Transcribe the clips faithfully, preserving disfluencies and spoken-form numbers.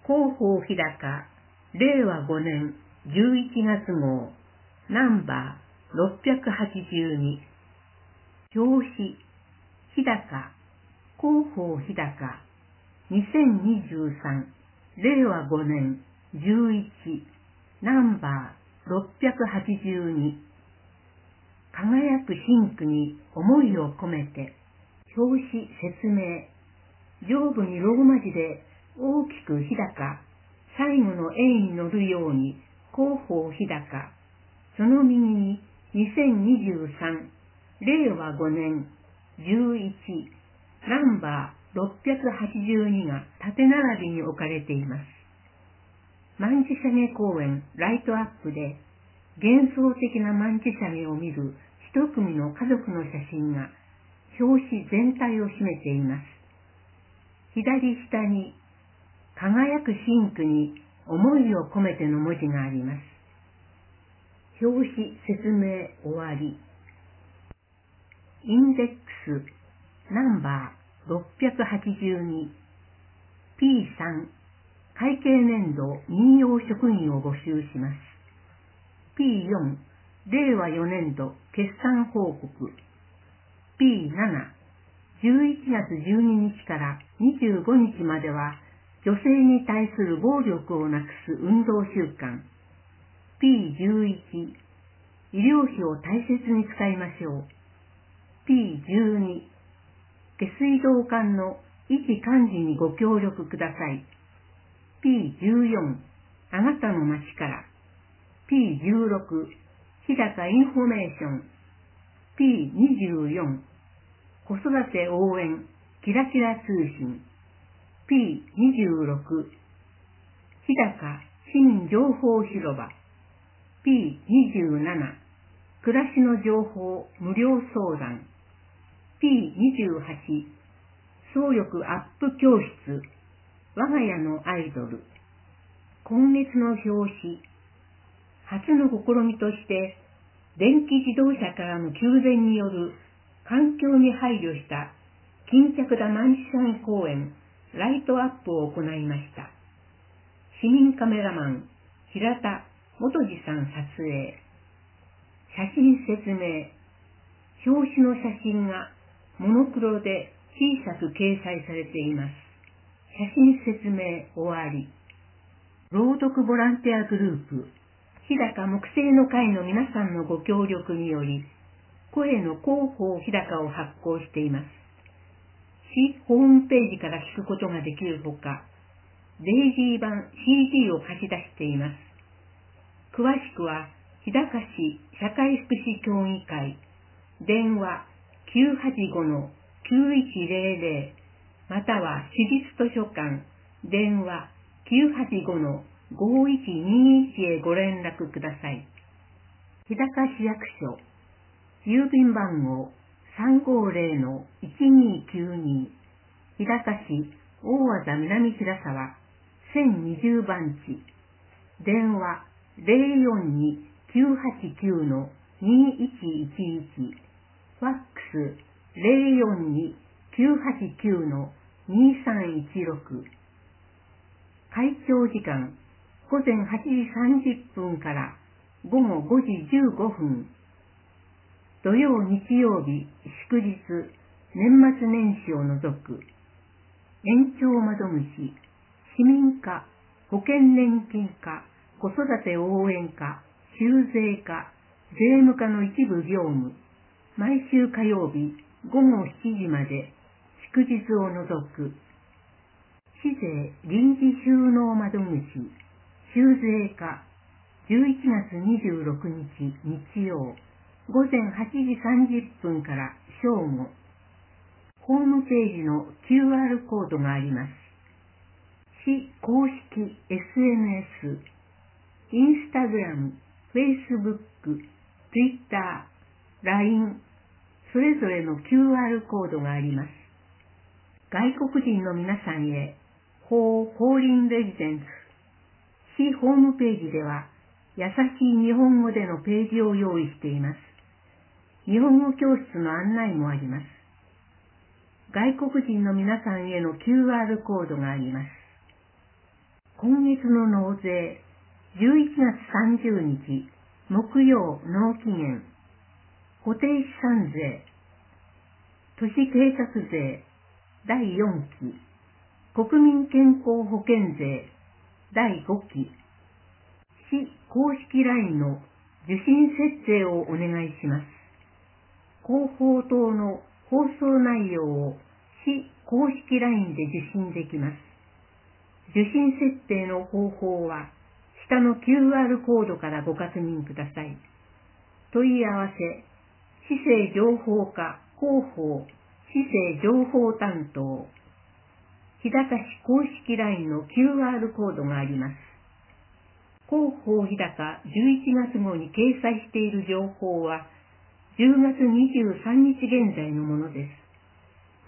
広報日高、れいわごねんじゅういちがつごう、ナンバーろっぴゃくはちじゅうに。表紙、日高、広報日高、にせんにじゅうさん、れいわごねんじゅういち、ナンバーろっぴゃくはちじゅうに。輝く真紅に思いを込めて、表紙説明。上部にローマ字で大きく日高、最後の A に乗るように広報日高、その右ににせんにじゅうさん、れいわごねんじゅういち、ナンバーろっぴゃくはちじゅうにが縦並びに置かれています。曼珠沙華公園ライトアップで幻想的な曼珠沙華を見る一組の家族の写真が表紙全体を占めています。左下に輝く真紅に思いを込めての文字があります。表紙説明終わり。インデックスナンバーろっぴゃくはちじゅうに ピーさん 会計年度任用職員を募集します。ピーよん れいわよねんど決算報告。ピーなな じゅういちがつじゅうににちからにじゅうごにちまでは女性に対する暴力をなくす運動週間。ピーじゅういち 医療費を大切に使いましょう。ピーじゅうに 下水道管の維持管理にご協力ください。ピーじゅうよん あなたの町から。ピーじゅうろく 日高インフォメーション。ピーにじゅうよん 子育て応援キラキラ通信。ピーにじゅうろく 日高市民情報広場。ピーにじゅうなな 暮らしの情報無料相談。ピーにじゅうはち 総力アップ教室我が家のアイドル。今月の表紙。初の試みとして電気自動車からの給電による環境に配慮した巾着田曼珠沙華公園ライトアップを行いました。市民カメラマン平田元次さん撮影。写真説明。表紙の写真がモノクロで小さく掲載されています。写真説明終わり。朗読ボランティアグループ日高木星の会の皆さんのご協力により声の広報日高を発行しています。市ホームページから聞くことができるほか、デイジー版 シーディー を貸し出しています。詳しくは日高市社会福祉協議会電話 きゅうはちごのきゅういちぜろぜろ または市立図書館電話 きゅうはちごのごいちにいち へご連絡ください。日高市役所郵便番号 さんごぜろのいちにきゅうに 日高市大和南平沢せんにじゅうばんち電話 ぜろよんに きゅうはちきゅうのにいちいちいち ファックス ぜろよんに きゅうはちきゅうのにさんいちろく。会長時間午前はちじさんじゅっぷんから午後ごじじゅうごふん。土曜日曜日祝日年末年始を除く。延長窓口市民課保険年金課子育て応援課修税課税務課の一部業務。毎週火曜日午後しちじまで祝日を除く。市税臨時収納窓口修税課じゅういちがつにじゅうろくにち日曜午前はちじさんじゅっぷんから正午。ホームページの キューアール コードがあります。市公式 エスエヌエス、インスタグラム、フェイスブック、ツイッター、ライン、それぞれの キューアール コードがあります。外国人の皆さんへ、フォー・フォーリン・レジデンツ。市ホームページでは、優しい日本語でのページを用意しています。日本語教室の案内もあります。外国人の皆さんへの キューアール コードがあります。 今月の納税、じゅういちがつさんじゅうにち、木曜納期限、固定資産税、都市計画税、だいよんき、国民健康保険税、だいごき、市公式 ライン の受信設定をお願いします。広報等の放送内容を市公式 ライン で受信できます。受信設定の方法は、下の キューアール コードからご確認ください。問い合わせ、市政情報課広報市政情報担当、日高市公式 ライン の キューアール コードがあります。広報日高じゅういちがつ号に掲載している情報は、じゅうがつにじゅうさんにち現在のものです。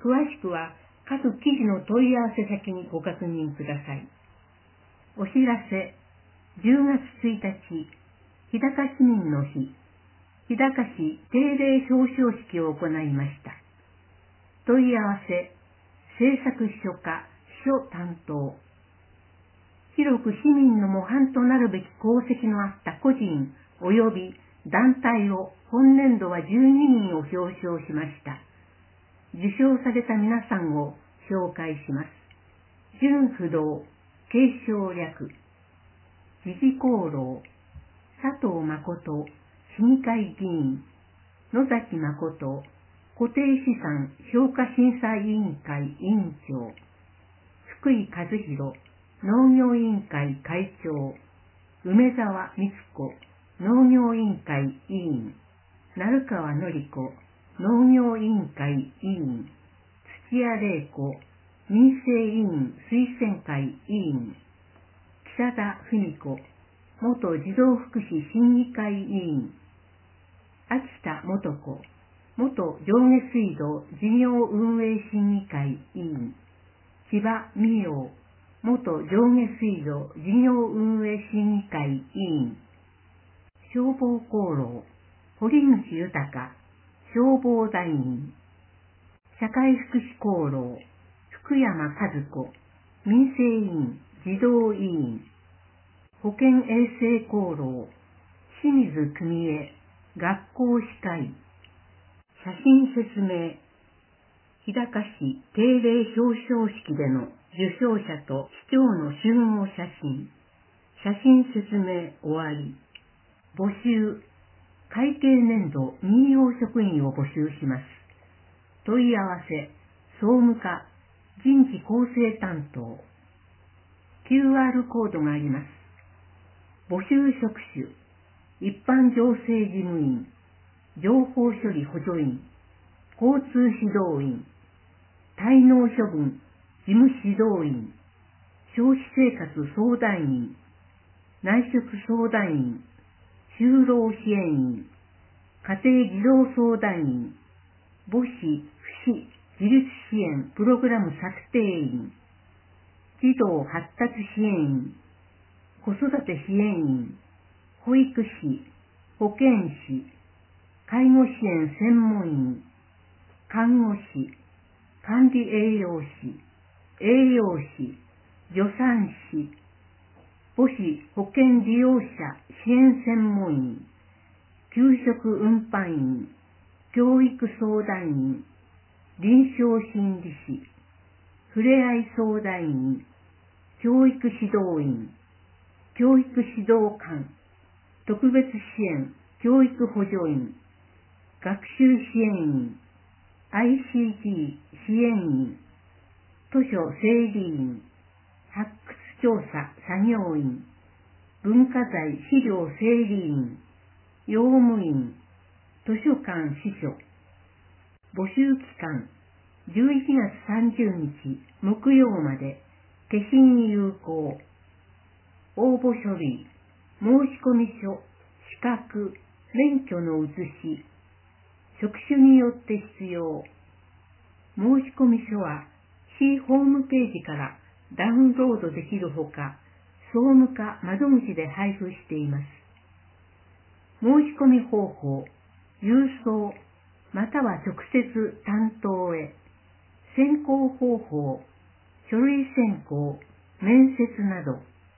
詳しくは、各記事の問い合わせ先にご確認ください。お知らせ、じゅうがつついたち、日高市民の日、日高市定例表彰式を行いました。問い合わせ、政策秘書課、秘書担当。広く市民の模範となるべき功績のあった個人及び団体を本年度はじゅうににんを表彰しました。受賞された皆さんを紹介します。純不動、継承略、時事功労、佐藤誠、市議会議員、野崎誠、固定資産評価審査委員会委員長、福井和弘、農業委員会会長、梅沢光子、農業委員会委員、鳴川紀子、農業委員会委員、土屋玲子、民生委員推薦会委員、北田文子、元児童福祉審議会委員、秋田素子、元上下水道事業運営審議会委員、千葉美陽、元上下水道事業運営審議会委員、消防功労、堀口豊、消防団員、社会福祉功労、福山和子、民生委員、児童委員、保健衛生功労、清水久美恵、学校司会、写真説明、日高市定例表彰式での受賞者と市長の集合写真、写真説明終わり。募集、会計年度任用職員を募集します。問い合わせ、総務課、人事構成担当。キューアール コードがあります。募集職種、一般行政事務員、情報処理補助員、交通指導員、滞納処分、事務指導員、消費生活相談員、内職相談員、就労支援員、家庭児童相談員、母子、父、自立支援プログラム策定員、児童発達支援員、子育て支援員、保育士、保健師、介護支援専門員、看護師、管理栄養士、栄養士、助産師、母子保健利用者支援専門員、給食運搬員、教育相談員、臨床心理士、ふれあい相談員、教育指導員、教育指導官、特別支援教育補助員、学習支援員、アイシーティー 支援員、図書整理員、発掘調査作業員、文化財資料整理員、用務員、図書館司書。募集期間、じゅういちがつさんじゅうにち木曜まで、消印有効。応募書類、申込書、資格、免許の写し、職種によって必要。申込書は、市ホームページからダウンロードできるほか、総務課窓口で配布しています。申込方法、郵送、または直接担当へ。選考方法、書類選考、面接など、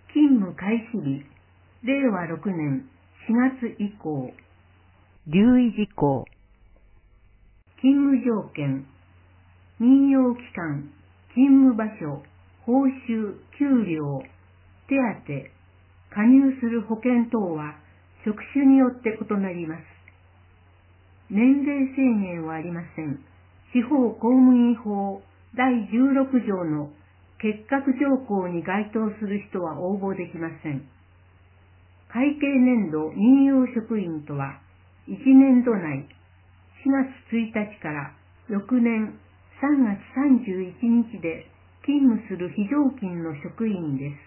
勤務開始日、れいわろくねんしがつ以降。留意事項。勤務条件、任用期間、勤務場所、報酬、給料、手当、加入する保険等は職種によって異なります。年齢制限はありません。地方公務員法だいじゅうろくじょうの結核条項に該当する人は応募できません。会計年度任用職員とは、いちねんど内しがつついたちから翌年さんがつさんじゅういちにちで勤務する非常勤の職員です。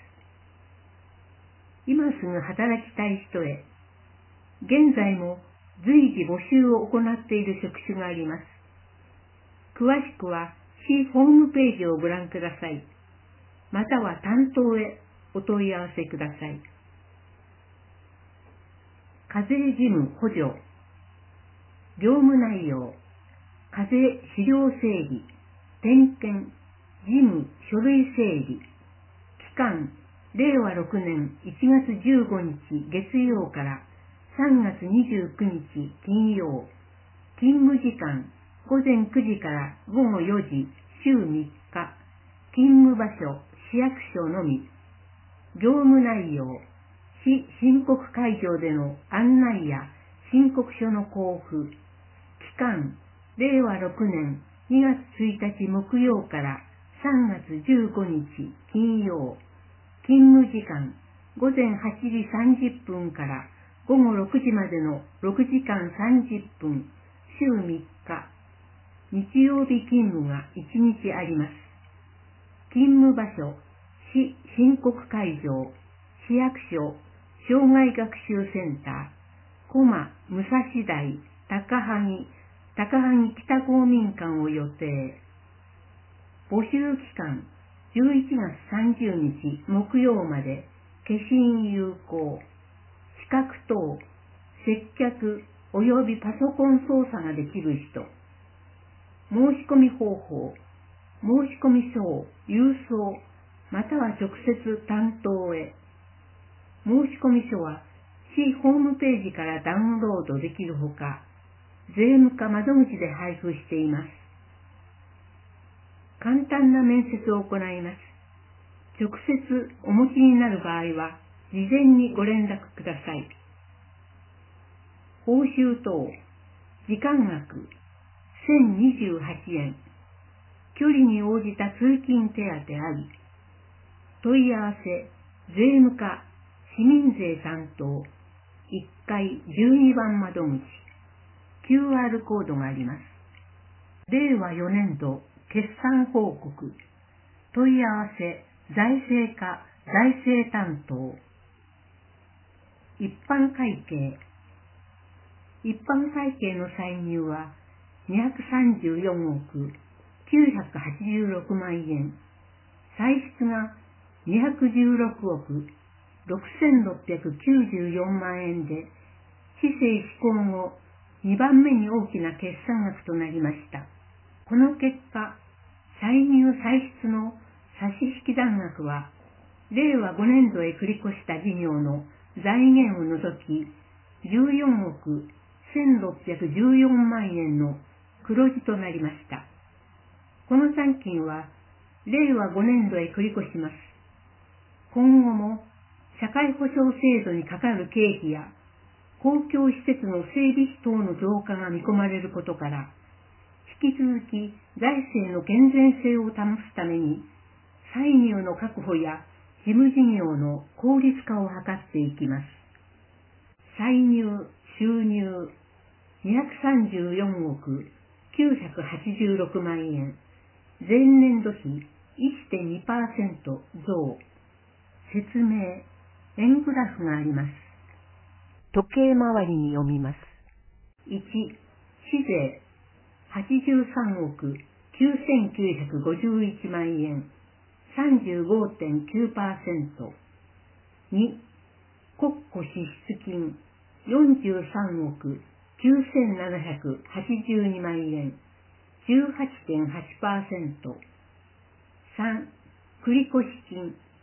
今すぐ働きたい人へ、現在も随時募集を行っている職種があります。詳しくは市ホームページをご覧ください。または担当へお問い合わせください。課税事務補助、業務内容、課税資料整理、点検、事務書類整理、期間、れいわろくねんいちがつじゅうごにち月曜からさんがつにじゅうくにち金曜、勤務時間、ごぜんくじからごごよじ、週みっか、勤務場所、市役所のみ、業務内容、市申告会場での案内や申告書の交付、期間、れいわろくねんにがつついたち木曜からさんがつじゅうごにち金曜、勤務時間、ごぜんはちじさんじゅっぷんからごごろくじまでのろくじかんさんじゅっぷん、週みっか、日曜日勤務がいちにちあります。勤務場所、市申告会場、市役所、障害学習センター、駒武蔵台、高萩、高萩北公民館を予定。募集期間、じゅういちがつさんじゅうにち木曜まで、消印有効。資格等、接客及びパソコン操作ができる人。申し込み方法、申し込み書を郵送、または直接担当へ。申し込み書は市ホームページからダウンロードできるほか、税務課窓口で配布しています。簡単な面接を行います。直接お持ちになる場合は、事前にご連絡ください。報酬等、時間額、せんにじゅうはちえん、距離に応じた通勤手当あり、問い合わせ、税務課、市民税担当、いっかいじゅうにばん窓口、キューアール コードがあります。れいわよねんど決算報告、問い合わせ、財政課、財政担当、一般会計、一般会計の歳入はにひゃくさんじゅうよんおくきゅうひゃくはちじゅうろくまんえん、歳出がにひゃくじゅうろくおくろくせんろっぴゃくきゅうじゅうよんまんえんで、市政施行後にばんめに大きな決算額となりました。この結果、歳入歳出の差し引き残額は、れいわごねんどへ繰り越した事業の財源を除き、じゅうよんおくせんろっぴゃくじゅうよんまんえんの黒字となりました。この残金は、れいわごねんどへ繰り越します。今後も、社会保障制度にかかる経費や、公共施設の整備費等の増加が見込まれることから、引き続き財政の健全性を保つために、歳入の確保や事務事業の効率化を図っていきます。歳入、収入、にひゃくさんじゅうよんおくきゅうひゃくはちじゅうろくまんえん、前年度比 いってんにパーセント 増。説明、円グラフがあります。時計回りに読みます。いち、市税はちじゅうさんおくきゅうせんきゅうひゃくごじゅういちまんえん、さんじゅうごてんきゅうパーセント。に、国庫支出金よんじゅうさんおくきゅうせんななひゃくはちじゅうにまんえん、じゅうはちてんはちパーセント。さん、繰越金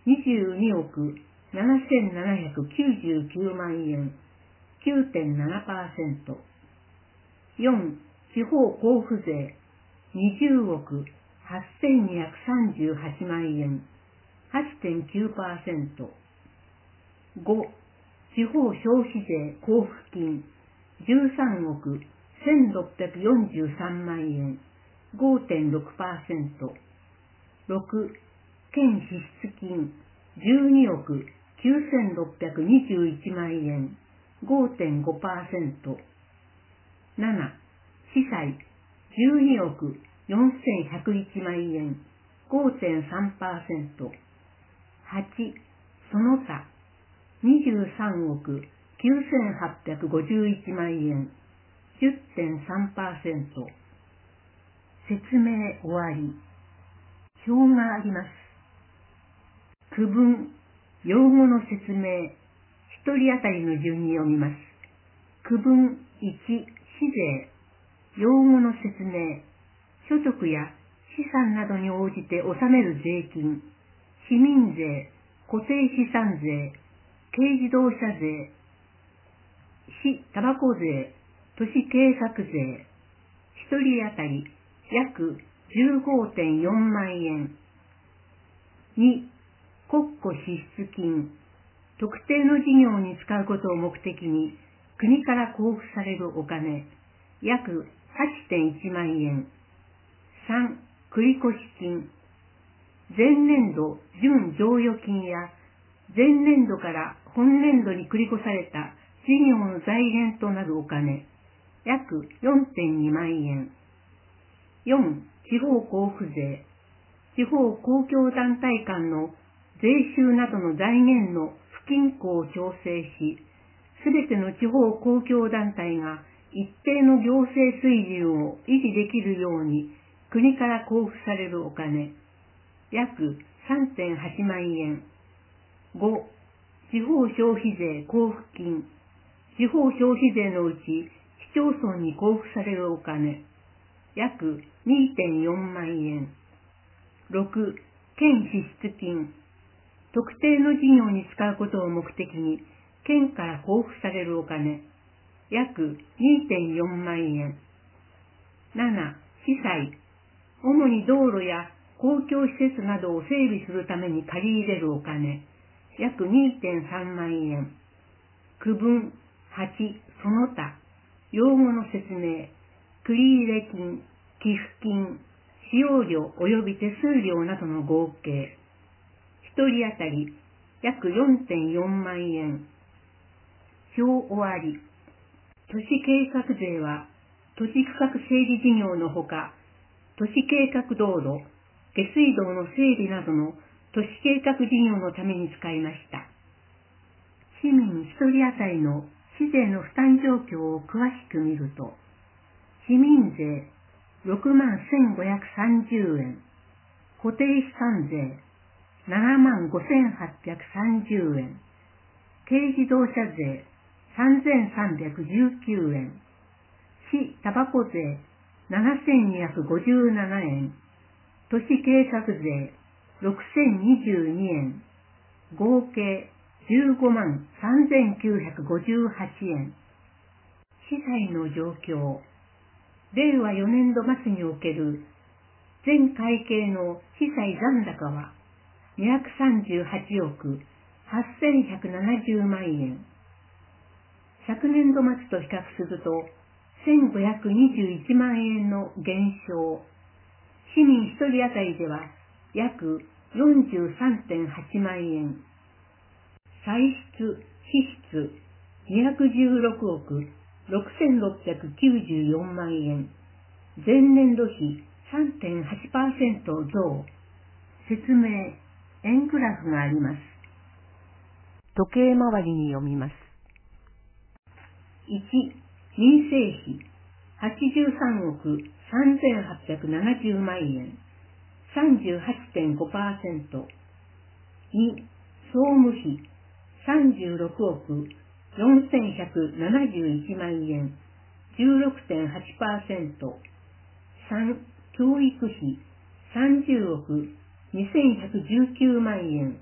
にじゅうにおくななせんななひゃくきゅうじゅうきゅうまんえん きゅうてんななパーセント。よん. 地方交付税にじゅうおくはっせんにひゃくさんじゅうはちまんえん はちてんきゅうパーセント。ご. 地方消費税交付金じゅうさんおくせんろっぴゃくよんじゅうさんまんえん ごてんろくパーセント。ろく. 県支出金じゅうにおくきゅうせんろっぴゃくにじゅういちまんえん ごてんごパーセント。なな. 司債じゅうにおくよんせんひゃくいちまんえん ごてんさんパーセント。はち. その他にじゅうさんおくきゅうせんはっぴゃくごじゅういちまんえん じゅってんさんパーセント。説明終わり。表があります。区分、用語の説明、一人当たりの順に読みます。区分いち、市税、用語の説明、所得や資産などに応じて納める税金、市民税、固定資産税、軽自動車税、市タバコ税、都市計画税、一人当たり約 じゅうごてんよんまんえん。に. 国庫支出金、特定の事業に使うことを目的に国から交付されるお金、約 はちてんいちまんえん。さん. 繰越金、前年度準剰余金や前年度から本年度に繰り越された事業の財源となるお金、約 よんてんにまんえん。よん. 地方交付税、地方公共団体間の税収などの財源の不均衡を調整し、すべての地方公共団体が一定の行政水準を維持できるように国から交付されるお金、約 さんてんはちまんえん。ご. 地方消費税交付金、地方消費税のうち市町村に交付されるお金、約 にてんよんまんえん。ろく. 県支出金、特定の事業に使うことを目的に県から交付されるお金、約 にてんよんまんえん。なな. 司債、主に道路や公共施設などを整備するために借り入れるお金、約 にてんさんまんえん。区分はち. その他、用語の説明、繰入金、寄付金、使用料及び手数料などの合計、一人当たり約 よんてんよんまんえん。表終わり。都市計画税は、都市区画整理事業のほか、都市計画道路、下水道の整備などの都市計画事業のために使いました。市民一人当たりの市税の負担状況を詳しく見ると、市民税ろくまんせんごひゃくさんじゅうえん、固定資産税ななまんごせんはっぴゃくさんじゅうえん、軽自動車税さんぜんさんびゃくじゅうきゅうえん、市タバコ税ななせんにひゃくごじゅうななえん、都市計画税ろくせんにじゅうにえん、合計じゅうごまんさんぜんきゅうひゃくごじゅうはちえん。資産の状況。れいわよねんど末における全会計の資産残高はにひゃくさんじゅうはちおくはっせんひゃくななじゅうまんえん。昨年度末と比較するとせんごひゃくにじゅういちまんえんの減少。市民一人当たりでは約 よんじゅうさんてんはちまんえん。歳出、支出にひゃくじゅうろくおくろくせんろっぴゃくきゅうじゅうよんまんえん。前年度比 さんてんはちパーセント 増。説明、円グラフがあります。時計回りに読みます。いち. 民生費はちじゅうさんおくさんぜんはっぴゃくななじゅうまんえん さんじゅうはちてんごパーセント。に. 総務費さんじゅうろくおくよんせんひゃくななじゅういちまんえん じゅうろくてんはちパーセント。さん. 教育費さんじゅうおくにせんひゃくじゅうきゅうまんえん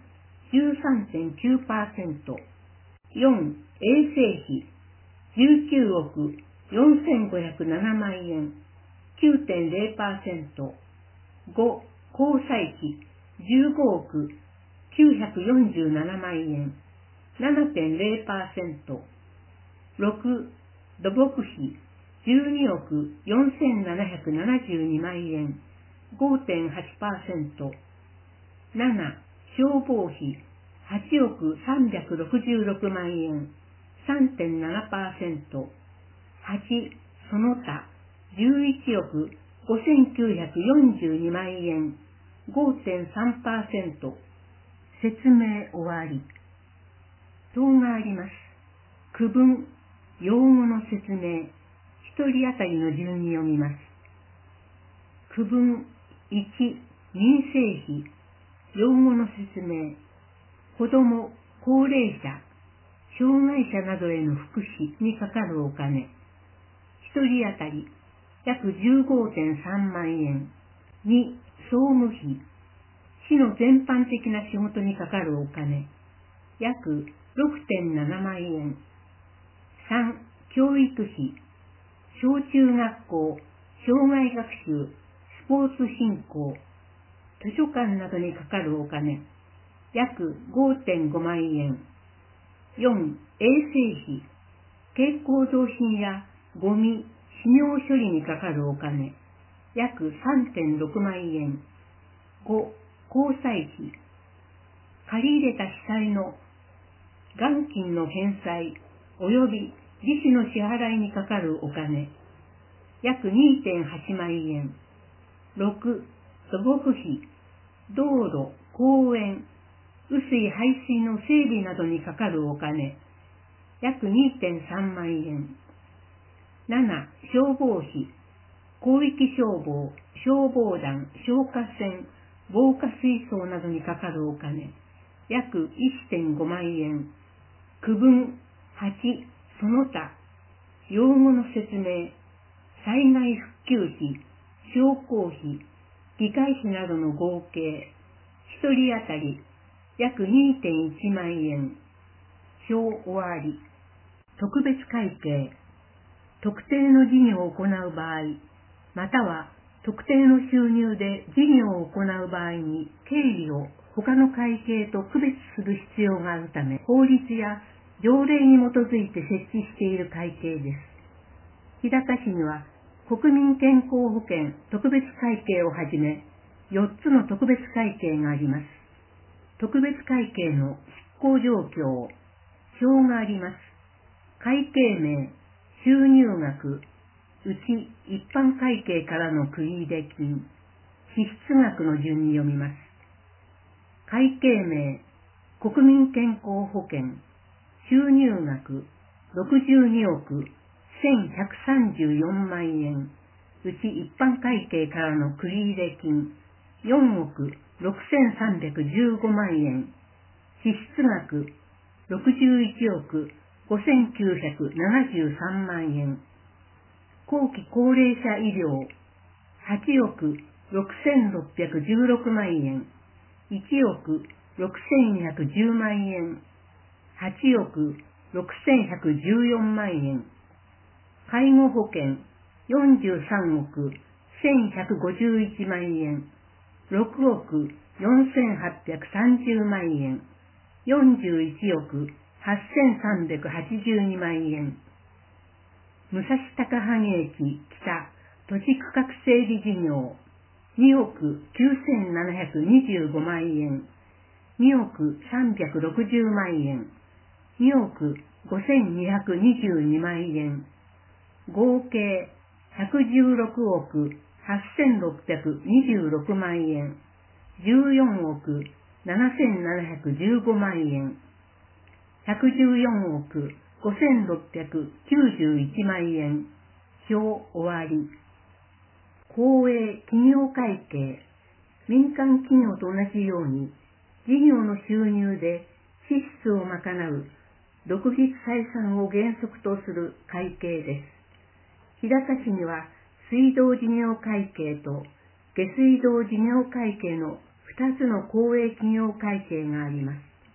じゅうさんてんきゅうパーセント。よん、衛生費、じゅうきゅうおくよんせんごひゃくななまんえん、きゅうてんゼロパーセント。ご、交際費、じゅうごおくきゅうひゃくよんじゅうななまんえん、ななてんゼロパーセント。ろく、土木費、じゅうにおくよんせんななひゃくななじゅうにまんえん、ごてんはちパーセント。なな、消防費、はちおくさんびゃくろくじゅうろくまんえん、さんてんななパーセント。はち、その他、じゅういちおくごせんきゅうひゃくよんじゅうにまんえん、ごてんさんパーセント。説明終わり。答があります。区分、用語の説明、一人当たりの順に読みます。区分いち、民生費、用語の説明、子ども、高齢者、障害者などへの福祉にかかるお金、一人当たり約 じゅうごてんさんまんえん。に、総務費、市の全般的な仕事にかかるお金、約 ろくてんななまんえん。さん、教育費、小中学校、障害学習、スポーツ振興、図書館などにかかるお金、約 ごてんごまんえん。よん、衛生費、健康増進やゴミ、死尿処理にかかるお金、約 さんてんろくまんえん。ご、交際費、借り入れた負債の元金の返済及び利子の支払いにかかるお金、約 にてんはちまんえん。ろく、土木費、道路、公園、雨水排水の整備などにかかるお金、約 にてんさんまんえん。なな、消防費、広域消防、消防団、消火栓、防火水槽などにかかるお金、約 いってんごまんえん。区分はち、その他、用語の説明、災害復旧費、商工費、議会費などの合計、一人当たり約 にてんいちまんえん。表終わり。特別会計、特定の事業を行う場合、または特定の収入で事業を行う場合に経理を他の会計と区別する必要があるため、法律や条例に基づいて設置している会計です。日高市には国民健康保険特別会計をはじめよっつの特別会計があります。特別会計の執行状況、表があります。会計名、収入額、うち一般会計からの繰入金、支出額の順に読みます。会計名、国民健康保険、収入額、ろくじゅうにおくせんひゃくさんじゅうよんまんえん、うち一般会計からの繰入金、よんおくろくせんさんびゃくじゅうごまんえん、支出額、ろくじゅういちおくごせんきゅうひゃくななじゅうさんまんえん、後期高齢者医療、はちおくろくせんろっぴゃくじゅうろくまんえん、いちおくろくせんにひゃくじゅうまんえん、はちおくろくせんひゃくじゅうよんまんえん、介護保険よんじゅうさんおくせんひゃくごじゅういちまんえん、ろくおくよんせんはっぴゃくさんじゅうまんえん、よんじゅういちおくはっせんさんびゃくはちじゅうにまんえん、武蔵高萩駅北土地区画整備事業におくきゅうせんななひゃくにじゅうごまんえん、におくさんびゃくろくじゅうまんえん、におくごせんにひゃくにじゅうにまんえん、合計ひゃくじゅうろくおくはっせんろっぴゃくにじゅうろくまんえん、じゅうよんおくななせんななひゃくじゅうごまんえん、ひゃくじゅうよんおくごせんろっぴゃくきゅうじゅういちまんえん。表終わり。公営企業会計、民間企業と同じように、事業の収入で支出を賄う独立採算を原則とする会計です。日高市には水道事業会計と下水道事業会計のふたつの公営企業会計があります。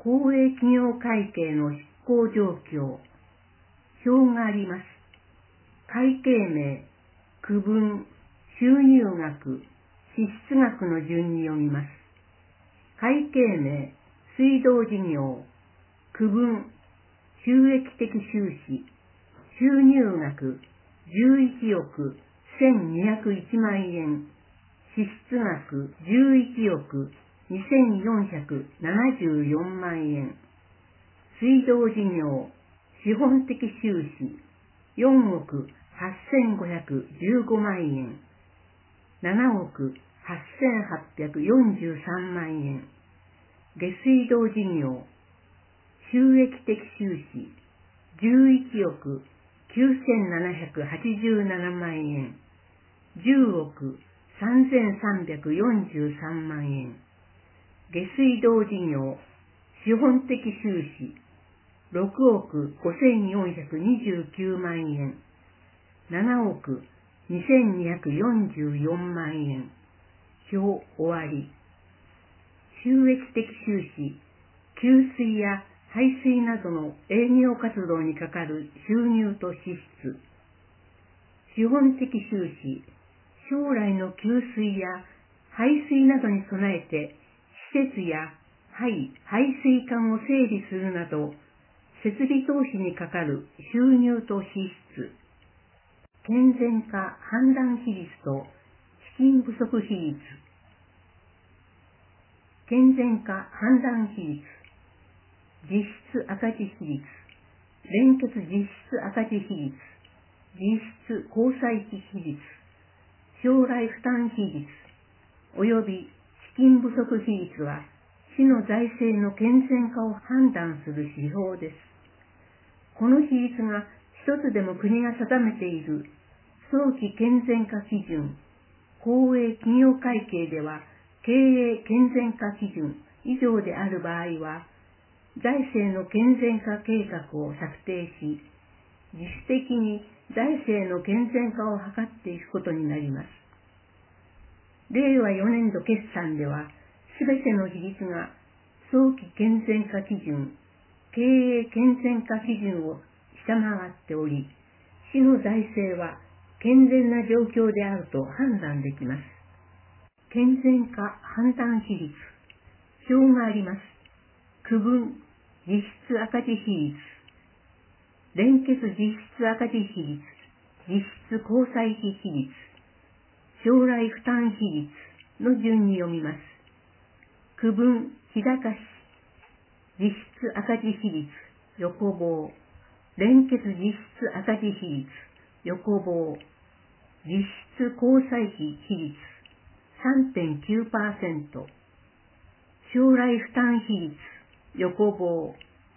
公営企業会計の執行状況、表があります。会計名、区分、収入額、支出額の順に読みます。会計名、水道事業、区分、収益的収支、収入額、じゅういちおくせんにひゃくいちまんえん、支出額、じゅういちおくにせんよんひゃくななじゅうよんまんえん、水道事業、資本的収支、よんおくはっせんごひゃくじゅうごまんえん、ななおくはっせんはっぴゃくよんじゅうさんまんえん、下水道事業、収益的収支、じゅういちおくきゅうせんななひゃくはちじゅうななまんえん、じゅうおくさんぜんさんびゃくよんじゅうさんまんえん、下水道事業、資本的収支、ろくおくごせんよんひゃくにじゅうきゅうまんえん、ななおくにせんにひゃくよんじゅうよんまんえん、表終わり。収益的収支、給水や排水などの営業活動にかかる収入と支出。資本的収支、将来の給水や排水などに備えて施設や排・排水管を整備するなど設備投資にかかる収入と支出。健全化判断比率と資金不足比率。健全化判断比率、実質赤字比率、連結実質赤字比率、実質公債比比率、将来負担比率、及び資金不足比率は、市の財政の健全化を判断する指標です。この比率が一つでも国が定めている早期健全化基準、公営企業会計では経営健全化基準以上である場合は、財政の健全化計画を策定し、自主的に財政の健全化を図っていくことになります。れいわよねんど決算では、すべての比率が早期健全化基準、経営健全化基準を下回っており、市の財政は健全な状況であると判断できます。健全化判断比率、表があります。区分、実質赤字比率、連結実質赤字比率、実質公債比比率、将来負担比率の順に読みます。区分、日高市、実質赤字比率、横棒、連結実質赤字比率、横棒、実質公債比比率、さんてんきゅうパーセント、将来負担比率、横棒、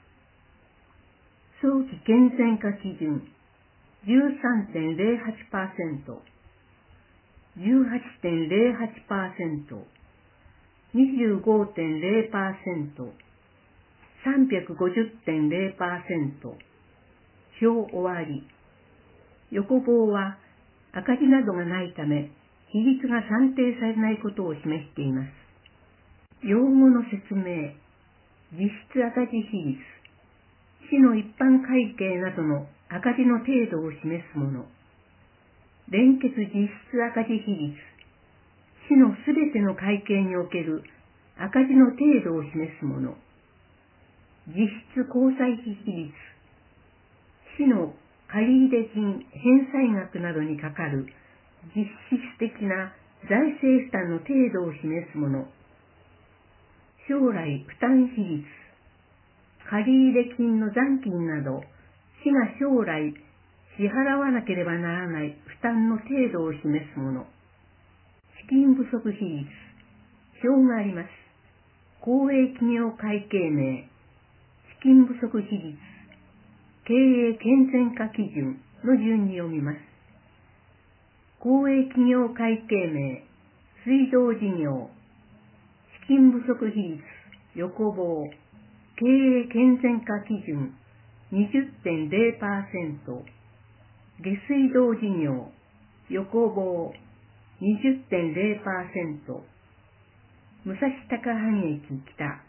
早期健全化基準、じゅうさんてんぜろはちパーセント、じゅうはちてんぜろはちパーセント、にじゅうごてんぜろパーセント、さんびゃくごじゅってんぜろパーセント、表終わり。横棒は赤字などがないため、比率が算定されないことを示しています。用語の説明、実質赤字比率、市の一般会計などの赤字の程度を示すもの。連結実質赤字比率、市のすべての会計における赤字の程度を示すもの。実質公債比比率、市の借入金、返済額などにかかる実質的な財政負担の程度を示すもの。将来負担比率、借入金の残金など、市が将来支払わなければならない負担の程度を示すもの。資金不足比率、表があります。公営企業会計名、資金不足比率、経営健全化基準の順に読みます。公営企業会計名、水道事業、資金不足比率、横棒、経営健全化基準 にじゅってんぜろパーセント、下水道事業、横棒 にじゅってんぜろパーセント、武蔵高萩駅北、豊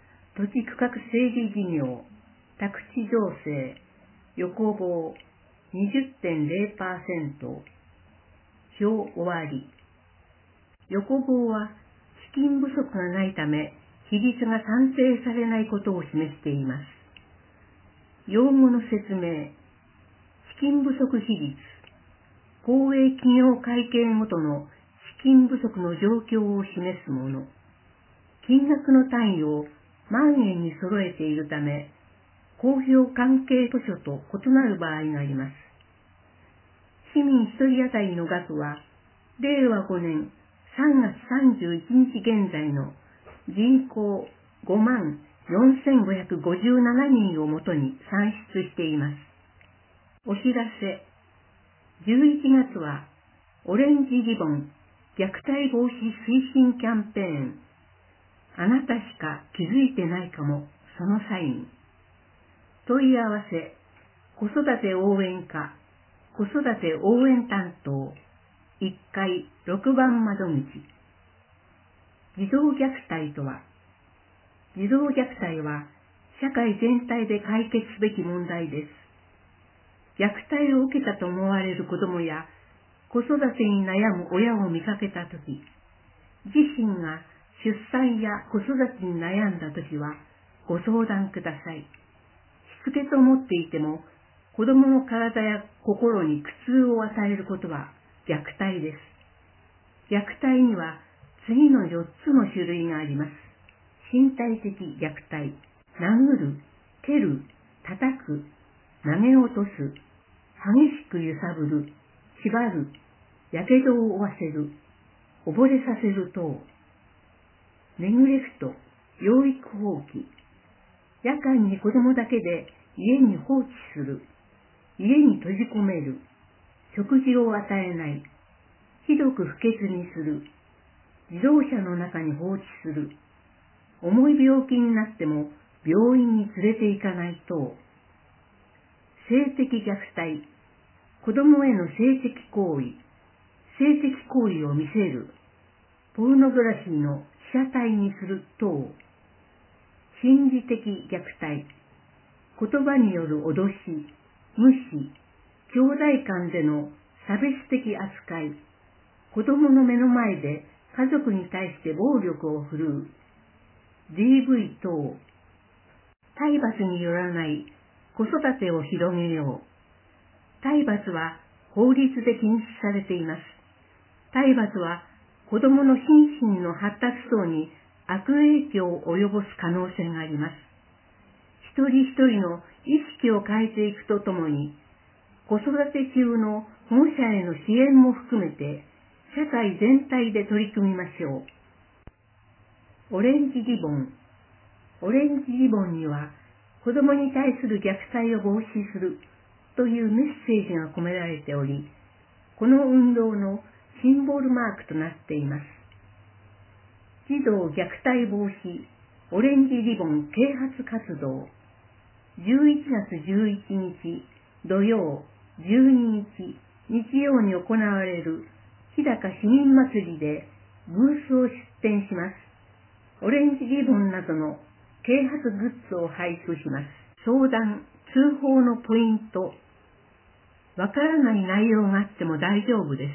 土地区画整理事業、宅地造成、横棒 にじゅってんゼロパーセント、表終わり。横棒は資金不足がないため、比率が算定されないことを示しています。用語の説明、資金不足比率、公営企業会計ごとの資金不足の状況を示すもの。金額の単位を万円に揃えているため、公表関係図書と異なる場合があります。市民一人当たりの額は、れいわごねんさんがつさんじゅういちにち現在の人口ごまんよんせんごひゃくごじゅうななにんをもとに算出しています。お知らせ。じゅういちがつは、オレンジリボン虐待防止推進キャンペーン。あなたしか気づいてないかも、そのサイン。問い合わせ、子育て応援課、子育て応援担当、いっかいろくばん窓口。児童虐待とは、児童虐待は社会全体で解決すべき問題です。虐待を受けたと思われる子供や子育てに悩む親を見かけたとき、自身が出産や子育てに悩んだときはご相談ください。しつけと思っていても、子供の体や心に苦痛を与えることは虐待です。虐待には次のよっつの種類があります。身体的虐待、殴る、蹴る、叩く、投げ落とす、激しく揺さぶる、縛る、やけどを負わせる、溺れさせる等。ネグレクト、養育放棄。夜間に子供だけで家に放置する。家に閉じ込める。食事を与えない。ひどく不潔にする。自動車の中に放置する。重い病気になっても病院に連れて行かない等。性的虐待。子供への性的行為。性的行為を見せる。ポルノグラフィーの被写体にする等。心理的虐待。言葉による脅し、無視、兄弟間での差別的扱い、子供の目の前で家族に対して暴力を振るう、ディーブイ 等。体罰によらない子育てを広げよう。体罰は法律で禁止されています。体罰は子供の心身の発達等に悪影響を及ぼす可能性があります。一人一人の意識を変えていくとともに、子育て中の保護者への支援も含めて、社会全体で取り組みましょう。オレンジリボン。オレンジリボンには、子供に対する虐待を防止するというメッセージが込められており、この運動のシンボルマークとなっています。児童虐待防止オレンジリボン啓発活動。じゅういちがつじゅういちにち土曜、じゅうににち日曜に行われる日高市民祭りでブースを出展します。オレンジリボンなどの啓発グッズを配布します。相談、通報のポイント。わからない内容があっても大丈夫です。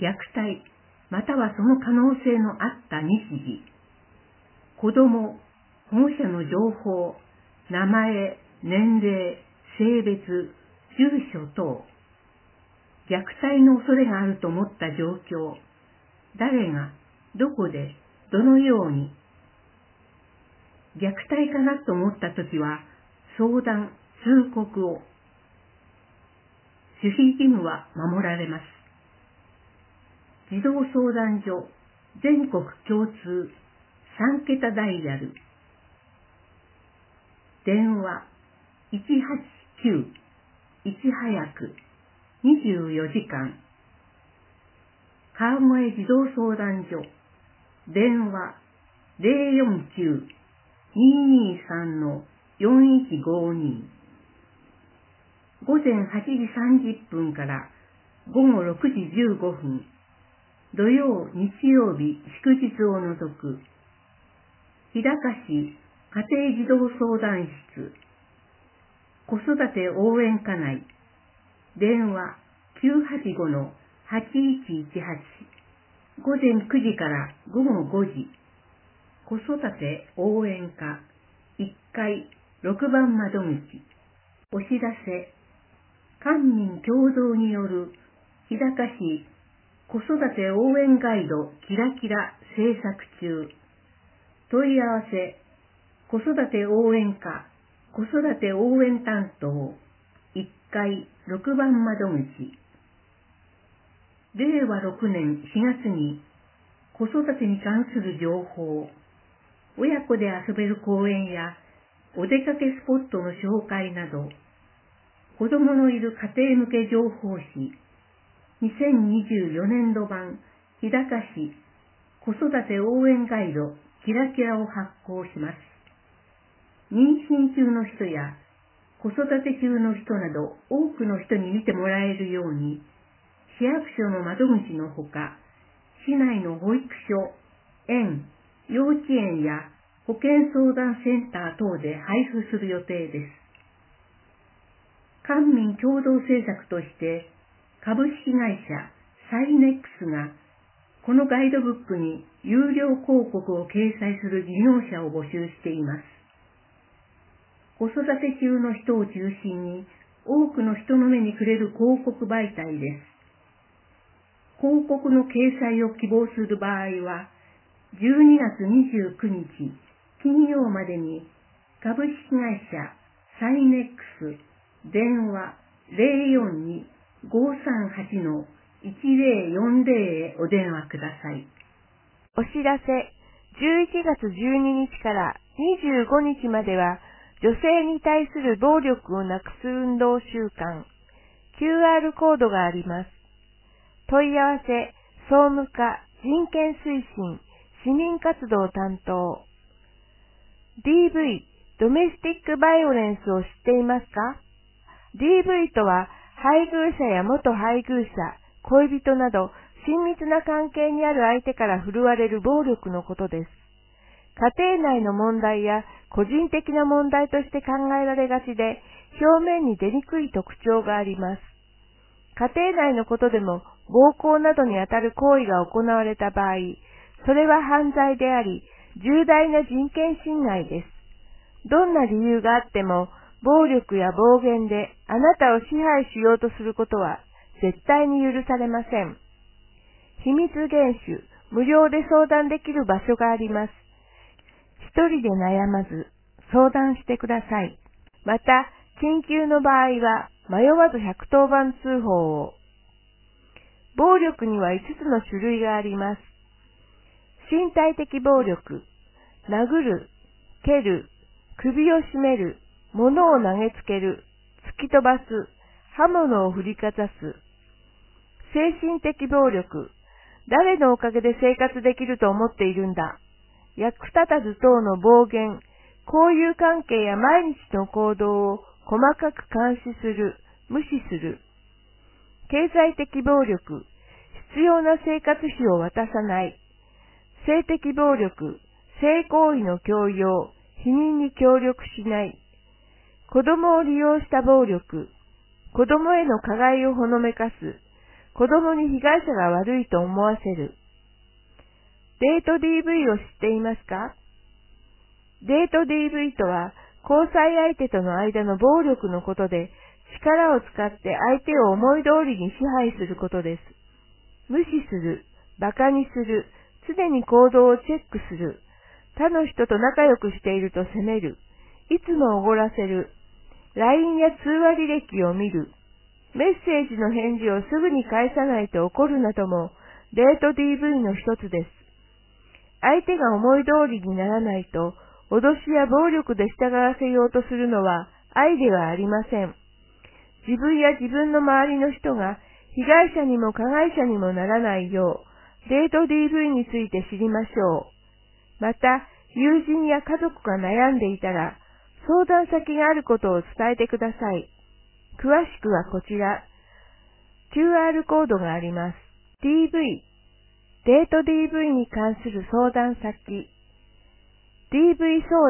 虐待、またはその可能性のあった日時。子供、保護者の情報、名前、年齢、性別、住所等。虐待の恐れがあると思った状況。誰が、どこで、どのように。虐待かなと思ったときは、相談、通告を。守秘義務は守られます。児童相談所、全国共通、さんけたダイヤル。電話、いちはちきゅう、いち早く、にじゅうよじかん。川越児童相談所、電話、ゼロよんきゅう、にーにーさんのよんいちごに。午前はちじさんじゅっぷんから午後ろくじじゅうごふん、土曜、日曜日、祝日を除く、日高市家庭児童相談室、子育て応援課内、電話 きゅうはちごのはちいちいちはち、午前くじから午後ごじ、子育て応援課いっかいろくばん窓口、お知らせ、官民共同による日高市子育て応援ガイドキラキラ制作中。問い合わせ、子育て応援課子育て応援担当いっかいろくばん窓口。れいわろくねんしがつに子育てに関する情報、親子で遊べる公園やお出かけスポットの紹介など、子供のいる家庭向け情報誌にせんにじゅうよねんどばん日高市子育て応援ガイドキラキラを発行します。妊娠中の人や子育て中の人など多くの人に見てもらえるように、市役所の窓口のほか、市内の保育所、園、幼稚園や保健相談センター等で配布する予定です。官民共同制作として株式会社サイネックスがこのガイドブックに有料広告を掲載する事業者を募集しています。子育て中の人を中心に多くの人の目に触れる広告媒体です。広告の掲載を希望する場合は、じゅうにがつにじゅうくにち金曜までに株式会社サイネックス電話 ゼロよんに ごさんはち のいちゼロよんゼロへお電話ください。 お知らせ、じゅういちがつじゅうににちからにじゅうごにちまでは女性に対する暴力をなくす運動週間 キューアール コードがあります。問い合わせ、総務課人権推進市民活動担当。 ディーブイ ドメスティックバイオレンスを知っていますか？ ディーブイ とは配偶者や元配偶者、恋人など親密な関係にある相手から振るわれる暴力のことです。家庭内の問題や個人的な問題として考えられがちで、表面に出にくい特徴があります。家庭内のことでも暴行などにあたる行為が行われた場合、それは犯罪であり、重大な人権侵害です。どんな理由があっても、暴力や暴言であなたを支配しようとすることは絶対に許されません。秘密厳守、無料で相談できる場所があります。一人で悩まず相談してください。また、緊急の場合は迷わずひゃくとおばん通報を。暴力にはいつつの種類があります。身体的暴力、殴る、蹴る、首を絞める、物を投げつける、突き飛ばす、刃物を振りかざす。精神的暴力、誰のおかげで生活できると思っているんだ。役立たず等の暴言、交友関係や毎日の行動を細かく監視する、無視する。経済的暴力、必要な生活費を渡さない。性的暴力、性行為の強要、否認に協力しない。子供を利用した暴力、子供への加害をほのめかす。子供に被害者が悪いと思わせる。デート ディーブイ を知っていますか？デート ディーブイ とは、交際相手との間の暴力のことで、力を使って相手を思い通りに支配することです。無視する、馬鹿にする、常に行動をチェックする、他の人と仲良くしていると責める、いつもおごらせる、ライン や通話履歴を見る、メッセージの返事をすぐに返さないと怒るなども、デート ディーブイ の一つです。相手が思い通りにならないと、脅しや暴力で従わせようとするのは愛ではありません。自分や自分の周りの人が被害者にも加害者にもならないよう、デート ディーブイ について知りましょう。また、友人や家族が悩んでいたら、相談先があることを伝えてください。詳しくはこちら、キューアール コードがあります。ディーブイ、デート ディーブイ に関する相談先、ディーブイ 相談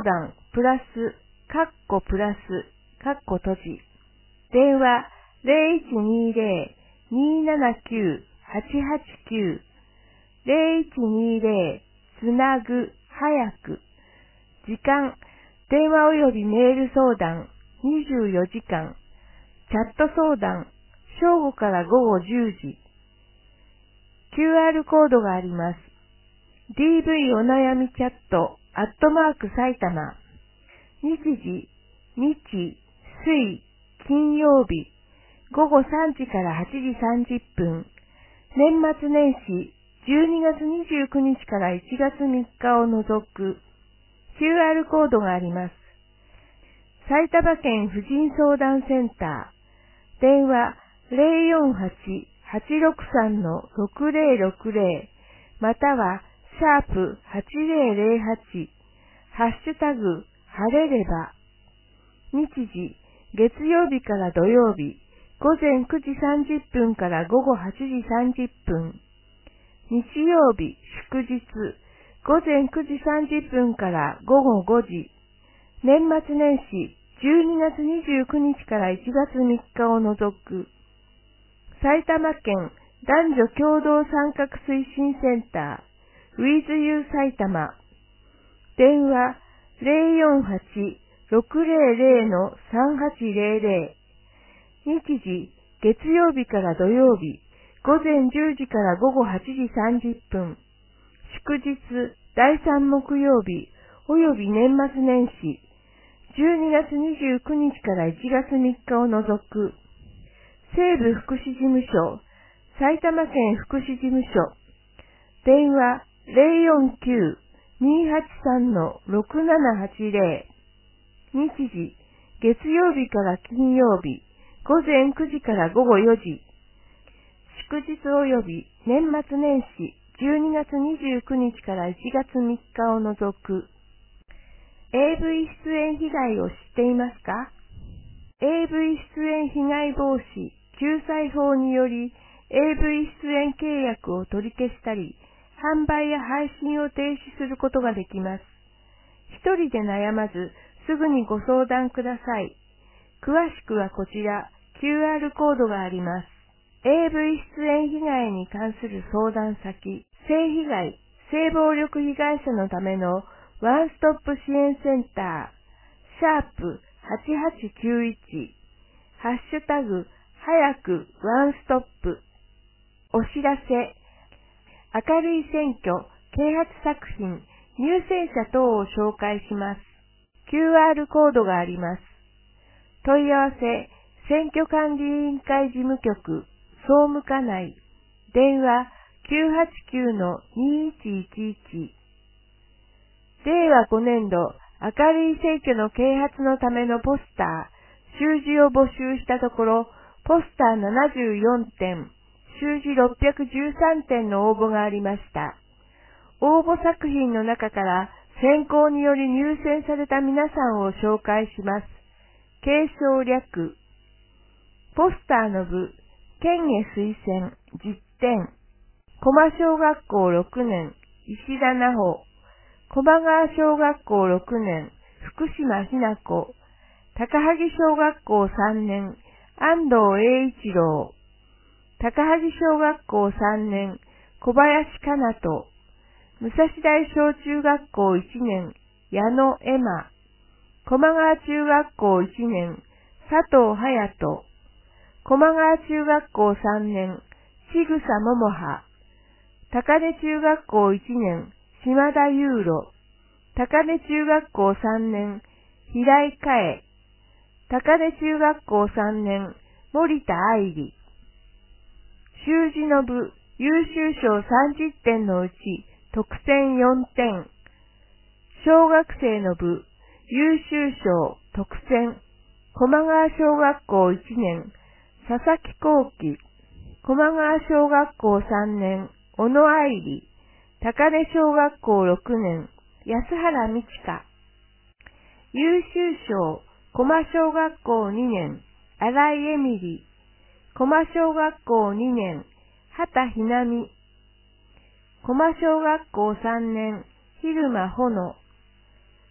プラス、カッコプラス、カッコ閉じ。電話ゼロいちにゼロ にーななきゅう はちはちきゅう ゼロいちにゼロつなぐ早く。時間、電話およびメール相談にじゅうよじかん。チャット相談、正午から午後じゅうじ。キューアール コードがあります。ディーブイ お悩みチャット、アットマーク埼玉。日時、日、水、金曜日、午後さんじからはちじさんじゅっぷん。年末年始、じゅうにがつにじゅうくにちからいちがつみっかを除く。キューアール コードがあります。埼玉県婦人相談センター。電話ゼロよんはち はちろくさん ろくゼロろくゼロまたはシャープはちゼロゼロはちハッシュタグ晴れれば。日時、月曜日から土曜日、午前くじさんじゅっぷんから午後はちじさんじゅっぷん。日曜日、祝日、午前くじさんじゅっぷんから午後ごじ。年末年始、じゅうにがつにじゅうくにちからいちがつみっかを除く。埼玉県男女共同参画推進センター、With You 埼玉。電話ゼロよんはち ろくゼロゼロ さんはちゼロゼロ。日時、月曜日から土曜日、午前じゅうじから午後はちじさんじゅっぷん。祝日、だいさん木曜日、および年末年始、じゅうにがつにじゅうくにちからいちがつみっかを除く。西部福祉事務所、埼玉県福祉事務所。電話ゼロよんきゅう にーはちさん ろくななはちゼロ。日時、月曜日から金曜日、午前くじから午後よじ。祝日及び年末年始、じゅうにがつにじゅうくにちからいちがつみっかを除く。エーブイ 出演被害を知っていますか？ エーブイ 出演被害防止・救済法により エーブイ 出演契約を取り消したり、販売や配信を停止することができます。一人で悩まず、すぐにご相談ください。詳しくはこちら、キューアール コードがあります。エーブイ 出演被害に関する相談先、性被害、性暴力被害者のためのワンストップ支援センター、シャープはちはちきゅういち、ハッシュタグ、早くワンストップ。お知らせ、明るい選挙、啓発作品、入選者等を紹介します。キューアール コードがあります。問い合わせ、選挙管理委員会事務局、総務課内、電話 きゅうはちきゅう にいちいちいち。れいわごねんど明るい選挙の啓発のためのポスター、習字を募集したところ、ポスターななじゅうよんてん、習字ろっぴゃくじゅうさんてんの応募がありました。応募作品の中から選考により入選された皆さんを紹介します。継承略。ポスターの部、県へ推薦、じゅってん。駒小学校ろくねん、石田奈穂。駒川小学校ろくねん、福島ひな子。高萩小学校さんねん、安藤栄一郎。高萩小学校さんねん、小林かなと。武蔵大小中学校いちねん、矢野恵馬。駒川中学校いちねん、佐藤隼人。駒川中学校さんねん、ちぐさももは。高根中学校いちねん、島田優路。高根中学校さんねん、平井かえ。高根中学校さんねん、森田愛理。習字の部、優秀賞さんじゅってんのうち、特選よんてん。小学生の部、優秀賞、特選。駒川小学校いちねん、佐々木幸喜。駒川小学校さんねん、小野愛理。高根小学校ろくねん、安原美智香。優秀賞、駒小学校にねん、新井恵美里。駒小学校にねん、畑ひなみ。駒小学校さんねん、蛭間ほの。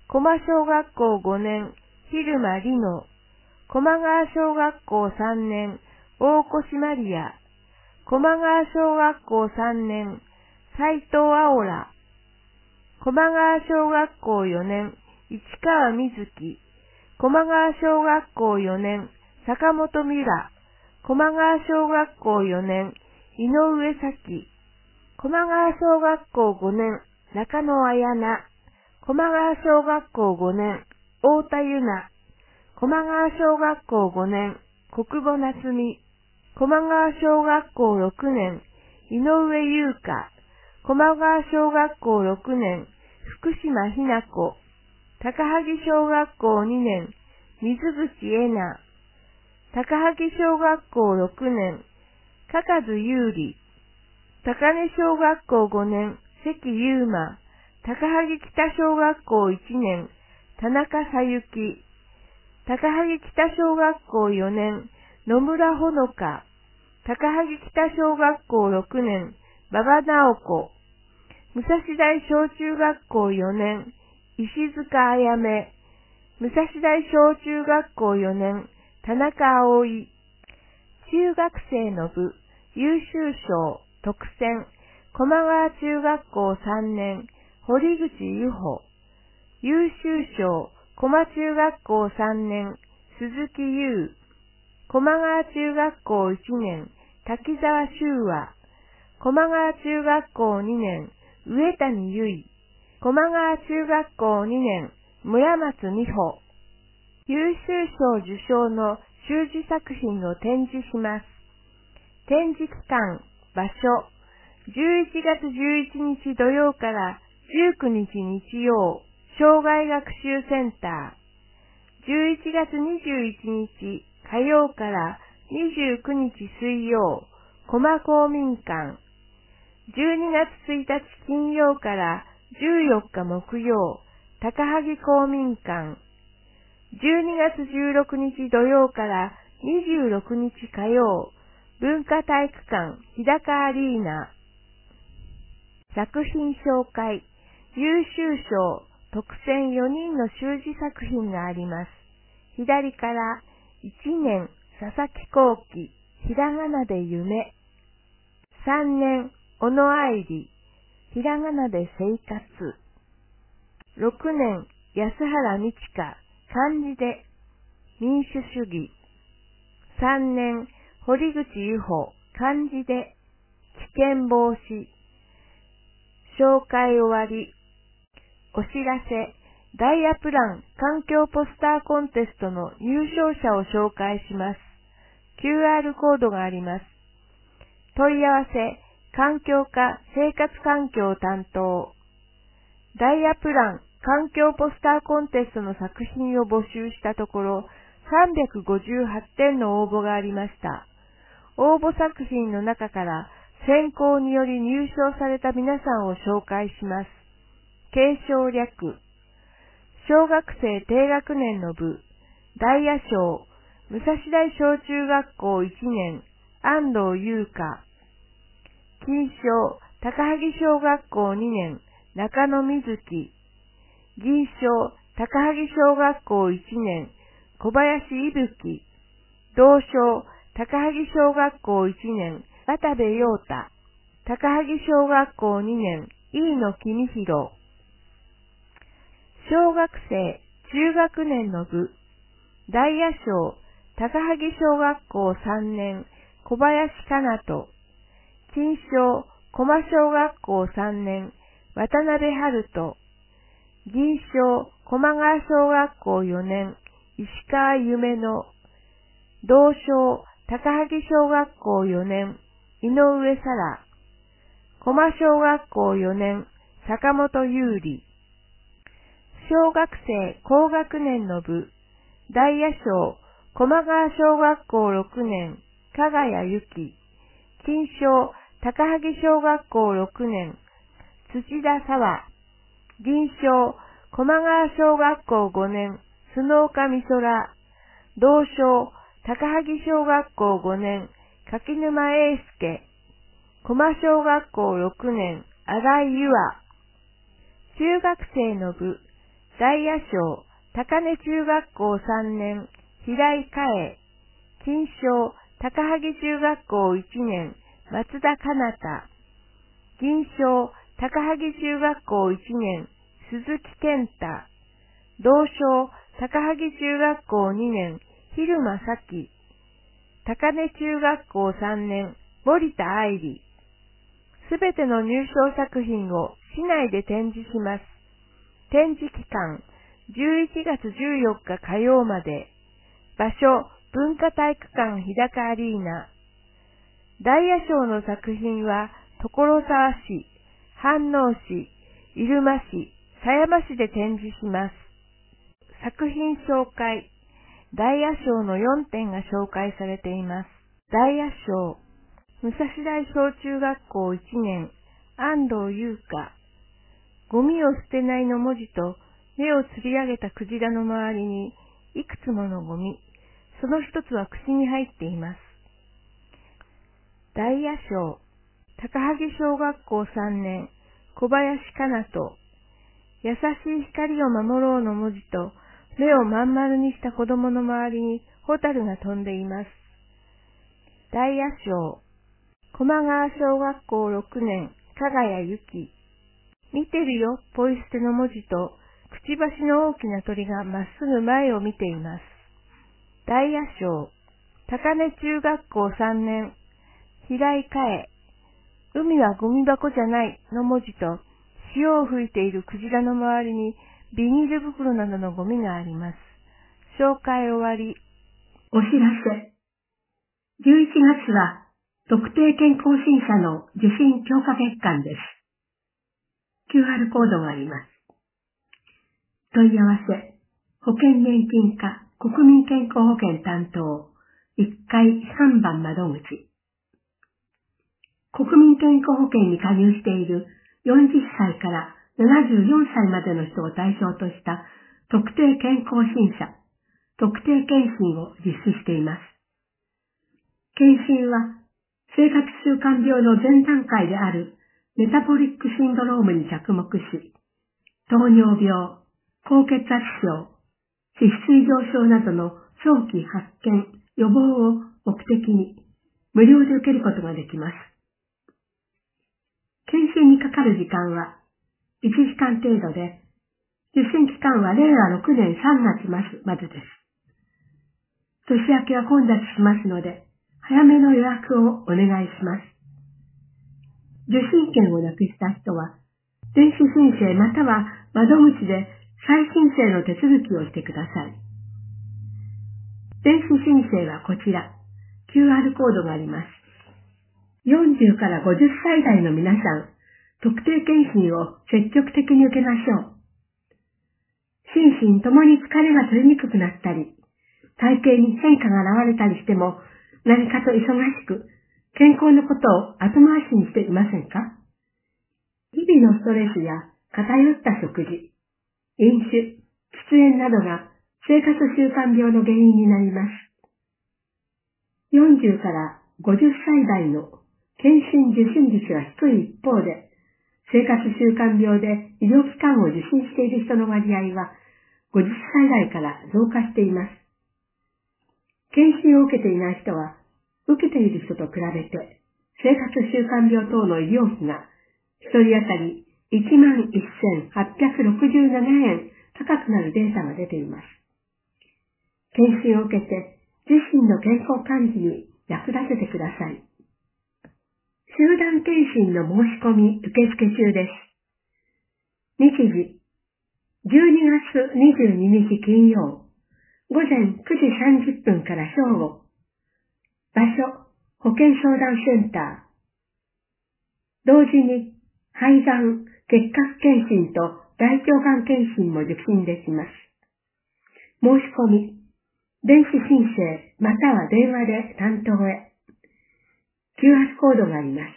駒小学校ごねん、蛭間里乃、駒川小学校さんねん、大越マリア、駒川小学校さんねん、斉藤青良、駒川小学校よねん、市川瑞希、駒川小学校よねん、坂本美良、駒川小学校よねん、井上咲、駒川小学校ごねん、中野彩奈、駒川小学校ごねん、太田優奈、駒川小学校ごねん、国母夏美、駒川小学校ろくねん、井上優香、駒川小学校ろくねん、福島ひな子、高萩小学校にねん、水口恵奈、高萩小学校ろくねん、加数優里、高根小学校ごねん、関優馬、高萩北小学校いちねん、田中さゆき、高萩北小学校よねん、野村ほのか、高萩北小学校ろくねん、馬場直子、武蔵大小中学校よねん、石塚あやめ、武蔵大小中学校よねん、田中葵、中学生の部、優秀賞、特選、駒川中学校さんねん、堀口由穂、優秀賞、駒中学校さんねん、鈴木優、駒川中学校いちねん、滝沢修和、駒川中学校にねん、上谷由衣、駒川中学校にねん、村松美穂、優秀賞受賞の習字作品を展示します。展示期間、場所、じゅういちがつじゅういちにち土曜からじゅうくにち日曜、生涯学習センター。じゅういちがつにじゅういちにち火曜からにじゅうくにち水曜、駒公民館。じゅうにがつついたち金曜からじゅうよっか木曜、高萩公民館。じゅうにがつじゅうろくにち土曜からにじゅうろくにち火曜、文化体育館日高アリーナ。作品紹介、優秀賞、特選よにんの習字作品があります。左からいちねん、佐々木幸喜、ひらがなで夢。さんねん、小野愛理、ひらがなで生活。ろくねん、安原美智香、漢字で民主主義。さんねん、堀口由穂、漢字で危険防止。紹介終わり。お知らせ、ダイヤプラン環境ポスターコンテストの入賞者を紹介します。キューアール コードがあります。問い合わせ、環境課生活環境担当。ダイヤプラン環境ポスターコンテストの作品を募集したところ、さんびゃくごじゅうはってんの応募がありました。応募作品の中から選考により入賞された皆さんを紹介します。継承略。小学生低学年の部、ダイヤ賞、武蔵大小中学校いちねん、安藤優香。金賞、高萩小学校にねん、中野瑞希。銀賞、高萩小学校いちねん、小林伊吹。銅賞、高萩小学校いちねん、渡部陽太。高萩小学校にねん、飯野公弘。小学生、中学年の部、ダイヤ賞、高萩小学校さんねん、小林かなと。金賞、駒小学校さんねん、渡辺春人。銀賞、駒川小学校よねん、石川夢乃。銅賞、高萩小学校よねん、井上沙羅。駒小学校よねん、坂本優里。小学生高学年の部、ダイヤ賞、駒川小学校ろくねん、加賀谷由紀。金賞、高萩小学校ろくねん、土田沙和。銀賞、駒川小学校ごねん、須岡美空。銅賞、高萩小学校ごねん、柿沼英介。駒小学校ろくねん、新井優愛。中学生の部、 大野賞、高根中学校さんねん、平井佳恵。金賞、高萩中学校いちねん、松田かなた。銀賞、高萩中学校いちねん、鈴木健太。銅賞、高萩中学校にねん、蛭間咲。高根中学校さんねん、森田愛理。すべての入賞作品を市内で展示します。展示期間、じゅういちがつじゅうよっか火曜まで。場所、文化体育館日高アリーナ。大野賞の作品は、所沢市、飯能市、入間市、狭山市で展示します。作品紹介。大野賞のよんてんが紹介されています。大野賞。武蔵大小中学校いちねん、安藤優香。ゴミを捨てないの文字と、目を吊り上げたクジラの周りに、いくつものゴミ。その一つは口に入っています。大野賞。高萩小学校さんねん、小林かなと。優しい光を守ろうの文字と、目をまん丸にした子供の周りに、ホタルが飛んでいます。大野賞。駒川小学校ろくねん、加賀谷由紀。見てるよ、ポイ捨ての文字と、くちばしの大きな鳥がまっすぐ前を見ています。大野賞。高根中学校さんねん、平井佳恵。海はゴミ箱じゃないの文字と、潮を吹いているクジラの周りにビニール袋などのゴミがあります。紹介終わり。 お知らせ。じゅういちがつは特定健康診者の受診強化月間です。キューアール コードがあります。問い合わせ、保険年金課国民健康保険担当いっかいさんばん窓口。国民健康保険に加入しているよんじゅっさいからななじゅうよんさいまでの人を対象とした特定健康診査、特定健診を実施しています。健診は生活習慣病の前段階であるメタボリックシンドロームに着目し、糖尿病、高血圧症、脂質異常症などの早期発見、予防を目的に無料で受けることができます。検診にかかる時間はいちじかん程度で、受診期間はれいわろくねんさんがつまでです。年明けは混雑しますので、早めの予約をお願いします。受診券をなくした人は、電子申請または窓口で再申請の手続きをしてください。電子申請はこちら、キューアール コードがあります。よんじゅうからごじゅっさい代の皆さん、特定健診を積極的に受けましょう。心身ともに疲れが取りにくくなったり、体型に変化が現れたりしても、何かと忙しく、健康のことを後回しにしていませんか？日々のストレスや偏った食事、飲酒、喫煙などが生活習慣病の原因になります。よんじゅうからごじゅっさい代の検診受診率が低い一方で、生活習慣病で医療機関を受診している人の割合はごじゅっさい代から増加しています。検診を受けていない人は、受けている人と比べて、生活習慣病等の医療費が一人当たりいちまんせんはっぴゃくろくじゅうななえん高くなるデータが出ています。検診を受けて自身の健康管理に役立ててください。集団検診の申し込み受付中です。日時、じゅうにがつにじゅうににち金曜、午前くじさんじゅっぷんから正午。場所、保健相談センター。同時に、肺がん、結核検診と大腸がん検診も受診できます。申し込み、電子申請または電話で担当へ。キューアール コードがあります。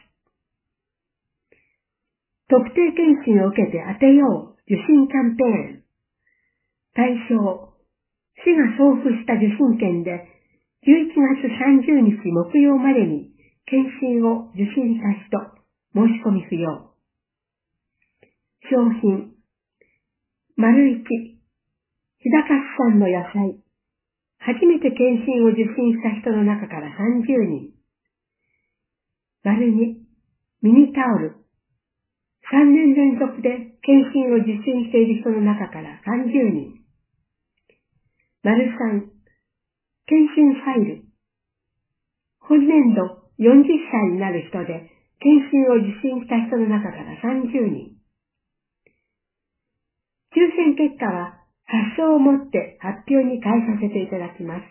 特定検診を受けて当てよう受診キャンペーン。対象、市が送付した受診券でじゅういちがつさんじゅうにち木曜までに検診を受診した人、申し込み不要。商品、 丸一、日高さんの野菜。初めて検診を受診した人の中からさんじゅうにん。丸二、ミニタオル。さんねん連続で検診を受診している人の中からさんじゅうにん。丸三、検診ファイル。本年度よんじゅっさいになる人で検診を受診した人の中からさんじゅうにん。抽選結果は発送をもって発表に返させていただきます。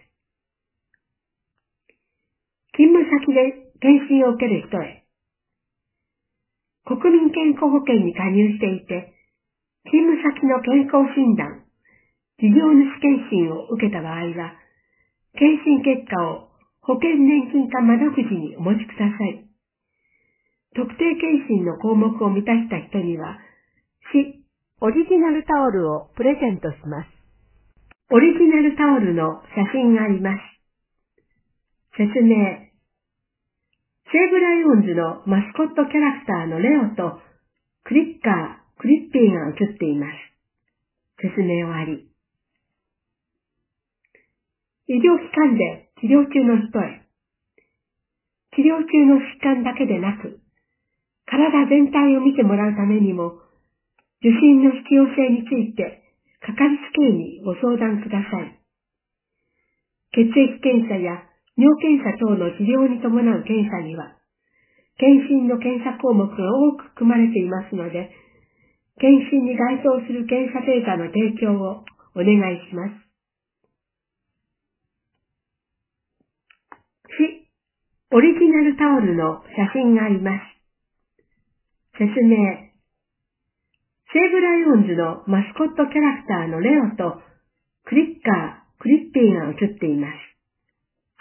勤務先で検診を受ける人へ。国民健康保険に加入していて、勤務先の健康診断、事業主検診を受けた場合は、検診結果を保険年金課窓口にお持ちください。特定検診の項目を満たした人には、市オリジナルタオルをプレゼントします。オリジナルタオルの写真があります。説明。西武ライオンズのマスコットキャラクターのレオとクリッカー、クリッピーが写っています。説明終わり。医療機関で治療中の人へ。治療中の疾患だけでなく、体全体を見てもらうためにも、受診の必要性について、かかりつけ医にご相談ください。血液検査や尿検査等の治療に伴う検査には、検診の検査項目が多く含まれていますので、検診に該当する検査データの提供をお願いします。市オリジナルタオルの写真があります。説明。西武ライオンズのマスコットキャラクターのレオとクリッカー、クリッピーが写っています。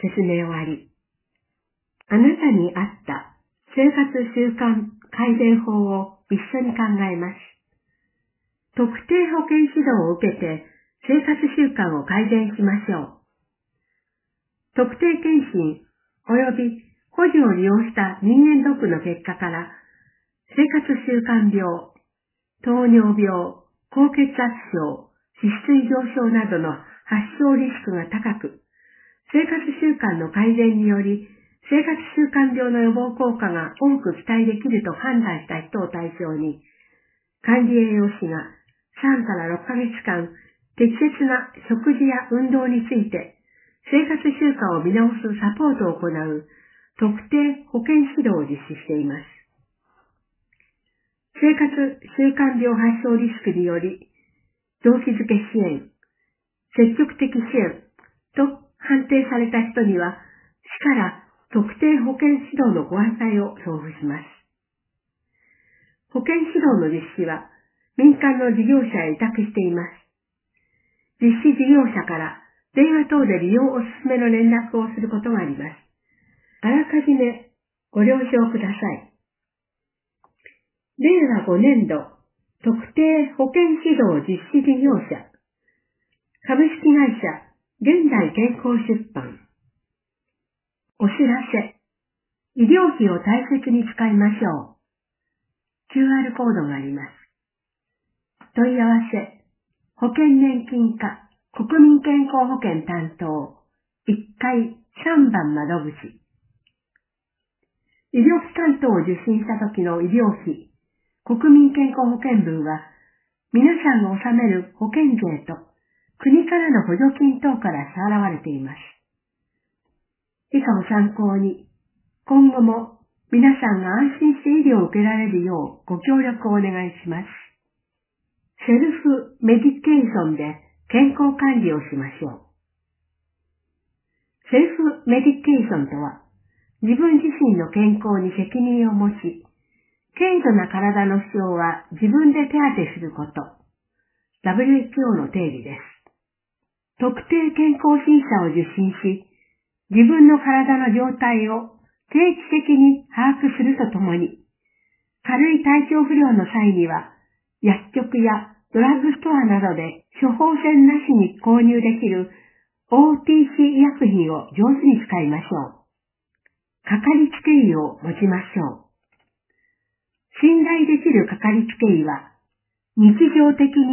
説明終わり。あなたに合った生活習慣改善法を一緒に考えます。特定保健指導を受けて生活習慣を改善しましょう。特定検診及び補助を利用した人間ドックの結果から、生活習慣病、糖尿病、高血圧症、脂質異常症などの発症リスクが高く、生活習慣の改善により、生活習慣病の予防効果が多く期待できると判断した人を対象に、管理栄養士がさんからろっかげつかん、適切な食事や運動について、生活習慣を見直すサポートを行う特定保健指導を実施しています。生活習慣病発症リスクにより、動機づけ支援、積極的支援と判定された人には、市から特定保健指導のご案内を送付します。保健指導の実施は民間の事業者へ委託しています。実施事業者から電話等で利用おすすめの連絡をすることがあります。あらかじめご了承ください。れいわごねんど特定保健指導実施事業者株式会社現代健康出版。お知らせ。医療費を大切に使いましょう。キューアール コードがあります。問い合わせ。保険年金課国民健康保険担当いっかいさんばん窓口。医療機関等を受診した時の医療費、国民健康保険分は皆さんが納める保険税と国からの補助金等から支払われています。以下を参考に、今後も皆さんが安心して医療を受けられるようご協力をお願いします。セルフメディケーションで健康管理をしましょう。セルフメディケーションとは、自分自身の健康に責任を持ち、軽度な体の不調は自分で手当てすること。ダブリューエイチオー の定義です。特定健康審査を受診し、自分の体の状態を定期的に把握するとともに、軽い体調不良の際には、薬局やドラッグストアなどで処方箋なしに購入できる オーティーシー 医薬品を上手に使いましょう。かかりつけ医を持ちましょう。信頼できるかかりつけ医は、日常的に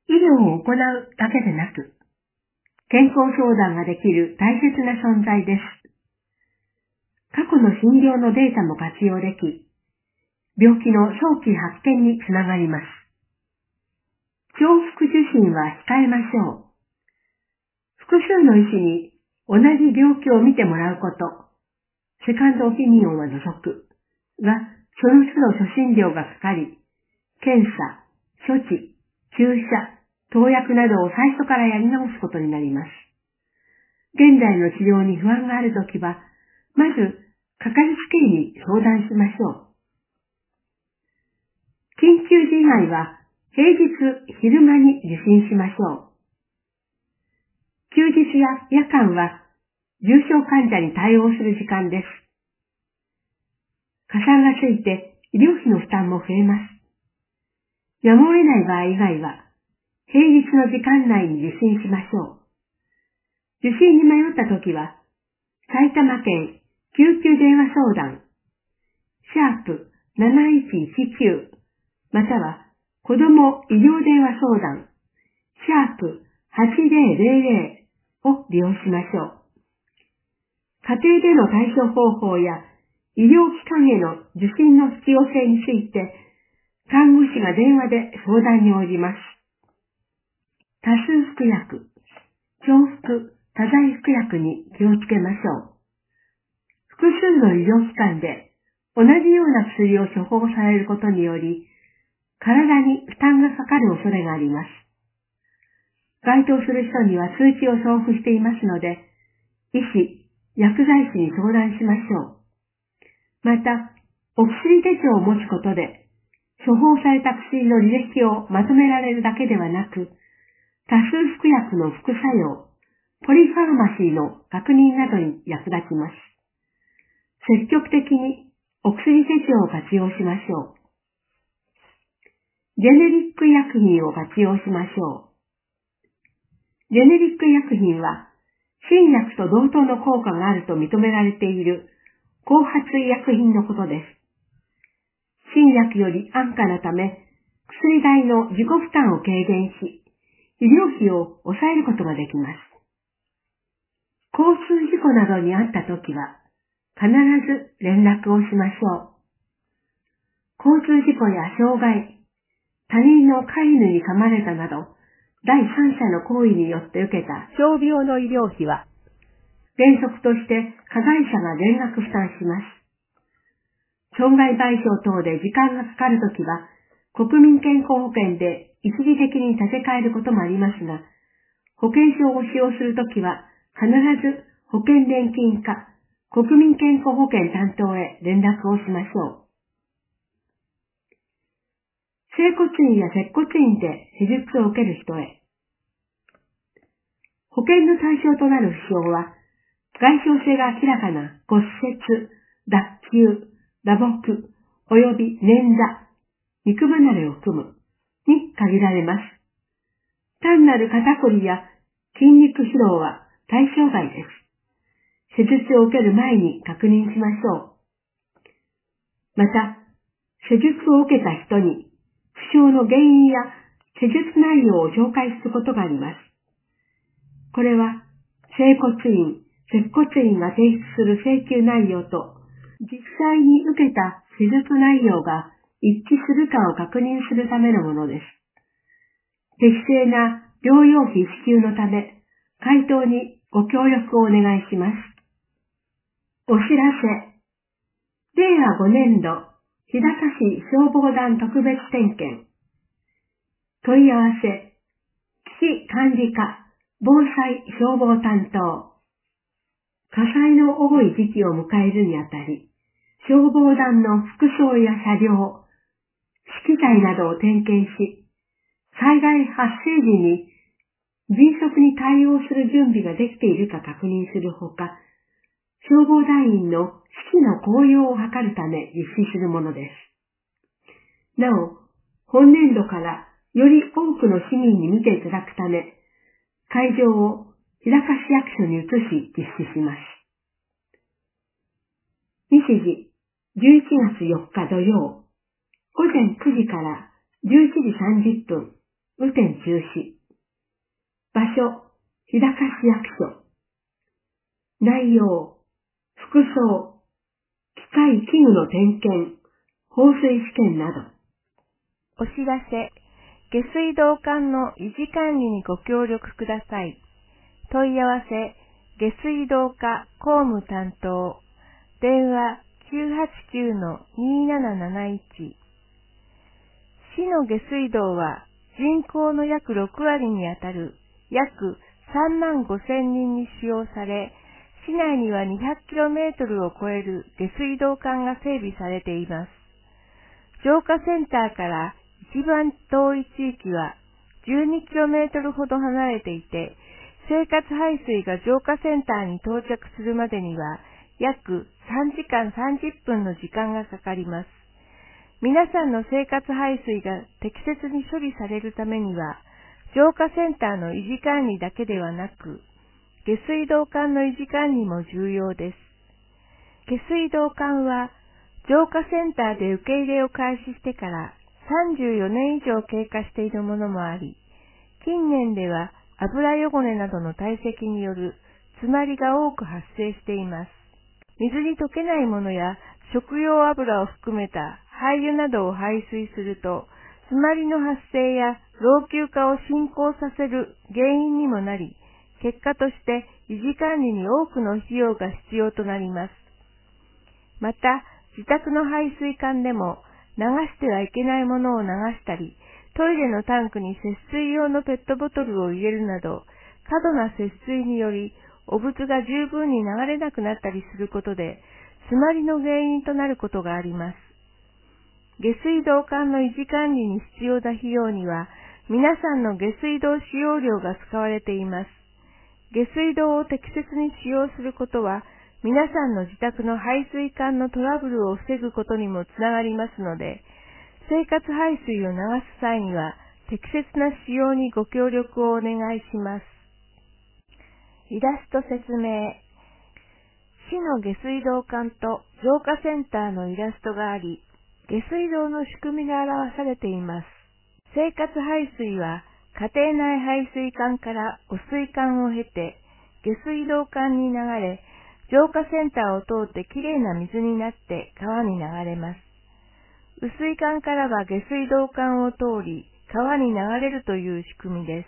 医療を行うだけでなく、健康相談ができる大切な存在です。過去の診療のデータも活用でき、病気の早期発見につながります。重複受診は控えましょう。複数の医師に同じ病気を見てもらうこと、セカンドオピニオンは除く、が、その都度初診料がかかり、検査、処置、注射、投薬などを最初からやり直すことになります。現在の治療に不安があるときは、まず、かかりつけ医に相談しましょう。緊急時以外は、平日昼間に受診しましょう。休日や夜間は、重症患者に対応する時間です。加算がついて医療費の負担も増えます。やむを得ない場合以外は、平日の時間内に受診しましょう。受診に迷ったときは、埼玉県救急電話相談、シャープなないちいちきゅう、または子ども医療電話相談、シャープはちぜろぜろぜろを利用しましょう。家庭での対処方法や医療機関への受診の必要性について、看護師が電話で相談に応じます。多数服薬、重複、多剤服薬に気をつけましょう。複数の医療機関で同じような薬を処方されることにより、体に負担がかかる恐れがあります。該当する人には通知を送付していますので、医師、薬剤師に相談しましょう。また、お薬手帳を持つことで、処方された薬の履歴をまとめられるだけではなく、多数服薬の副作用、ポリファーマシーの確認などに役立ちます。積極的にお薬手帳を活用しましょう。ジェネリック医薬品を活用しましょう。ジェネリック医薬品は、新薬と同等の効果があると認められている後発医薬品のことです。新薬より安価なため、薬代の自己負担を軽減し、医療費を抑えることができます。交通事故などに遭ったときは、必ず連絡をしましょう。交通事故や傷害、他人の飼い犬に噛まれたなど、第三者の行為によって受けた傷病の医療費は、原則として加害者が全額負担します。損害賠償等で時間がかかるときは、国民健康保険で一時的に立て替えることもありますが、保険証を使用するときは、必ず保険年金課、国民健康保険担当へ連絡をしましょう。整骨院や接骨院で施術を受ける人へ。保険の対象となる負傷は、外傷性が明らかな骨折、脱臼、打撲、および捻挫、肉離れを含む、に限られます。単なる肩こりや筋肉疲労は対象外です。施術を受ける前に確認しましょう。また、施術を受けた人に、負傷の原因や施術内容を紹介することがあります。これは、整骨院、接骨院が提出する請求内容と、実際に受けた施術内容が一致するかを確認するためのものです。適正な療養費支給のため、回答にご協力をお願いします。お知らせ。れいわごねんど、日高市消防団特別点検。問い合わせ、危機管理課、防災消防担当。火災の多い時期を迎えるにあたり、消防団の服装や車両、資機材などを点検し、災害発生時に迅速に対応する準備ができているか確認するほか、消防団員の士気の高揚を図るため実施するものです。なお、本年度からより多くの市民に見ていただくため、会場を日高市役所に移し実施します。日時、じゅういちがつよっか土曜、ごぜんくじからじゅういちじさんじゅっぷん、 雨天中止。場所、日高市役所。内容、服装、機械器具の点検、放水試験など。 お知らせ、下水道管の維持管理にご協力ください。問い合わせ、下水道課工務担当。電話 きゅうはちきゅうのにーなななないち。市の下水道は人口の約ろくわりにあたる約さんまんごせんにんに使用され、市内には にひゃくキロメートル を超える下水道管が整備されています。浄化センターから一番遠い地域はじゅうにキロメートル ほど離れていて、生活排水が浄化センターに到着するまでには約さんじかんさんじゅっぷんの時間がかかります。皆さんの生活排水が適切に処理されるためには、浄化センターの維持管理だけではなく、下水道管の維持管理も重要です。下水道管は、浄化センターで受け入れを開始してからさんじゅうよねん以上経過しているものもあり、近年では油汚れなどの堆積による詰まりが多く発生しています。水に溶けないものや食用油を含めた廃油などを排水すると、詰まりの発生や老朽化を進行させる原因にもなり、結果として維持管理に多くの費用が必要となります。また、自宅の排水管でも流してはいけないものを流したり、トイレのタンクに節水用のペットボトルを入れるなど、過度な節水により、汚物が十分に流れなくなったりすることで、詰まりの原因となることがあります。下水道管の維持管理に必要な費用には、皆さんの下水道使用料が使われています。下水道を適切に使用することは、皆さんの自宅の排水管のトラブルを防ぐことにもつながりますので、生活排水を流す際には、適切な使用にご協力をお願いします。イラスト説明。市の下水道管と浄化センターのイラストがあり、下水道の仕組みが表されています。生活排水は家庭内排水管から汚水管を経て下水道管に流れ、浄化センターを通ってきれいな水になって川に流れます。雨水管からは下水道管を通り川に流れるという仕組みです。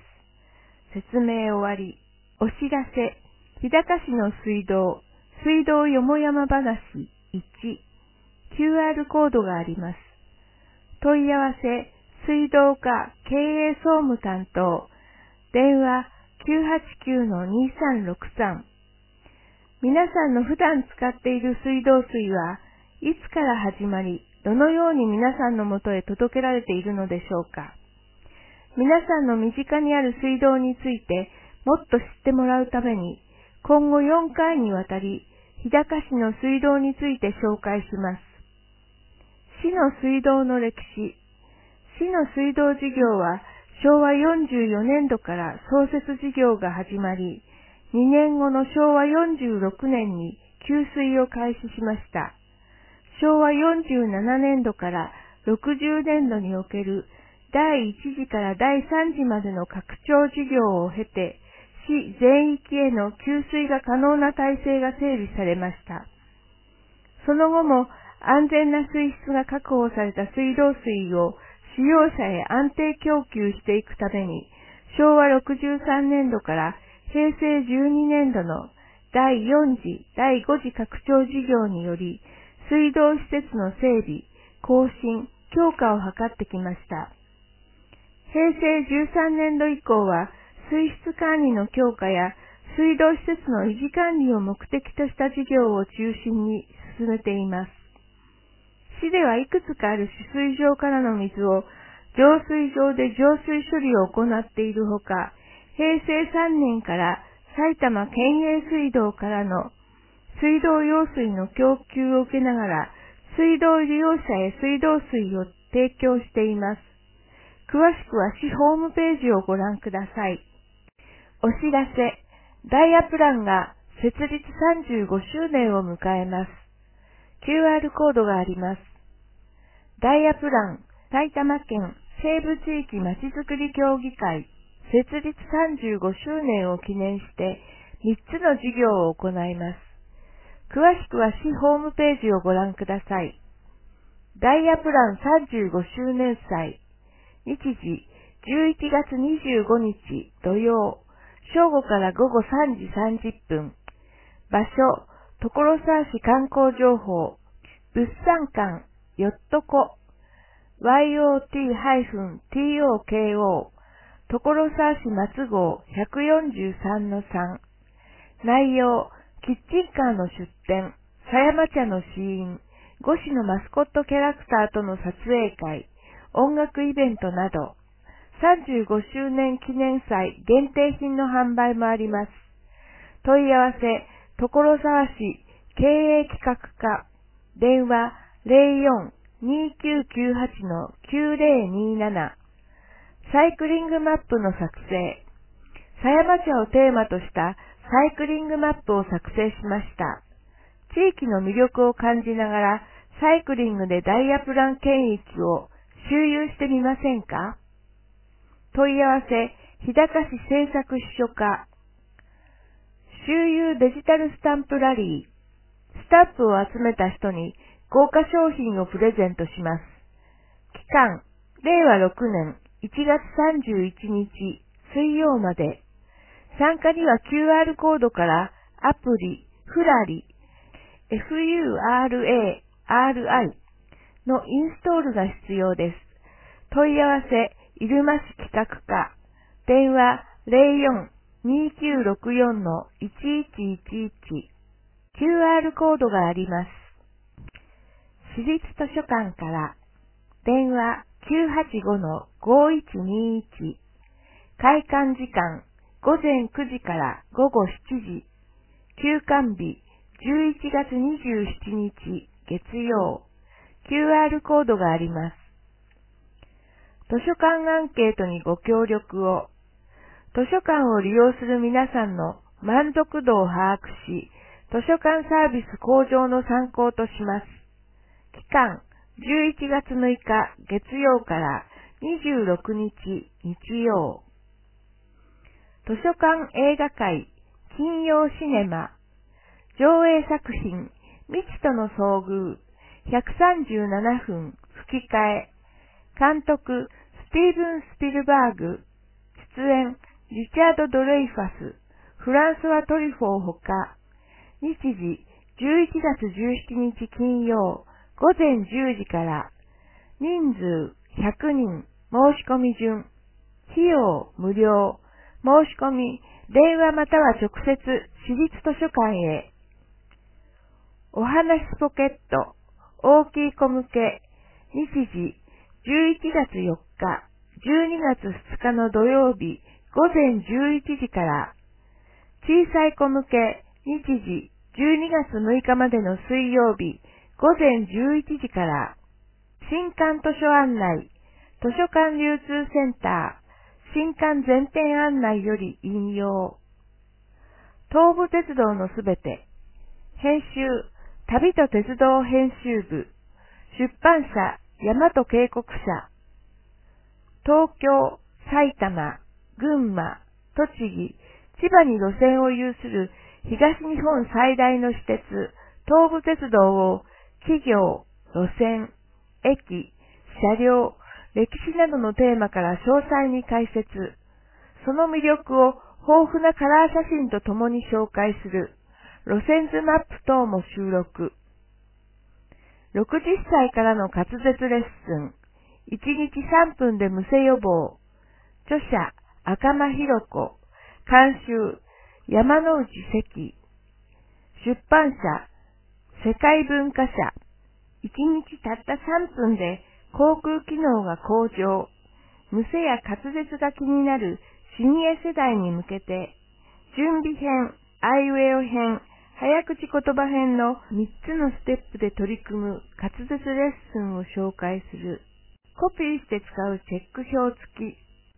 説明終わり。お知らせ。日高市の水道、水道よもやま話いち、キューアール コードがあります。問い合わせ、水道課経営総務担当、電話 きゅうはちきゅうのにさんろくさん。皆さんの普段使っている水道水はいつから始まり、どのように皆さんのもとへ届けられているのでしょうか。皆さんの身近にある水道についてもっと知ってもらうために、今後よんかいにわたり、日高市の水道について紹介します。市の水道の歴史。市の水道事業はしょうわよんじゅうよねんどから創設事業が始まり、にねんごのしょうわよんじゅうろくねんに給水を開始しました。しょうわよんじゅうななねんどからろくじゅうねんどにおけるだいいちじからだいさんじまでの拡張事業を経て、市全域への給水が可能な体制が整備されました。その後も安全な水質が確保された水道水を使用者へ安定供給していくために、しょうわろくじゅうさんねんどからへいせいじゅうにねんどのだいよんじ、だいごじ拡張事業により、水道施設の整備、更新、強化を図ってきました。へいせいじゅうさんねんど以降は、水質管理の強化や水道施設の維持管理を目的とした事業を中心に進めています。市ではいくつかある取水場からの水を浄水場で浄水処理を行っているほか、へいせいさんねんから埼玉県営水道からの水道用水の供給を受けながら、水道利用者へ水道水を提供しています。詳しくは市ホームページをご覧ください。お知らせ、ダイヤプランが設立さんじゅうごしゅうねんを迎えます。キューアール コードがあります。ダイヤプラン、埼玉県西部地域まちづくり協議会設立さんじゅうごしゅうねんを記念してみっつの事業を行います。詳しくは市ホームページをご覧ください。ダイヤプランさんじゅうごしゅうねん祭、日時じゅういちがつにじゅうごにち土曜、正午からごごさんじさんじゅっぷん、場所、所沢市観光情報、物産館、ヨットコ、ワイオーティーティーオーケーオー、所沢市松号ひゃくよんじゅうさんのさん、内容、キッチンカーの出店、狭山茶の試飲、ごしのマスコットキャラクターとの撮影会、音楽イベントなど、さんじゅうごしゅうねん記念祭限定品の販売もあります。問い合わせ、所沢市経営企画課、電話 ゼロよん にきゅうきゅうはち きゅうゼロになな、サイクリングマップの作成、狭山茶をテーマとしたサイクリングマップを作成しました。地域の魅力を感じながらサイクリングでダイヤプラン圏域を周遊してみませんか？問い合わせ、日高市政策秘書課、周遊デジタルスタンプラリー、スタンプを集めた人に豪華商品をプレゼントします。期間、れいわろくねんいちがつさんじゅういちにち水曜まで。参加には キューアール コードからアプリ、フラリ、エフユーアールエーアールアイ のインストールが必要です。問い合わせ、入間市企画課、電話 ゼロよん にきゅうろくよん いちいちいちいち、キューアール コードがあります。市立図書館から、電話 きゅうはちご ごいちにいち、開館時間、ごぜんくじからごごしちじ、休館日じゅういちがつにじゅうしちにち月曜、キューアール コードがあります。図書館アンケートにご協力を。図書館を利用する皆さんの満足度を把握し、図書館サービス向上の参考とします。期間、じゅういちがつむいか月曜からにじゅうろくにち日曜。図書館映画会、金曜シネマ。上映作品、未知との遭遇、ひゃくさんじゅうななふん、吹き替え。監督、スティーブン・スピルバーグ。出演、リチャード・ドレイファス、フランソワ・トリフォーほか。日時、じゅういちがつじゅうしちにち金曜、ごぜんじゅうじから。人数、ひゃくにん、申し込み順。費用、無料。申し込み、電話または直接、市立図書館へ。お話ポケット、大きい子向け。日時、じゅういちがつよっか、じゅうにがつふつかの土曜日、ごぜんじゅういちじから。小さい子向け、日時、じゅうにがつむいかまでの水曜日、ごぜんじゅういちじから。新館図書案内、図書館流通センター、新館全店案内より引用。東武鉄道のすべて。編集、旅と鉄道編集部。出版社、大和渓谷社。東京、埼玉、群馬、栃木、千葉に路線を有する東日本最大の私鉄、東武鉄道を企業、路線、駅、車両、歴史などのテーマから詳細に解説、その魅力を豊富なカラー写真とともに紹介する路線図マップ等も収録。ろくじゅっさいからの滑舌レッスン、いちにちさんぷんでむせ予防。著者、赤間弘子。監修、山之内関。出版社、世界文化社。いちにちたったさんぷんで口腔機能が向上。むせや滑舌が気になるシニア世代に向けて、準備編、アイウェオ編、早口言葉編のみっつのステップで取り組む滑舌レッスンを紹介する。コピーして使うチェック表付き。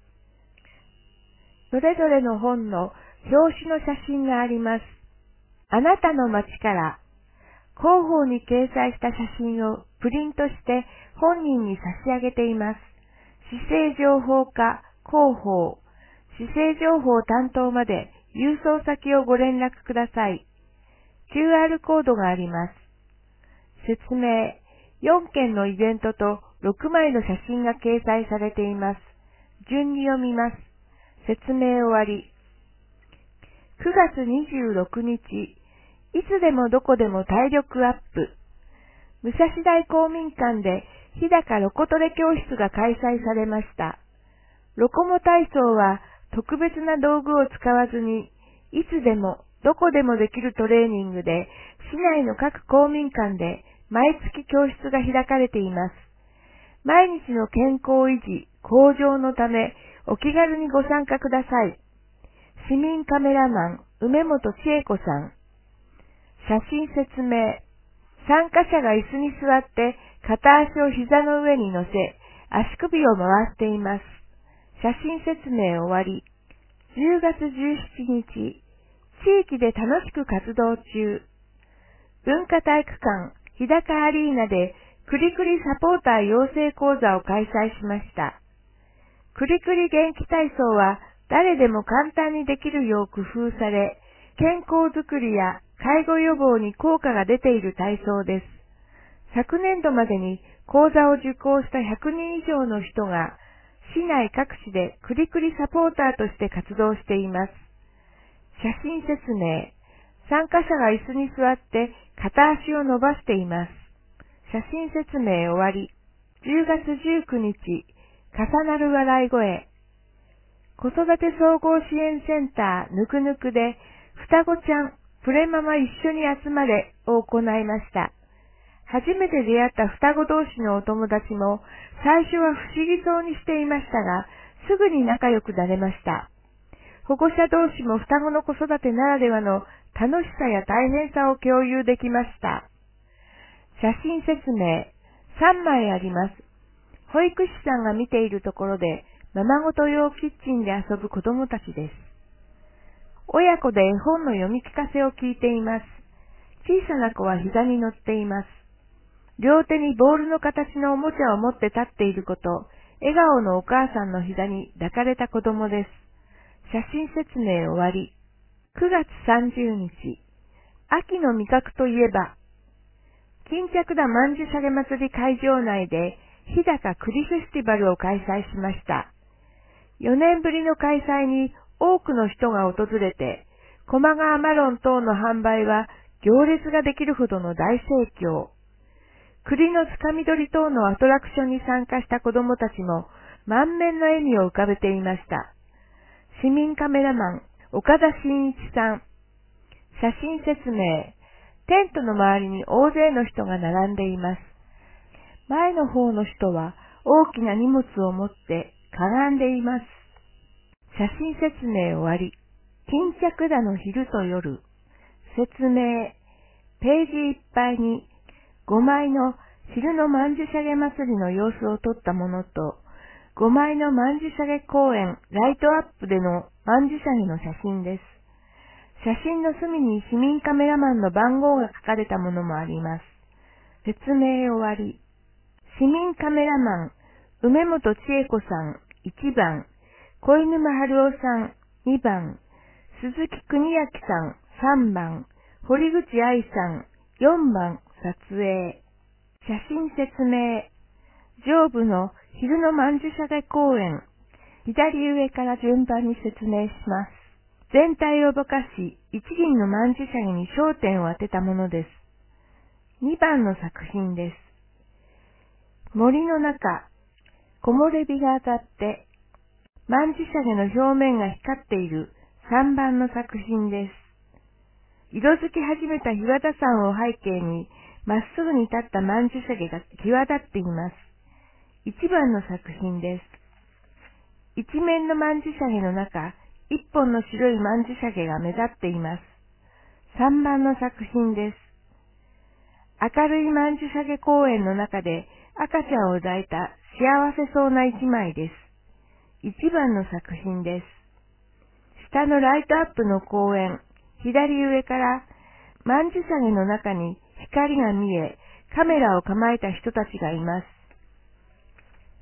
それぞれの本の表紙の写真があります。あなたの街から広報に掲載した写真をプリントして本人に差し上げています。 市政情報課広報、市政情報担当まで郵送先をご連絡ください。キューアール コードがあります。説明。よんけんのイベントとろくまいの写真が掲載されています。順に読みます。説明終わり。くがつにじゅうろくにち、いつでもどこでも体力アップ。武蔵大公民館で日高ロコトレ教室が開催されました。ロコモ体操は特別な道具を使わずに、いつでもどこでもできるトレーニングで、市内の各公民館で毎月教室が開かれています。毎日の健康維持、向上のため、お気軽にご参加ください。市民カメラマン、梅本千恵子さん。写真説明。参加者が椅子に座って片足を膝の上に乗せ、足首を回しています。写真説明終わり。じゅうがつじゅうしちにち、地域で楽しく活動中。文化体育館日高アリーナでクリクリサポーター養成講座を開催しました。クリクリ元気体操は誰でも簡単にできるよう工夫され、健康づくりや介護予防に効果が出ている体操です。昨年度までに講座を受講したひゃくにん以上の人が、市内各地でクリクリサポーターとして活動しています。写真説明。参加者が椅子に座って片足を伸ばしています。写真説明終わり。じゅうがつじゅうくにち、重なる笑い声。子育て総合支援センターぬくぬくで、双子ちゃん、プレママ一緒に集まれを行いました。初めて出会った双子同士のお友達も、最初は不思議そうにしていましたが、すぐに仲良くなれました。保護者同士も双子の子育てならではの楽しさや大変さを共有できました。写真説明。さんまいあります。保育士さんが見ているところで、ままごと用キッチンで遊ぶ子供たちです。親子で絵本の読み聞かせを聞いています。小さな子は膝に乗っています。両手にボールの形のおもちゃを持って立っている子と、笑顔のお母さんの膝に抱かれた子供です。写真説明終わり。くがつさんじゅうにち、秋の味覚といえば、巾着田まんじゅしゃげ祭り会場内で日高栗フェスティバルを開催しました。よねんぶりの開催に多くの人が訪れて、駒川マロン等の販売は行列ができるほどの大盛況。栗のつかみ取り等のアトラクションに参加した子供たちも満面の笑みを浮かべていました。市民カメラマン、岡田真一さん。写真説明。テントの周りに大勢の人が並んでいます。前の方の人は大きな荷物を持ってかがんでいます。写真説明終わり。巾着田の昼と夜。説明。ページいっぱいにごまいの昼のまんじゅしゃげ祭りの様子を撮ったものと、ごまいのまんじゅしゃげ公園ライトアップでのまんじゅしゃげの写真です。写真の隅に市民カメラマンの番号が書かれたものもあります。説明終わり。市民カメラマン、梅本千恵子さんいちばん、小犬間春夫さんにばん、鈴木邦明さんさんばん、堀口愛さんよんばん撮影。写真説明。上部の昼のまんじゅしゃげ公園、左上から順番に説明します。全体をぼかし、一輪のまんじゅしゃげに焦点を当てたものです。にばんの作品です。森の中、木漏れ日が当たって、まんじゅしゃげの表面が光っているさんばんの作品です。色づき始めた日和田山を背景に、まっすぐに立ったまんじゅしゃげが際立っています。いちばんの作品です。一面のまんじゅしゃげの中、一本の白いまんじゅしゃげが目立っています。さんばんの作品です。明るいまんじゅしゃげ公園の中で赤ちゃんを抱いた幸せそうな一枚です。いちばんの作品です。下のライトアップの公園、左上からまんじゅしゃげの中に光が見え、カメラを構えた人たちがいます。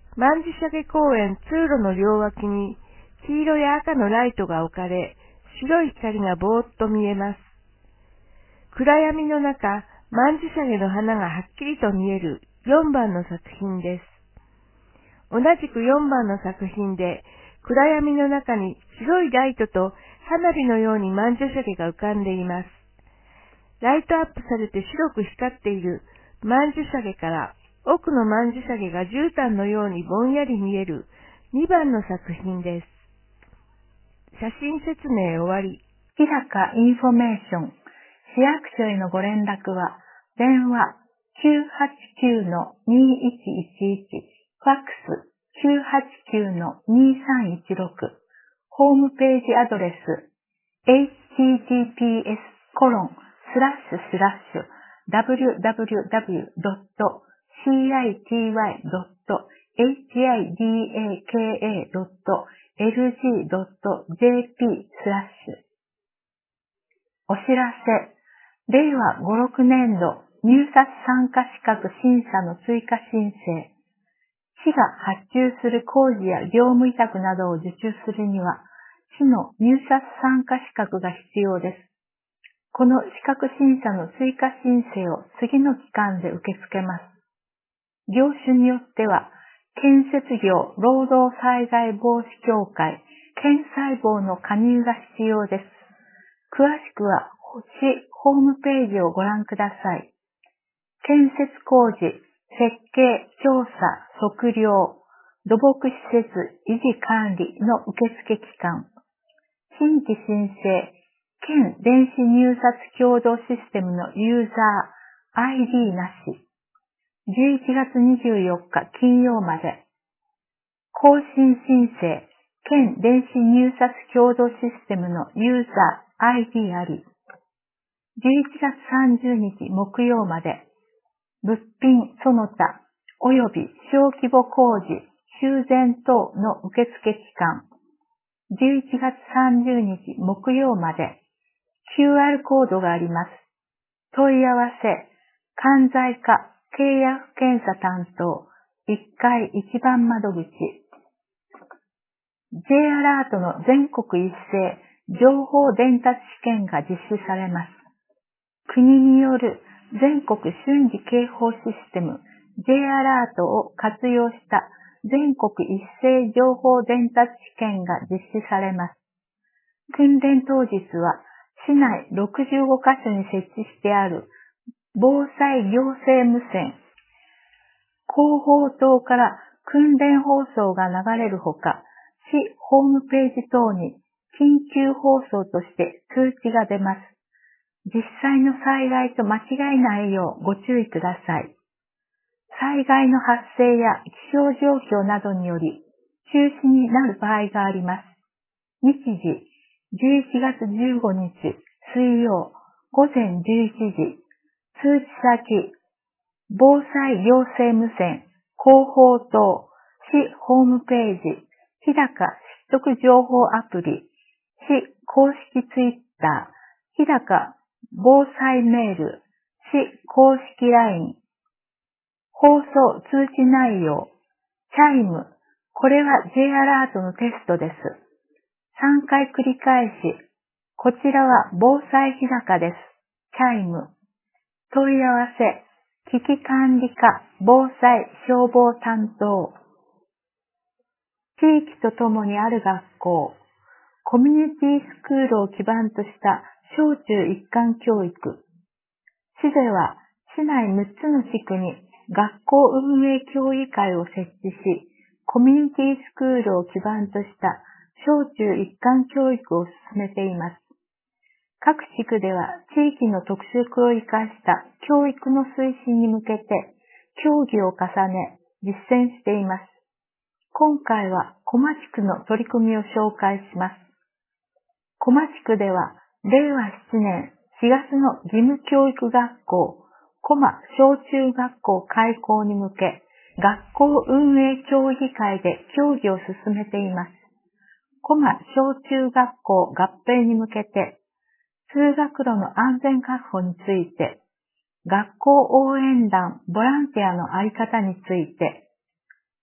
曼珠沙華公園通路の両脇に黄色や赤のライトが置かれ、白い光がぼーっと見えます。暗闇の中、曼珠沙華の花がはっきりと見えるよんばんの作品です。同じくよんばんの作品で、暗闇の中に白いライトと花火のように曼珠沙華が浮かんでいます。ライトアップされて白く光っている曼珠沙華から奥の曼珠沙華が絨毯のようにぼんやり見えるにばんの作品です。写真説明終わり。 日高インフォメーション。市役所へのご連絡は、電話 きゅうはちきゅうのにいちいちいち、ファックス きゅうはちきゅうのにさんいちろく、ホームページアドレス エイチティーティーピーエスコロンスラッシュスラッシュ ダブリューダブリューダブリュードットシーアイティーワイドットエイチアイディーエーケーエードットエルジードットジェーピースラッシュ。お知らせ。れいわごろくねんど入札参加資格審査の追加申請。市が発注する工事や業務委託などを受注するには、市の入札参加資格が必要です。この資格審査の追加申請を次の期間で受け付けます。業種によっては、建設業労働災害防止協会、県細胞の加入が必要です。詳しくは、市ホームページをご覧ください。建設工事、設計、調査、測量、土木施設維持管理の受付期間。新規申請、県電子入札共同システムのユーザー アイディー なし。じゅういちがつにじゅうよっか金曜まで。更新申請、県電子入札共同システムのユーザー アイディー あり。じゅういちがつさんじゅうにち木曜まで。物品その他、及び小規模工事、修繕等の受付期間。じゅういちがつさんじゅうにち木曜まで。キューアール コードがあります。問い合わせ、関西課契約検査担当、いっかいいちばん窓口。J アラートの全国一斉情報伝達試験が実施されます。国による全国瞬時警報システム J アラートを活用した全国一斉情報伝達試験が実施されます。訓練当日は市内ろくじゅうごかしょに設置してある防災行政無線、広報塔から訓練放送が流れるほか、市ホームページ等に緊急放送として通知が出ます。実際の災害と間違いないようご注意ください。災害の発生や気象状況などにより中止になる場合があります。日時、じゅういちがつじゅうごにち水曜ごぜんじゅういちじ、通知先、防災行政無線、広報塔、市ホームページ、日高知得情報アプリ、市公式ツイッター、日高防災メール、市公式 ライン、放送通知内容、チャイム、これは J アラートのテストです。さんかい繰り返し、こちらは防災日高です。チャイム、問い合わせ、危機管理課、防災消防担当。地域とともにある学校、コミュニティスクールを基盤とした小中一貫教育。市では市内むっつの地区に学校運営協議会を設置し、コミュニティスクールを基盤とした小中一貫教育を進めています。各地区では地域の特色を生かした教育の推進に向けて協議を重ね実践しています。今回は小間地区の取り組みを紹介します。小間地区ではれいわななねんしがつの義務教育学校小間小中学校開校に向け学校運営協議会で協議を進めています。小間小中学校合併に向けて通学路の安全確保について、学校応援団ボランティアのあり方について、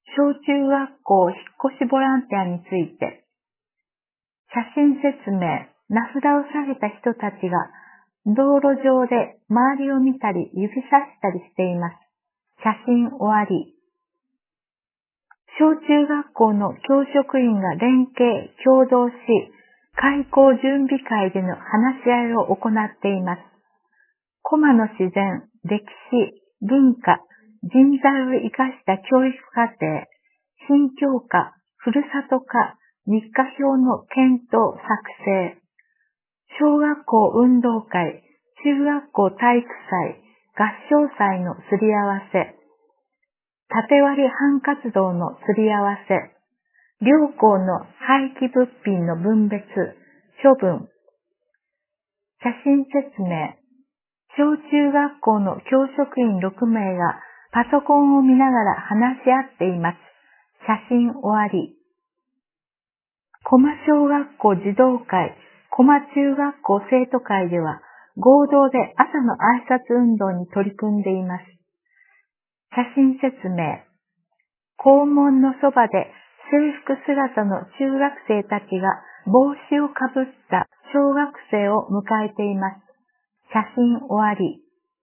小中学校引っ越しボランティアについて、写真説明、名札を下げた人たちが道路上で周りを見たり指さしたりしています。写真終わり。小中学校の教職員が連携、協働し、開校準備会での話し合いを行っています。コマの自然、歴史、文化、人材を生かした教育課程、新教科、ふるさと科、日課表の検討、作成、小学校運動会、中学校体育祭、合唱祭のすり合わせ、縦割り班活動のすり合わせ、両校の廃棄物品の分別、処分、写真説明、小中学校の教職員ろくめいがパソコンを見ながら話し合っています。写真終わり。小間小学校児童会、小間中学校生徒会では合同で朝の挨拶運動に取り組んでいます。写真説明。校門のそばで制服姿の中学生たちが帽子をかぶった小学生を迎えています。写真終わり。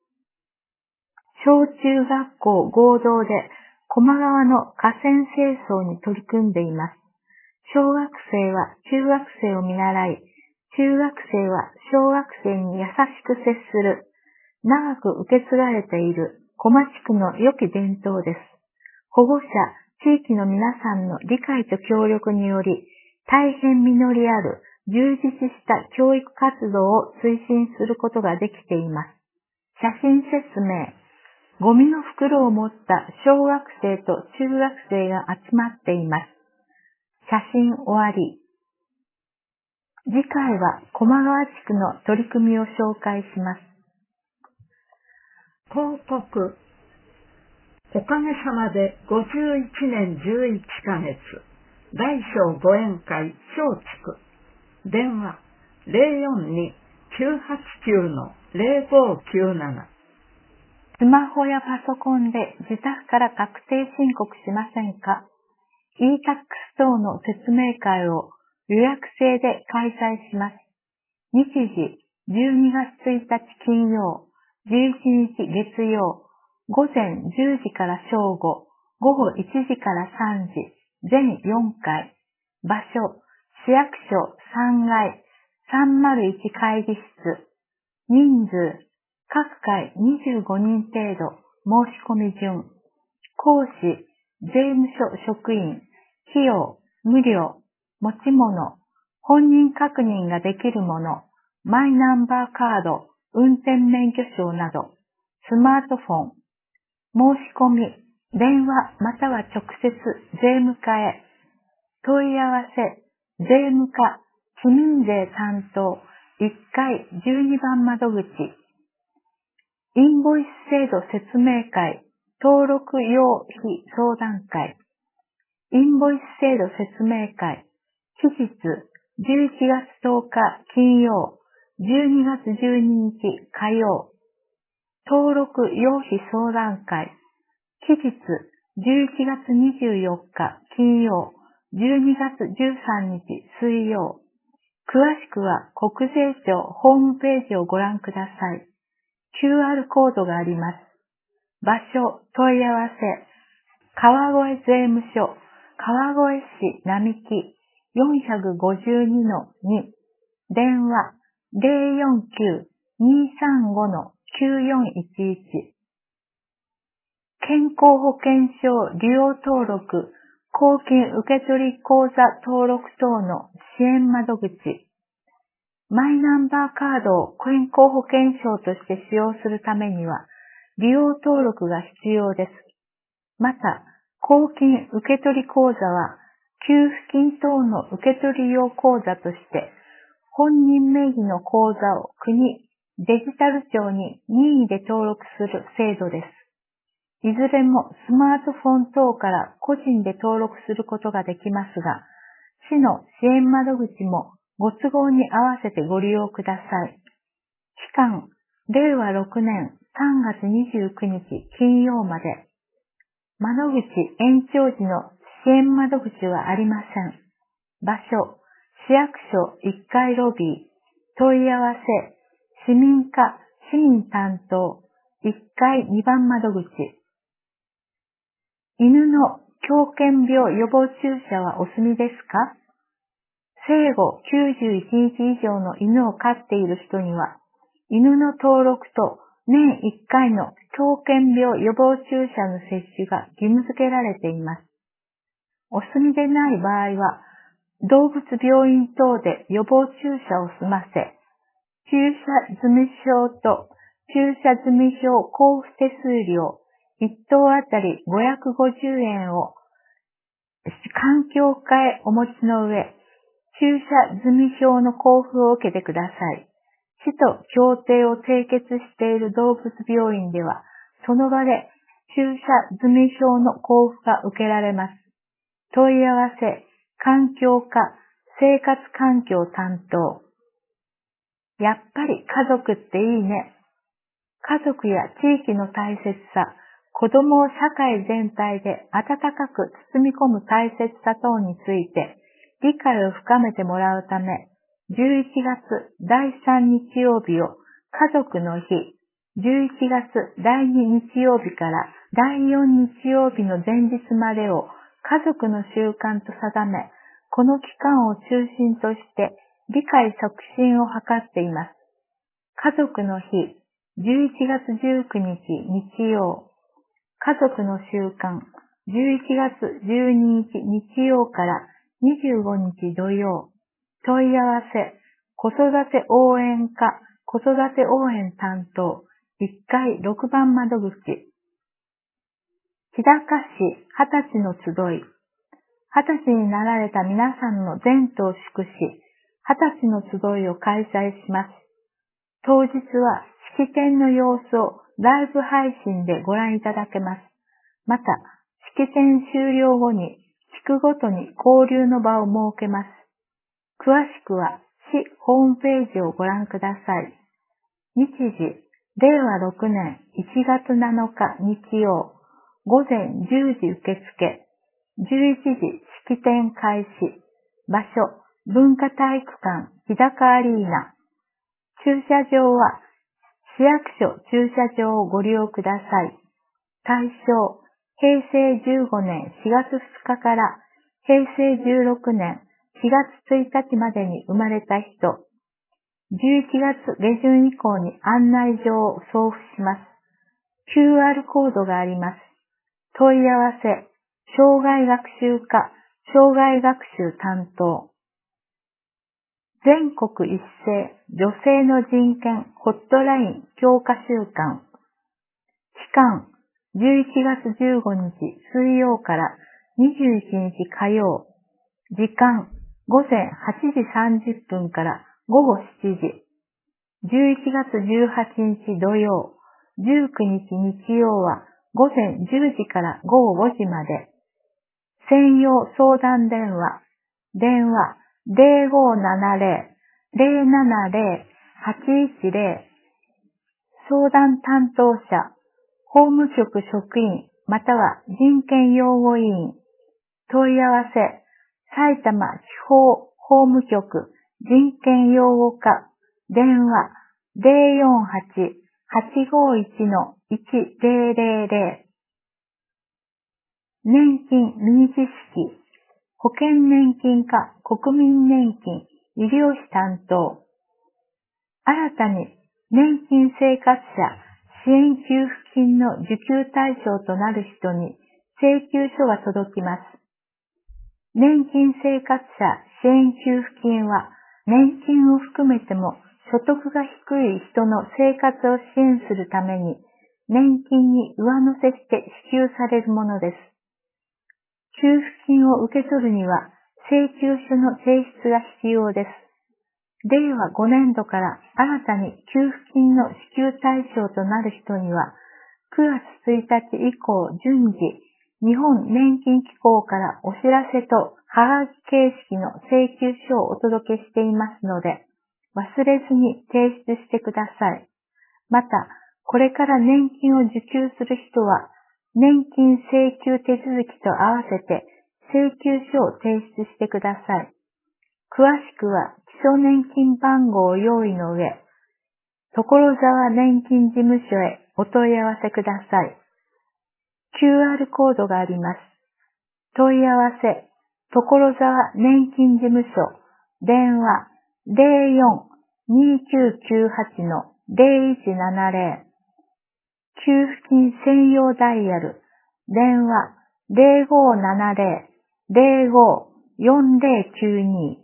小中学校合同で高麗川の河川清掃に取り組んでいます。小学生は中学生を見習い、中学生は小学生に優しく接する、長く受け継がれている小間地区の良き伝統です。保護者、地域の皆さんの理解と協力により、大変実りある充実した教育活動を推進することができています。写真説明。ゴミの袋を持った小学生と中学生が集まっています。写真終わり。次回は高麗川地区の取り組みを紹介します。 広告。おかげさまでごじゅういちねんじゅういちかげつ、大小ご縁会松竹。電話 ゼロよんに きゅうはちきゅう ゼロごきゅうなな。 スマホやパソコンで自宅から確定申告しませんか？ イータックス 等の説明会を予約制で開催します。日時じゅうにがつついたち金曜、じゅういちにち月曜、午前じゅうじから正午、午後いちじからさんじ、全よんかい。場所、市役所さんがい、さんまるいち会議室。人数、各回にじゅうごにん程度、申し込み順。講師、税務署職員、費用、無料、持ち物、本人確認ができるもの、マイナンバーカード、運転免許証など、スマートフォン、申し込み、電話または直接税務課へ。問い合わせ、税務課、市民税担当、いっかいじゅうにばん窓口。インボイス制度説明会、登録用費相談会。インボイス制度説明会、期日じゅういちがつとおか金曜、じゅうにがつじゅうににち火曜。登録用費相談会、期日じゅういちがつにじゅうよっか金曜、じゅうにがつじゅうさんにち水曜。詳しくは国税庁ホームページをご覧ください。キューアール コードがあります。場所、問い合わせ、川越税務署、川越市並木 よんごにのに、電話 ゼロよんきゅう にーさんご きゅうよんいちいち。健康保険証利用登録、公金受取口座登録等の支援窓口。マイナンバーカードを健康保険証として使用するためには、利用登録が必要です。また、公金受取口座は、給付金等の受取用口座として、本人名義の口座を国、デジタル庁に任意で登録する制度です。いずれもスマートフォン等から個人で登録することができますが、市の支援窓口もご都合に合わせてご利用ください。期間、れいわろくねんさんがつにじゅうくにち金曜まで。 窓口延長時の支援窓口はありません。場所、市役所いっかいロビー、問い合わせ、市民課、市民担当、いっかいにばん窓口。犬の狂犬病予防注射はお済みですか？生後きゅうじゅういちにち以上の犬を飼っている人には、犬の登録と年いっかいの狂犬病予防注射の接種が義務付けられています。お済みでない場合は、動物病院等で予防注射を済ませ、注射済証と注射済証交付手数料いっ頭あたりごひゃくごじゅうえんを環境課へお持ちの上、注射済証の交付を受けてください。市と協定を締結している動物病院では、その場で注射済証の交付が受けられます。問い合わせ、環境課、生活環境担当。やっぱり家族っていいね。家族や地域の大切さ、子供を社会全体で温かく包み込む大切さ等について理解を深めてもらうため、じゅういちがつだいさん日曜日を家族の日、じゅういちがつだいに日曜日からだいよん日曜日の前日までを家族の習慣と定め、この期間を中心として理解促進を図っています。家族の日、じゅういちがつじゅうくにち日曜、家族の習慣、じゅういちがつじゅうににち日曜からにじゅうごにち土曜、問い合わせ、子育て応援課、子育て応援担当、いっかいろくばん窓口。日高市はたちの集い。はたちになられた皆さんの前途を祝し、はたちの集いを開催します。当日は式典の様子をライブ配信でご覧いただけます。また、式典終了後に地区ごとに交流の場を設けます。詳しくは市ホームページをご覧ください。日時、れいわろくねんいちがつなのか日曜、ごぜんじゅうじ受付、じゅういちじ式典開始、場所、文化体育館日高アリーナ。駐車場は市役所駐車場をご利用ください。対象、へいせいじゅうごねんしがつふつかからへいせいじゅうろくねんしがつついたちまでに生まれた人。じゅういちがつげじゅん以降に案内状を送付します。キューアール コードがあります。問い合わせ、障害学習課、障害学習担当。全国一斉女性の人権ホットライン強化週間。期間、じゅういちがつじゅうごにち水曜からにじゅういちにち火曜。時間、ごぜんはちじさんじゅっぷんからごごしちじ。じゅういちがつじゅうはちにち土曜、じゅうくにち日曜はごぜんじゅうじからごごごじまで。専用相談電話、電話ぜろごななぜろ ぜろななぜろ はちいちぜろ。相談担当者、法務局職員または人権擁護委員。問い合わせ、埼玉地方法務局人権擁護課、電話ぜろよんはち はちごいち いちぜろぜろぜろ。年金ミニ知識、保険年金課国民年金医療費担当。新たに年金生活者支援給付金の受給対象となる人に請求書が届きます。年金生活者支援給付金は年金を含めても所得が低い人の生活を支援するために年金に上乗せして支給されるものです。給付金を受け取るには請求書の提出が必要です。れいわごねんどから新たに給付金の支給対象となる人には、くがつついたち以降順次、日本年金機構からお知らせとはがき形式の請求書をお届けしていますので、忘れずに提出してください。また、これから年金を受給する人は、 年金請求手続きと合わせて請求書を提出してください。詳しくは基礎年金番号を用意の上、所沢年金事務所へお問い合わせください。キューアール コードがあります。問い合わせ、所沢年金事務所、電話 ゼロよん にきゅうきゅうはち ゼロいちななゼロ、給付金専用ダイヤル、電話 ゼロごななゼロ ゼロご よんゼロきゅうに。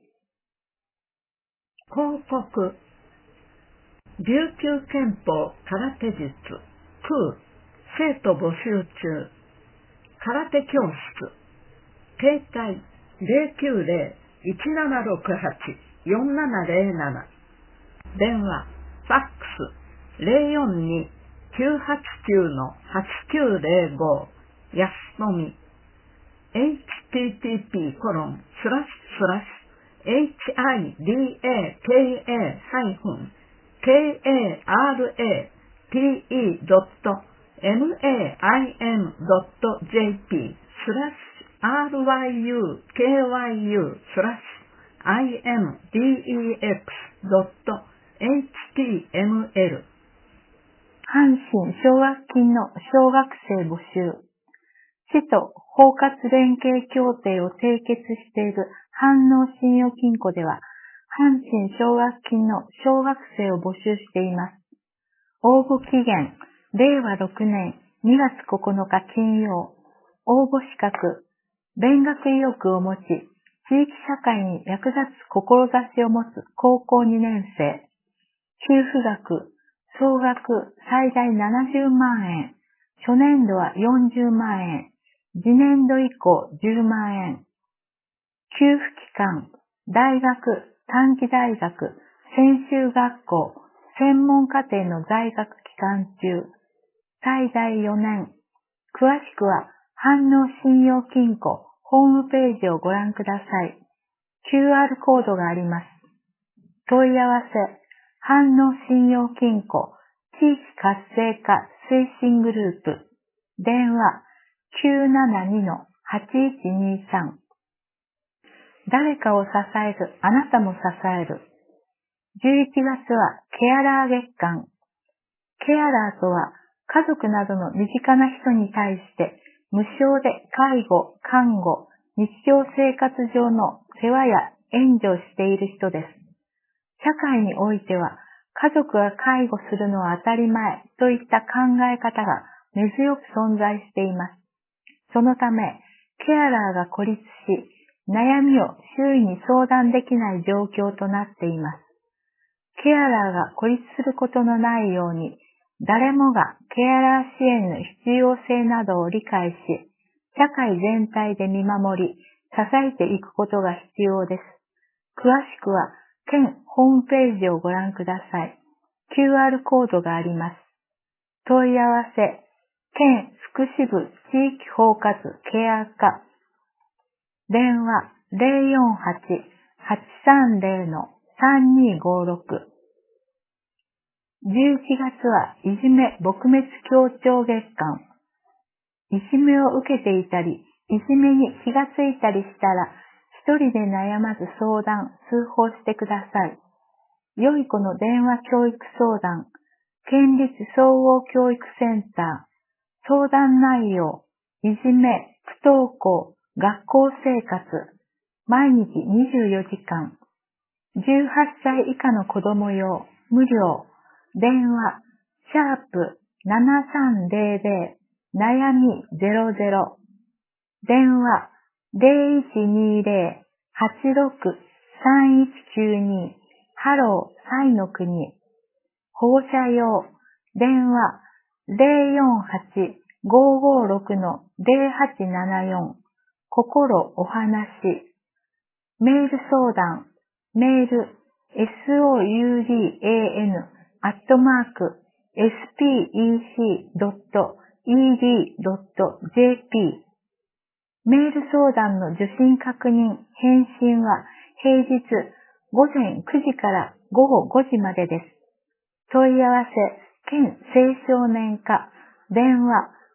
広告。琉球憲法空手術、空、生徒募集中、空手教室、携帯 ゼロきゅうゼロ いちななろくはち よんななゼロなな、電話、ファックス ゼロよんに きゅうはちきゅう はちきゅうゼロご、安富、エイチティーティーピーコロンスラッシュスラッシュ エイチアイディーエーケーエー ハイフン ケーエーアールエーティーイー ドット エムエーアイエム ドット ジェーピー スラッシュ アールワイユーケーワイユー スラッシュ アイエムディーイーエックス ドット エイチティーエムエル。 阪神奨学金の小学生募集。市と包括連携協定を締結している阪農信用金庫では、阪神奨学金の小学生を募集しています。応募期限、れいわろくねんにがつここのか金曜。応募資格、勉学意欲を持ち、地域社会に役立つ志を持つ高校にねん生。給付額、総額最大ななじゅうまんえん。初年度はよんじゅうまんえん。次年度以降じゅうまんえん。給付期間、大学、短期大学、専修学校、専門課程の在学期間中。最大よねん。詳しくは、阪農信用金庫ホームページをご覧ください。キューアール コードがあります。問い合わせ、阪農信用金庫地域活性化推進グループ。電話 きゅうななに はちいちにさん。誰かを支える、あなたも支える。じゅういちがつはケアラー月間。ケアラーとは、家族などの身近な人に対して無償で介護、看護、日常生活上の世話や援助をしている人です。社会においては家族が介護するのは当たり前といった考え方が根強く存在しています。そのため、ケアラーが孤立し、悩みを周囲に相談できない状況となっています。ケアラーが孤立することのないように、誰もがケアラー支援の必要性などを理解し、社会全体で見守り、支えていくことが必要です。詳しくは、県ホームページをご覧ください。キューアール コードがあります。問い合わせ、県福祉部地域包括ケア課。電話 ゼロよんはち はちさんゼロ さんにごろく。じゅういちがつはいじめ撲滅協調月間。いじめを受けていたり、いじめに気がついたりしたら、一人で悩まず相談、通報してください。良い子の電話教育相談、県立総合教育センター、相談内容、いじめ、不登校、学校生活、毎日にじゅうよじかん。じゅうはっさい以下の子供用、無料。電話、シャープななさんゼロゼロ、悩みゼロゼロ。電話、ゼロいちにゼロ はちろく さんいちきゅうに、ハロー、サイの国。保護者用、電話、ゼロよんはち ごごろく ゼロはちななよん、心お話。メール相談、メール、soudan アットマーク エスピーイーシー ドット イーディー ドット ジェーピー。メール相談の受信確認、返信は平日ごぜんくじからごごごじまでです。問い合わせ、県青少年課、電話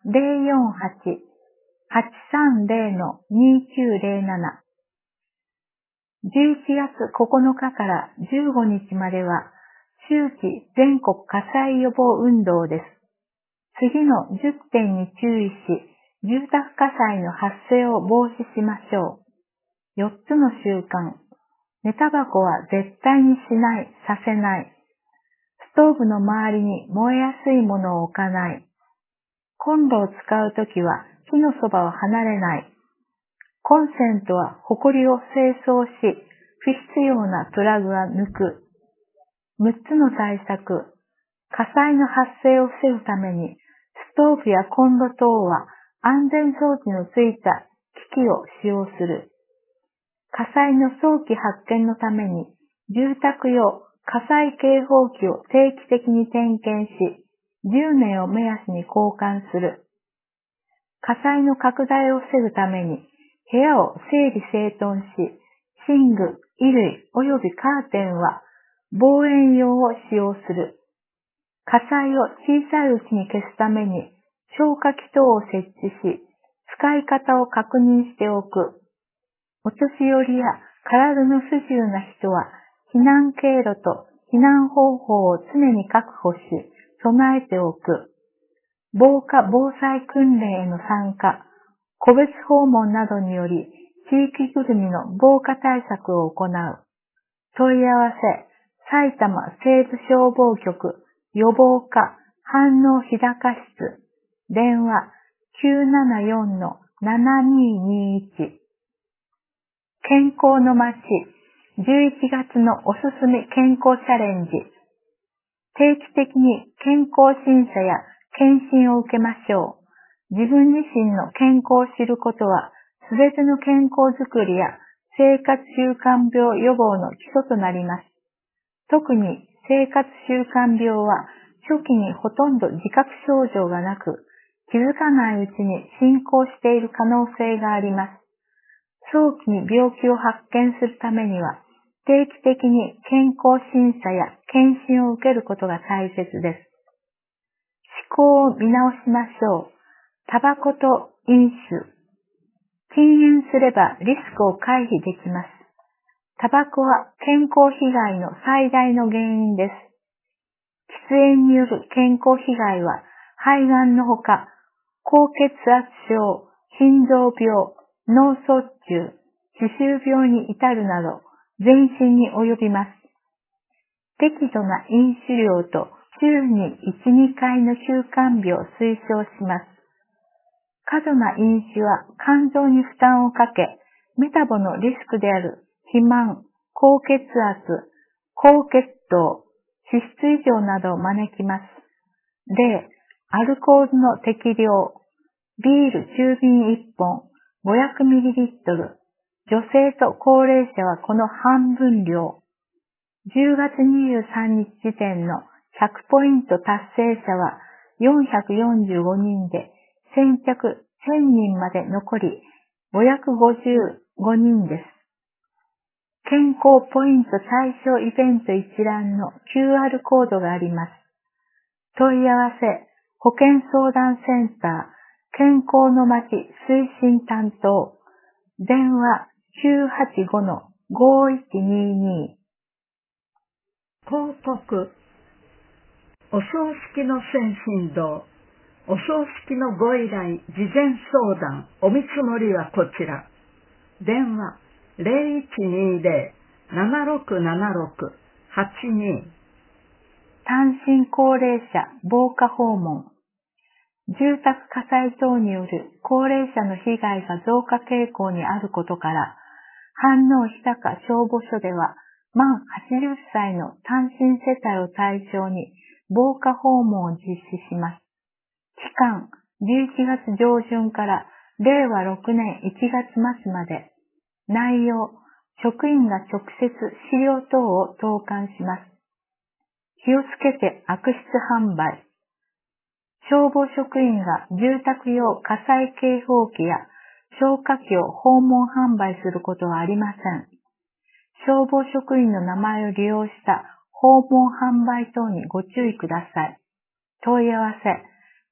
ゼロよんはち はちさんゼロ にきゅうゼロなな。じゅういちがつここのかからじゅうごにちまでは秋季全国火災予防運動です。次のじゅってんに注意し、住宅火災の発生を防止しましょう。よっつの習慣。寝タバコは絶対にしない、させない。ストーブの周りに燃えやすいものを置かない。コンロを使うときは火のそばを離れない。コンセントはホコリを清掃し、不必要なプラグは抜く。むっつの対策。火災の発生を防ぐために、ストーブやコンロ等は安全装置のついた機器を使用する。火災の早期発見のために、住宅用火災警報器を定期的に点検し、じゅうねんを目安に交換する。火災の拡大を防ぐために、部屋を整理整頓し、寝具、衣類及びカーテンは防煙用を使用する。火災を小さいうちに消すために消火器等を設置し、使い方を確認しておく。お年寄りや体の不自由な人は避難経路と避難方法を常に確保し、備えておく。防火・防災訓練への参加、個別訪問などにより地域ぐるみの防火対策を行う。問い合わせ、埼玉西部消防局予防課飯能日高室、電話 きゅうななよん ななににいち。健康の街、じゅういちがつのおすすめ健康チャレンジ。定期的に健康審査や検診を受けましょう。自分自身の健康を知ることは、すべての健康づくりや生活習慣病予防の基礎となります。特に生活習慣病は初期にほとんど自覚症状がなく、気づかないうちに進行している可能性があります。早期に病気を発見するためには、定期的に健康審査や検診を受けることが大切です。思考を見直しましょう。タバコと飲酒。禁煙すればリスクを回避できます。タバコは健康被害の最大の原因です。喫煙による健康被害は肺がんのほか、高血圧症、心臓病、脳卒中、歯周病に至るなど全身に及びます。適度な飲酒量と週にいち、にかいの休肝日を推奨します。過度な飲酒は肝臓に負担をかけ、メタボのリスクである肥満、高血圧、高血糖、脂質異常などを招きます。例、アルコールの適量、ビール中瓶いっぽん、ごひゃくミリリットル、女性と高齢者はこの半分量。じゅうがつにじゅうさんにち時点のひゃくポイント達成者はよんひゃくよんじゅうごにんで、先着せんにんまで残りごひゃくごじゅうごにんです。健康ポイント対象イベント一覧の キューアール コードがあります。問い合わせ、保健相談センター、健康のまち推進担当、電話 きゅうはちご ごいちにに。 広告。お葬式の先進堂。お葬式のご依頼、事前相談、お見積もりはこちら。電話 ゼロいちにゼロ ななろくななろく はちに。 単身高齢者防火訪問。住宅火災等による高齢者の被害が増加傾向にあることから、飯能日高消防署では、満はちじゅっさいの単身世帯を対象に防火訪問を実施します。期間、じゅういちがつ上旬かられいわろくねんいちがつ末まで。内容、職員が直接資料等を投函します。気をつけて悪質販売。消防職員が住宅用火災警報器や消火器を訪問販売することはありません。消防職員の名前を利用した訪問販売等にご注意ください。問い合わせ、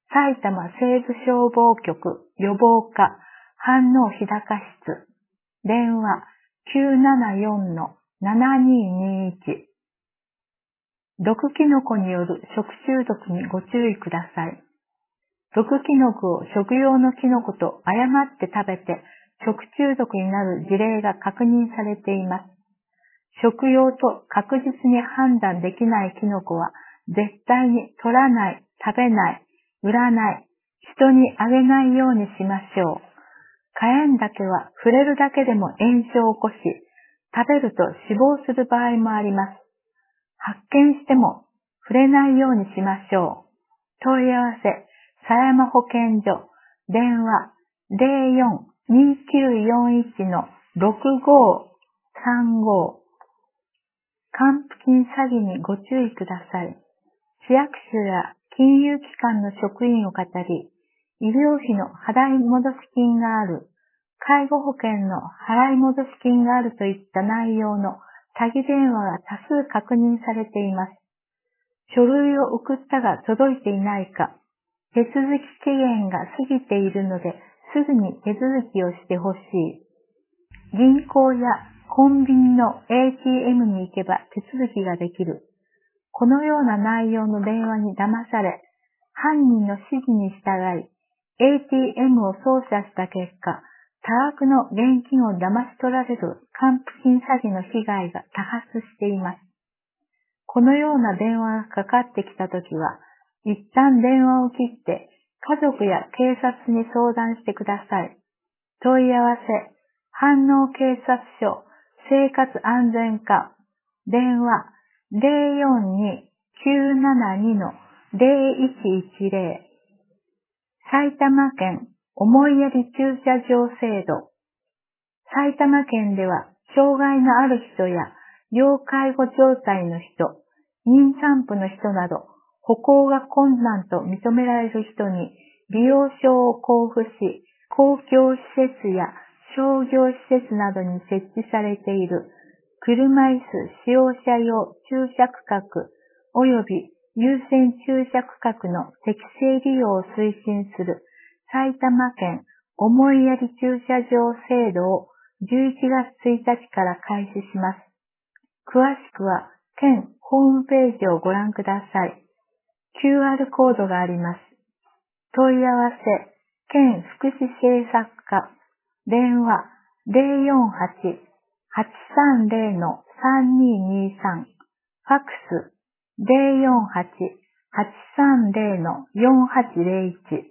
埼玉西部消防局予防課飯能日高室、電話 きゅうななよんのななににいち。毒キノコによる食中毒にご注意ください。毒キノコを食用のキノコと誤って食べて食中毒になる事例が確認されています。食用と確実に判断できないキノコは絶対に取らない、食べない、売らない、人にあげないようにしましょう。火炎だけは触れるだけでも炎症を起こし、食べると死亡する場合もあります。発見しても触れないようにしましょう。問い合わせ、狭山保健所、電話 ゼロよん にきゅうよんいち のろくごさんご。還付金詐欺にご注意ください。市役所や金融機関の職員を語り、医療費の払い戻し金がある、介護保険の払い戻し金があるといった内容の詐欺電話が多数確認されています。書類を送ったが届いていないか、手続き期限が過ぎているのですぐに手続きをしてほしい。銀行やコンビニの エーティーエム に行けば手続きができる。このような内容の電話に騙され、犯人の指示に従い、エーティーエム を操作した結果、多額の現金を騙し取られる還付金詐欺の被害が多発しています。このような電話がかかってきたときは、一旦電話を切って、家族や警察に相談してください。問い合わせ、飯能警察署生活安全課、電話 ゼロよんに きゅうななに のゼロいちいちゼロ。埼玉県思いやり駐車場制度。埼玉県では、障害のある人や要介護状態の人、妊産婦の人など、歩行が困難と認められる人に利用証を交付し、公共施設や商業施設などに設置されている車椅子使用者用駐車区画及び優先駐車区画の適正利用を推進する埼玉県思いやり駐車場制度をじゅういちがつついたちから開始します。詳しくは県ホームページをご覧ください。キューアール コードがあります。問い合わせ、県福祉政策課、電話 ゼロよんはち はちさんゼロ のさんににさん、ファックス ゼロよんはち はちさんゼロ のよんはちゼロいち。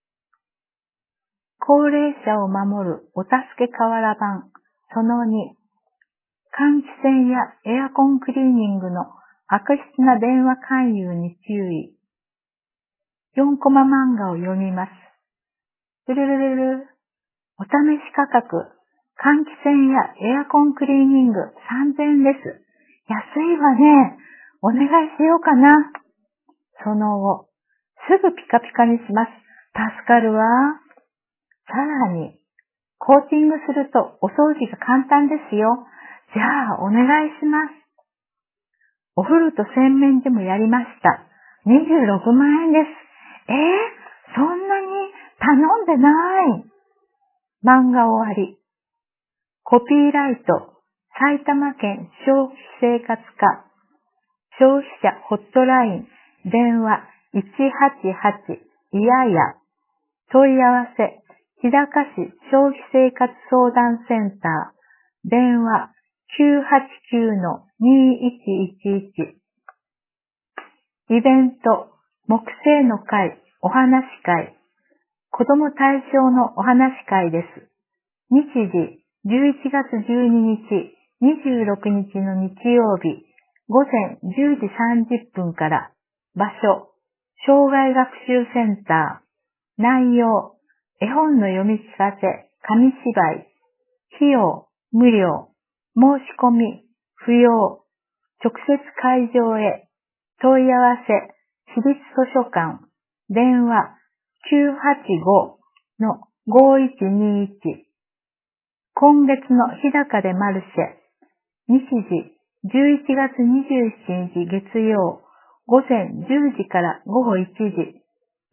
高齢者を守るお助け瓦版そのに。換気扇やエアコンクリーニングの悪質な電話勧誘に注意。よんコマ漫画を読みます。ルルルルル。お試し価格。換気扇やエアコンクリーニングさんぜんえんです。安いわね。お願いしようかな。その後、すぐピカピカにします。助かるわ。さらに、コーティングするとお掃除が簡単ですよ。じゃあ、お願いします。お風呂と洗面所もやりました。にじゅうろくまんえんです。えー、そんなに頼んでない。漫画終わり。コピーライト、埼玉県消費生活課、消費者ホットライン、電話いちはちはち、いやや、問い合わせ、日高市消費生活相談センター、電話きゅうはちきゅうのにいちいちいち。イベント、木星の会、お話会、子供対象のお話会です。日時、じゅういちがつじゅうににち、にじゅうろくにちの日曜日、ごぜんじゅうじさんじゅっぷんから、場所、障害学習センター、内容、絵本の読み聞かせ、紙芝居、費用、無料、申し込み、不要、直接会場へ、問い合わせ、市立図書館、電話きゅうはちごのごいちにいち。今月の日高でマルシェ、日時じゅういちがつにじゅうしちにち月曜、午前じゅうじから午後いちじ、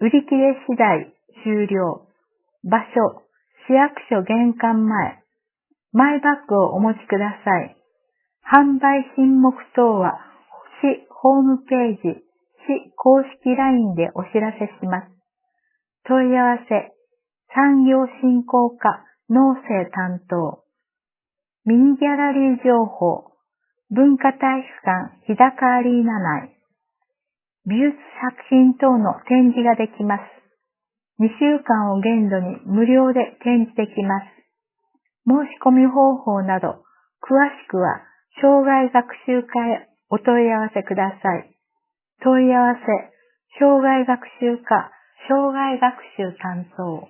売り切れ次第終了。場所、市役所玄関前。マイバッグをお持ちください。販売品目等は、市ホームページ、市公式 ライン でお知らせします。問い合わせ、産業振興課農政担当。ミニギャラリー情報、文化体育館日高アリーナ内。美術作品等の展示ができます。にしゅうかんを限度に無料で展示できます。申し込み方法など、詳しくは、障害学習課へお問い合わせください。問い合わせ、障害学習課、障害学習担当。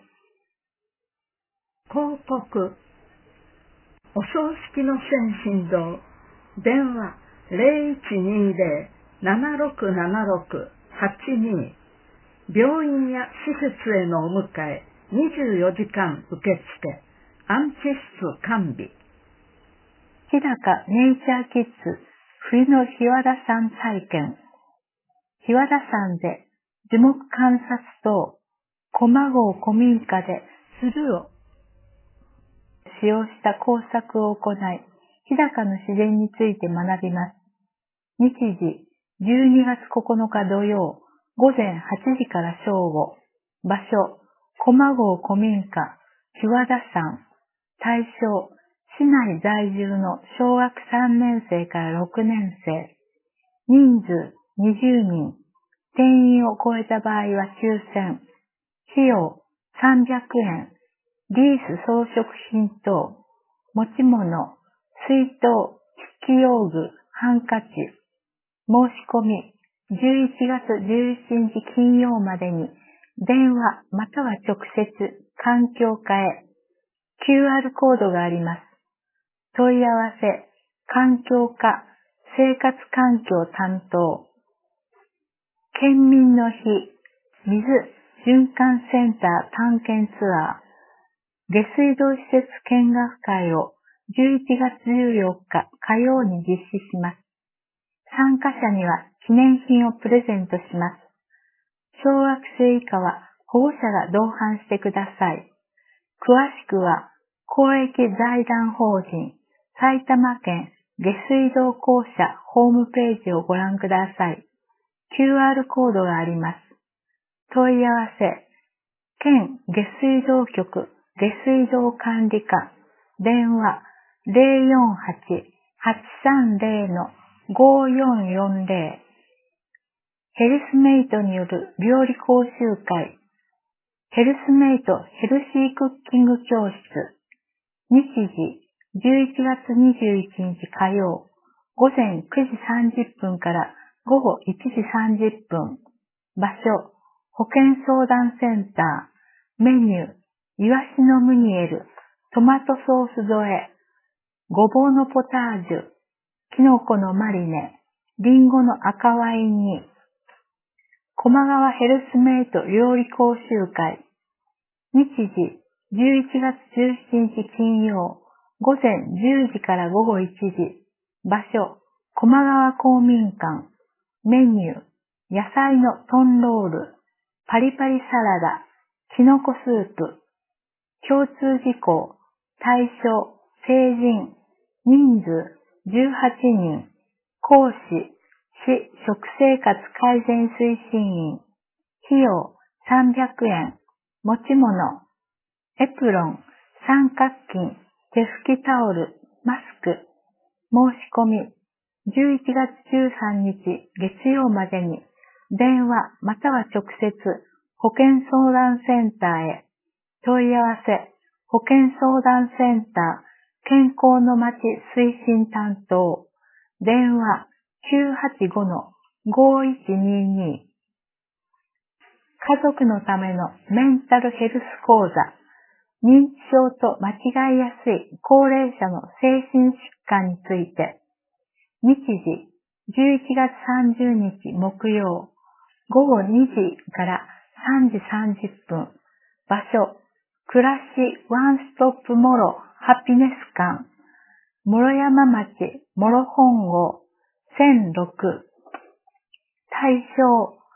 広告。お葬式の先進堂。電話ゼロいちにゼロ ななろくななろく はちに。病院や施設へのお迎え、にじゅうよじかん受付。安置室完備。 日高ネイチャーキッズ冬の日和田山体験。日和田山で樹木観察等、駒郷古民家で鶴を使用した工作を行い、日高の自然について学びます。日時、じゅうにがつここのか土曜、午前はちじから正午。場所、駒郷古民家、日和田山。対象、市内在住の小学さんねんせいからろくねんせい。人数にじゅうにん。定員を超えた場合は抽選。費用さんびゃくえん。リース装飾品等。持ち物、水筒、筆記用具、ハンカチ。申し込み、じゅういちがつじゅうしちにち金曜までに、電話または直接、環境課へ。キューアール コードがあります。問い合わせ、環境課、生活環境担当。県民の日、水循環センター探検ツアー。下水道施設見学会をじゅういちがつじゅうよっか火曜に実施します。参加者には記念品をプレゼントします。小学生以下は保護者が同伴してください。詳しくは公益財団法人埼玉県下水道公社ホームページをご覧ください。キューアール コードがあります。問い合わせ、県下水道局下水道管理課、電話ゼロよんはち はちさんゼロ ごよんよんゼロ。ヘルスメイトによる料理講習会、ヘルスメイトヘルシークッキング教室、日時じゅういちがつにじゅういちにち火曜、午前くじさんじゅっぷんから午後いちじさんじゅっぷん。場所、保健相談センター。メニュー、イワシのムニエル、トマトソース添え、ごぼうのポタージュ、キノコのマリネ、リンゴの赤ワイン煮。駒川ヘルスメイト料理講習会。日時、じゅういちがつじゅうしちにち金曜、午前じゅうじから午後いちじ。場所、駒川公民館。メニュー、野菜のトンロール、パリパリサラダ、キノコスープ。共通事項、対象、成人、人数、じゅうはちにん。講師、市食生活改善推進員。費用、さんびゃくえん。持ち物、エプロン、三角巾、手拭きタオル、マスク。申し込み、じゅういちがつじゅうさんにち月曜までに、電話または直接、保健相談センターへ。問い合わせ、保健相談センター、健康のまち推進担当。電話きゅうはちごのごいちにに。家族のためのメンタルヘルス講座。認知症と間違いやすい高齢者の精神疾患について。日時、じゅういちがつさんじゅうにち木曜、ごごにじからさんじさんじゅっぷん。場所、暮らしワンストップもろハピネス館。諸山町諸本郷せんろく。対象、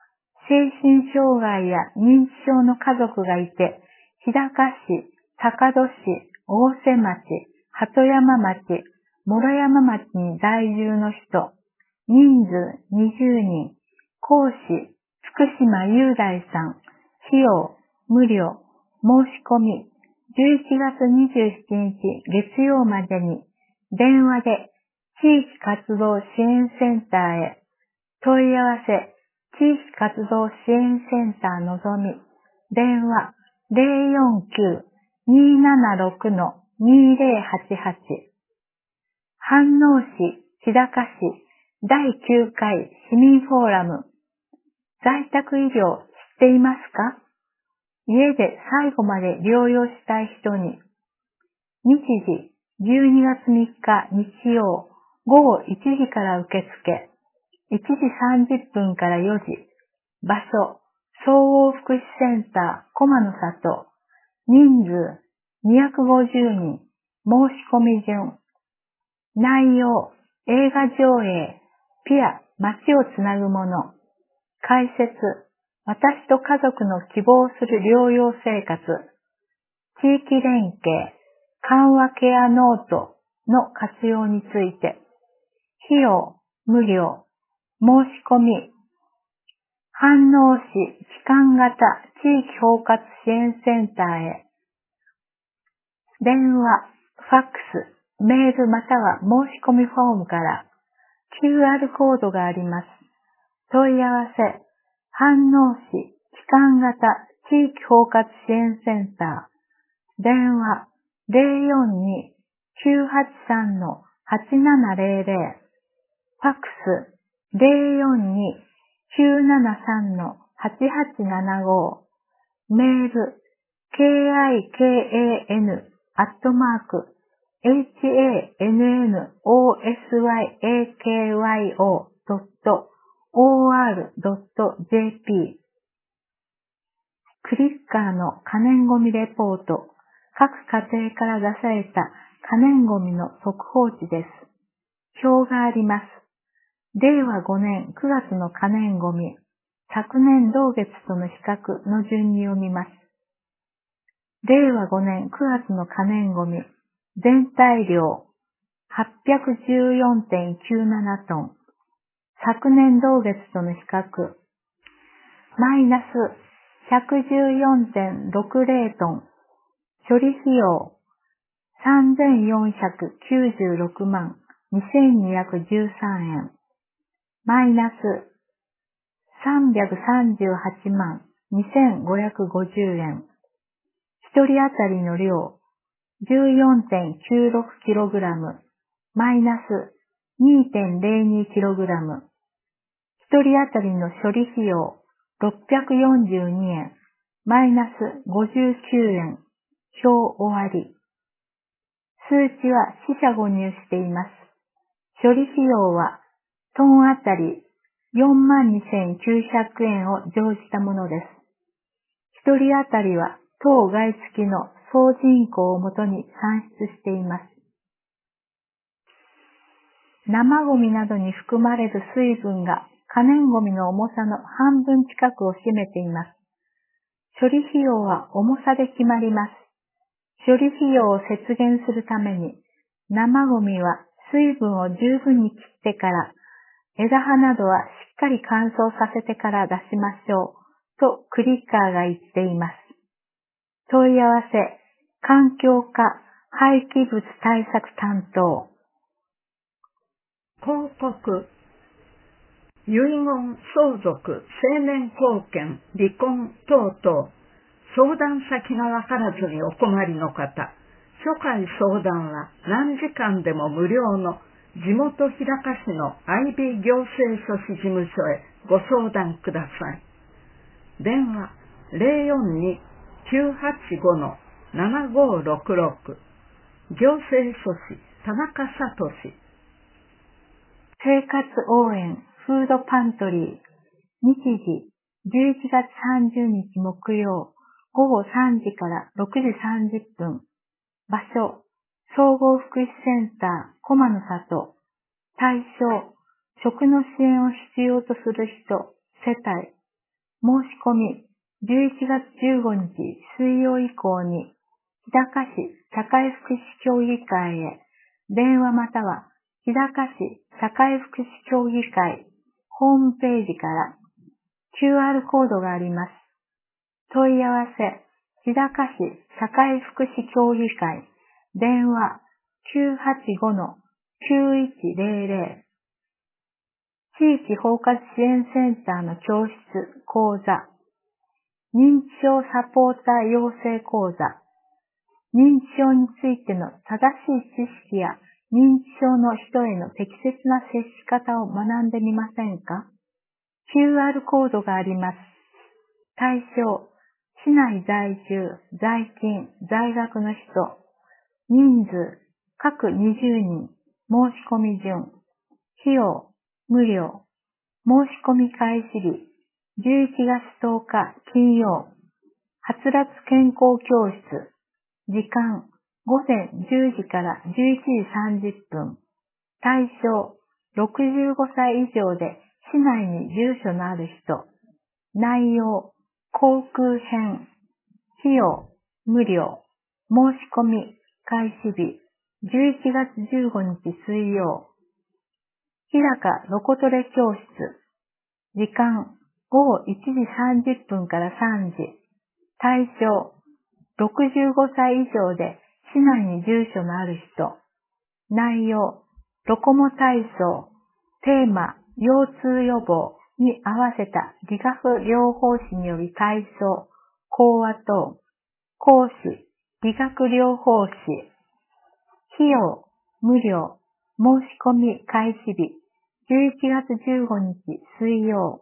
精神障害や認知症の家族がいて、日高市、坂戸市、大瀬町、鳩山町、諸山町に在住の人、人数にじゅうにん、講師、福島雄大さん、費用、無料、申し込み、じゅういちがつにじゅうしちにち月曜までに、電話で地域活動支援センターへ、問い合わせ、地域活動支援センターのぞみ、電話ゼロよんきゅう にーななろく のにーぜろはちはち、飯能市、日高市、だいきゅうかい市民フォーラム、在宅医療知っていますか？家で最後まで療養したい人に、日時じゅうにがつみっか日曜ごごいちじから受付、いちじさんじゅっぷんからよじ、場所、総合福祉センター駒の里、人数にひゃくごじゅうにん、申し込み順、内容、映画上映、ピア、街をつなぐもの、解説、私と家族の希望する療養生活、地域連携、緩和ケアノートの活用について、費用、無料、申し込み、飯能市帰還型地域包括支援センターへ、電話、ファックス、メールまたは申し込みフォームから キューアール コードがあります。問い合わせ、飯能市帰還型地域包括支援センター、電話ゼロよんに きゅうはちさん はちななゼロゼロ、ファックスゼロよんに きゅうななさん はちはちななご、メール キャン アットマーク ハノスヤクヨ ドット オーアール ドット ジェーピー クリッカーの可燃ごみレポート、各家庭から出された可燃ごみの速報値です。表があります。れいわごねんくがつの可燃ごみ、昨年同月との比較の順に読みます。れいわごねんくがつの可燃ごみ、全体量 はっぴゃくじゅうよんてんきゅうなな トン、昨年同月との比較、マイナス ひゃくじゅうよんてんろくゼロ トン、処理費用さんぜんよんひゃくきゅうじゅうろくまんにせんにひゃくじゅうさんえん、マイナスさんびゃくさんじゅうはちまんにせんごひゃくごじゅうえん、一人当たりの量 じゅうよんてんきゅうろくキログラム、マイナス にてんゼロにキログラム、一人当たりの処理費用ろっぴゃくよんじゅうにえん、マイナスごじゅうきゅうえん、表終わり。数値は四捨五入しています。処理費用はトンあたりよんまんにせんきゅうひゃくえんを乗じたものです。一人当たりは当該月の総人口をもとに算出しています。生ゴミなどに含まれる水分が可燃ゴミの重さの半分近くを占めています。処理費用は重さで決まります。処理費用を節減するために、生ゴミは水分を十分に切ってから、枝葉などはしっかり乾燥させてから出しましょう、とクリッカーが言っています。問い合わせ、環境課廃棄物対策担当。 広告、遺言、相続、成年後見、離婚等々、相談先がわからずにお困りの方、初回相談は何時間でも無料の地元日高市の アイビー 行政書士事務所へご相談ください。電話ゼロよんに きゅうはちご ななごろくろく、行政書士田中聡。 生活応援フードパントリー、日時じゅういちがつさんじゅうにち木曜ごごさんじからろくじさんじゅっぷん、場所総合福祉センター駒の里、対象食の支援を必要とする人世帯、 申し込みじゅういちがつじゅうごにち水曜以降に日高市社会福祉協議会へ電話または日高市社会福祉協議会ホームページから キューアール コードがあります。問い合わせ日高市社会福祉協議会電話 きゅうはちごのきゅういちゼロゼロ 地域包括支援センターの教室講座認知症サポーター養成講座認知症についての正しい知識や認知症の人への適切な接し方を学んでみませんか？ キューアール コードがあります。対象、市内在住、在勤、在学の人、人数、各にじゅうにん、申し込み順、費用、無料、申し込み開始日、じゅういちがつとおか金曜、はつらつ健康教室、時間、ごぜんじゅうじからじゅういちじさんじゅっぷん。対象、ろくじゅうごさい以上で市内に住所のある人。内容、航空編。費用、無料。申し込み、開始日、じゅういちがつじゅうごにち水曜。日高ロコトレ教室。時間、ごごいちじさんじゅっぷんからさんじ。対象、ろくじゅうごさい以上で市内に住所のある人。内容、ロコモ体操、テーマ、腰痛予防に合わせた理学療法士による体操、講話等。講師、理学療法士。費用、無料。申し込み開始日、じゅういちがつじゅうごにち水曜。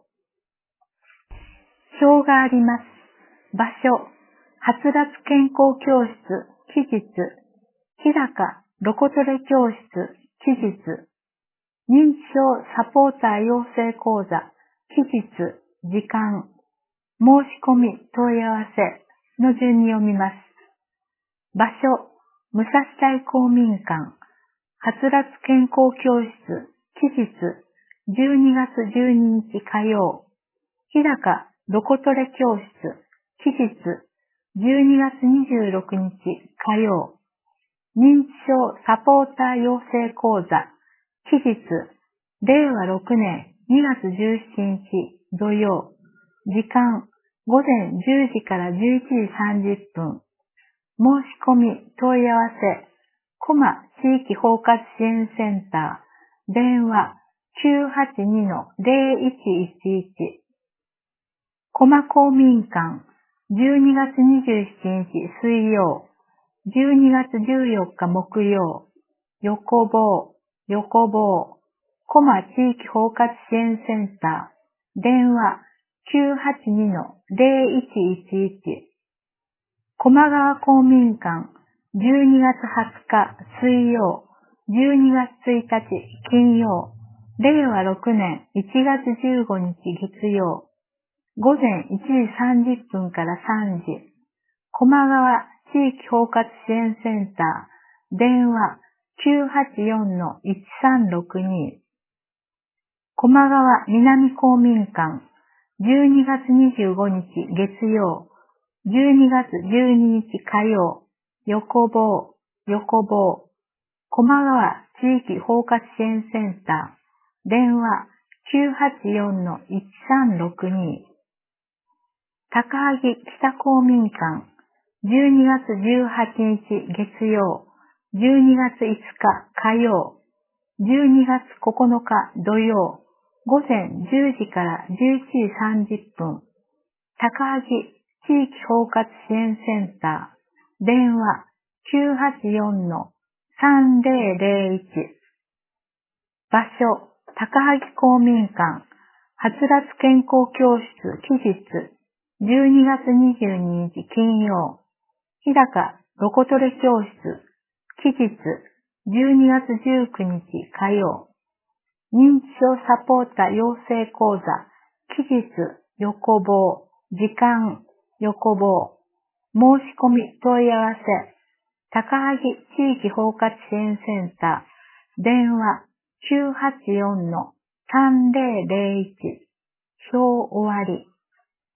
表があります。場所、はつらつ健康教室、期日、日高ロコトレ教室、期日、認知症サポーター養成講座、期日、時間、申し込み問い合わせの順に読みます。場所、武蔵台公民館、はつらつ健康教室、期日、じゅうにがつじゅうににち火曜、日高ロコトレ教室、期日、じゅうにがつにじゅうろくにち火曜、認知症サポーター養成講座、期日、れいわろくねんにがつじゅうしちにち土曜、時間、ごぜんじゅうじからじゅういちじさんじゅっぷん。申し込み、問い合わせ、コマ地域包括支援センター、電話 きゅうはちにのぜろいちいちいち。コマ公民館、じゅうにがつにじゅうしちにち水曜、じゅうにがつじゅうよっか木曜、横棒、横棒、コマ地域包括支援センター、電話 きゅうはちにのぜろいちいちいち。駒川公民館、じゅうにがつはつか水曜、じゅうにがつついたち金曜、れいわろくねんいちがつじゅうごにち月曜、ごぜんいちじさんじゅっぷんからさんじ。駒川地域包括支援センター、電話 きゅうはちよんのいちさんろくに。駒川南公民館、じゅうにがつにじゅうごにち月曜、じゅうにがつじゅうににち火曜、横棒、横棒、駒川地域包括支援センター、電話 きゅうはちよんのいちさんろくに。高萩北公民館、じゅうにがつじゅうはちにち月曜、じゅうにがついつか火曜、じゅうにがつここのか土曜、ごぜんじゅうじからじゅういちじさんじゅっぷん。高萩地域包括支援センター、電話 きゅうはちよんのさんぜろぜろいち。場所、高萩公民館、はつらつ健康教室期日、じゅうにがつにじゅうににち金曜、日高ロコトレ教室、期日、じゅうにがつじゅうくにち火曜、認知症サポーター養成講座、期日、横棒、時間、横棒、申し込み問い合わせ、高萩地域包括支援センター、電話 きゅうはちよんのさんぜろぜろいち。表終わり。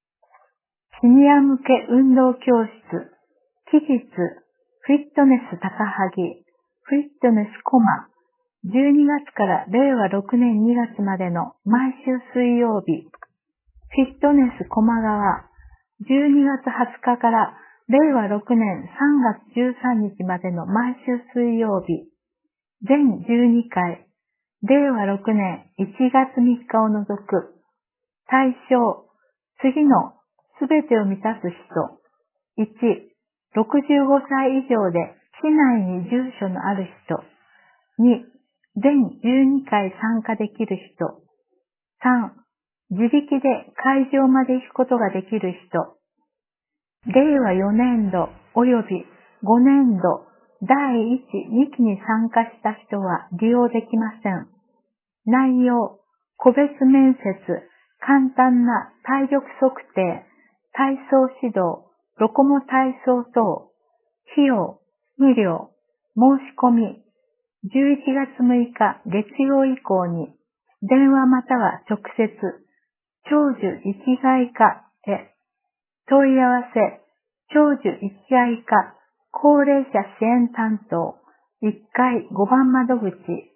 シニア向け運動教室、期日、フィットネス高萩、フィットネスコマ、じゅうにがつかられいわろくねんにがつまでの毎週水曜日、フィットネスコマ川、じゅうにがつはつかかられいわろくねんさんがつじゅうさんにちまでの毎週水曜日、全じゅうにかい、れいわろくねんいちがつみっかを除く、対象、次のすべてを満たす人、いち、ろくじゅうごさい以上で市内に住所のある人、に、全じゅうにかい参加できる人、さん、自力で会場まで行くことができる人、れいわよねんど及びごねんどだいいち、にきに参加した人は利用できません。内容、個別面接、簡単な体力測定、体操指導、ロコモ体操等、費用、無料、申し込み、じゅういちがつむいか月曜以降に、電話または直接、長寿生きがい課へ、問い合わせ、長寿生きがい課、高齢者支援担当、いっかいごばん窓口、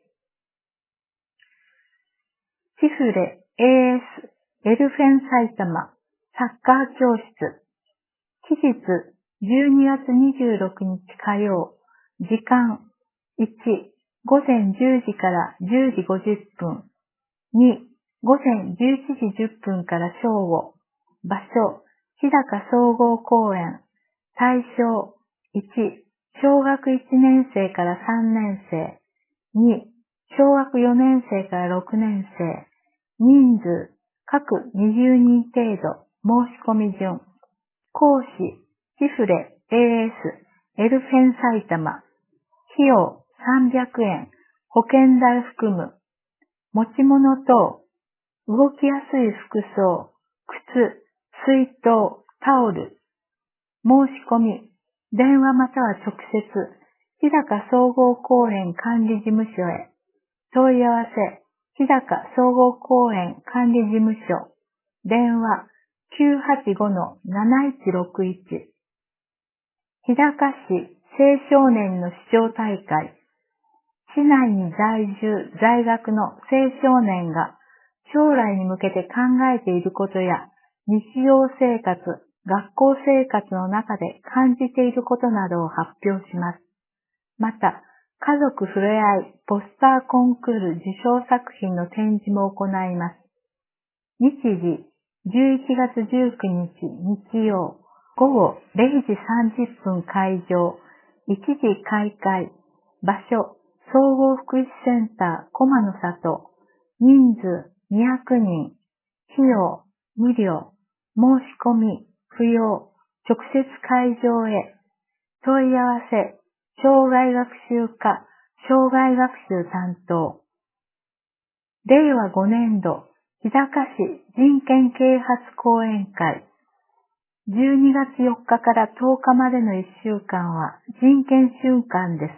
チフレ エーエス エルフェン埼玉サッカー教室、期日じゅうにがつにじゅうろくにち火曜、時間いち、ごぜんじゅうじからじゅうじごじゅっぷん、に、ごぜんじゅういちじじゅっぷんから正午、場所、日高総合公園、対象いち、小学いちねんせいからさんねんせい、に、小学よねんせいからろくねんせい、人数、各にじゅうにん程度、申し込み順、講師、チフレ エーエス エルフェン埼玉、費用さんびゃくえん、保険代含む、持ち物等、動きやすい服装、靴、水筒、タオル、申し込み、電話または直接、日高総合公園管理事務所へ、問い合わせ、日高総合公園管理事務所、電話 きゅうはちごのなないちろくいち、日高市青少年の市長大会、市内に在住、在学の青少年が将来に向けて考えていることや日常生活、学校生活の中で感じていることなどを発表します。また、家族ふれあいポスターコンクール受賞作品の展示も行います。日時、じゅういちがつじゅうくにち日曜、午後れいじさんじゅっぷん会場、いちじ開会、場所、総合福祉センター駒の里、人数にひゃくにん、費用無料、申し込み不要、直接会場へ、問い合わせ、障害学習課、障害学習担当。れいわごねんど、日高市人権啓発講演会。じゅうにがつよっかからとおかまでのいっしゅうかんは人権週間です。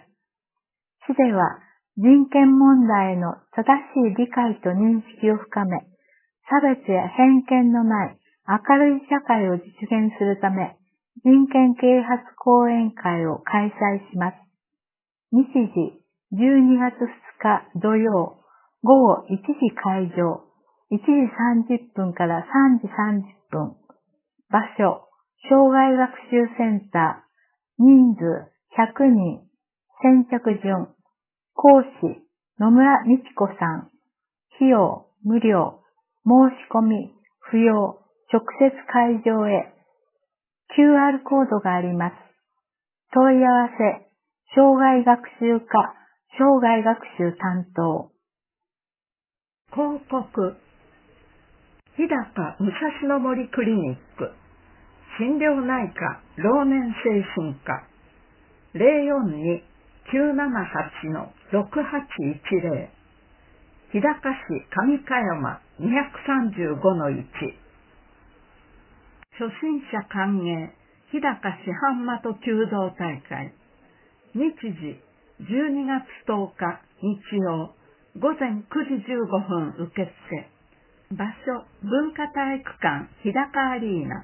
市では人権問題への正しい理解と認識を深め、差別や偏見のない明るい社会を実現するため、人権啓発講演会を開催します。日時、じゅうにがつふつか土曜、午後いちじ会場、いちじさんじゅっぷんからさんじさんじゅっぷん。場所、障害学習センター、人数ひゃくにん、先着順、講師、野村美智子さん、費用無料、申し込み不要、直接会場へ、キューアール コードがあります。問い合わせ、障害学習課、障害学習担当。 広告、日高武蔵野森クリニック、心療内科老年精神科、ゼロよんに きゅうななはち ろくはちいちゼロ、日高市上香山にひゃくさんじゅうごのいち、初心者歓迎日高市販的弓道大会、日時じゅうにがつとおか日曜、午前くじじゅうごふん受付、場所文化体育館日高アリーナ、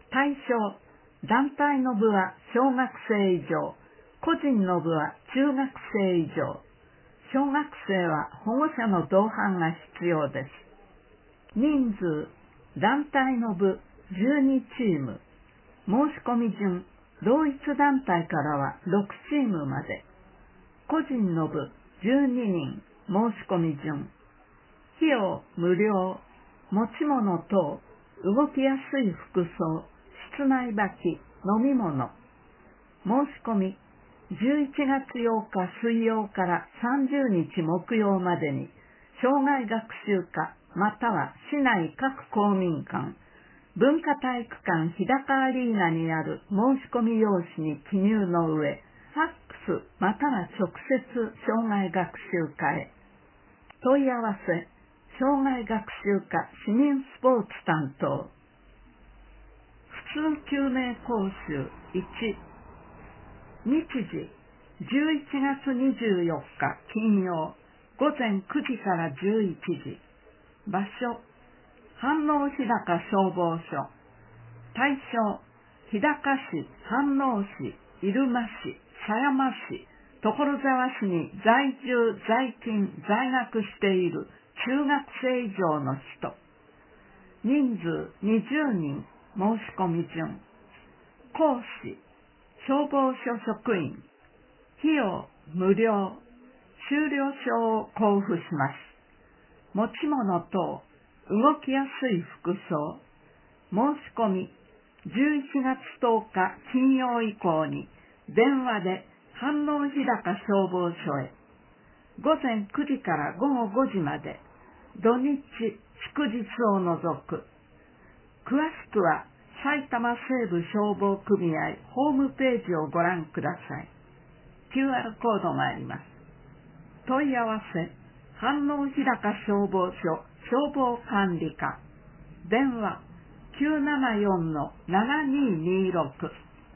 対象、団体の部は小学生以上、個人の部は中学生以上。小学生は保護者の同伴が必要です。人数、団体の部じゅうにチーム。申し込み順、同一団体からはろくチームまで。個人の部じゅうににん。申し込み順。費用無料。持ち物等、動きやすい服装、室内履き、飲み物。申し込み、じゅういちがつようか水曜からさんじゅうにち木曜までに、生涯学習課または市内各公民館、文化体育館日高アリーナにある申し込み用紙に記入の上、ファックスまたは直接生涯学習課へ。問い合わせ、生涯学習課市民スポーツ担当。普通救命講習いち。日時、じゅういちがつにじゅうよっか金曜、午前くじからじゅういちじ。場所、飯能日高消防署。対象、日高市、飯能市、入間市、狭山市、所沢市に在住、在勤、在学している中学生以上の人。人数にじゅうにん。申し込み順。講師、消防署職員。費用無料。修了証を交付します。持ち物等、動きやすい服装。申し込み、じゅういちがつとおか金曜以降に電話で飯能日高消防署へ。午前くじからごごごじまで。土日、祝日を除く。詳しくは埼玉西部消防組合ホームページをご覧ください。キューアール コードがあります。問い合わせ、飯能日高消防署消防管理課。電話きゅうななよんのななににろく。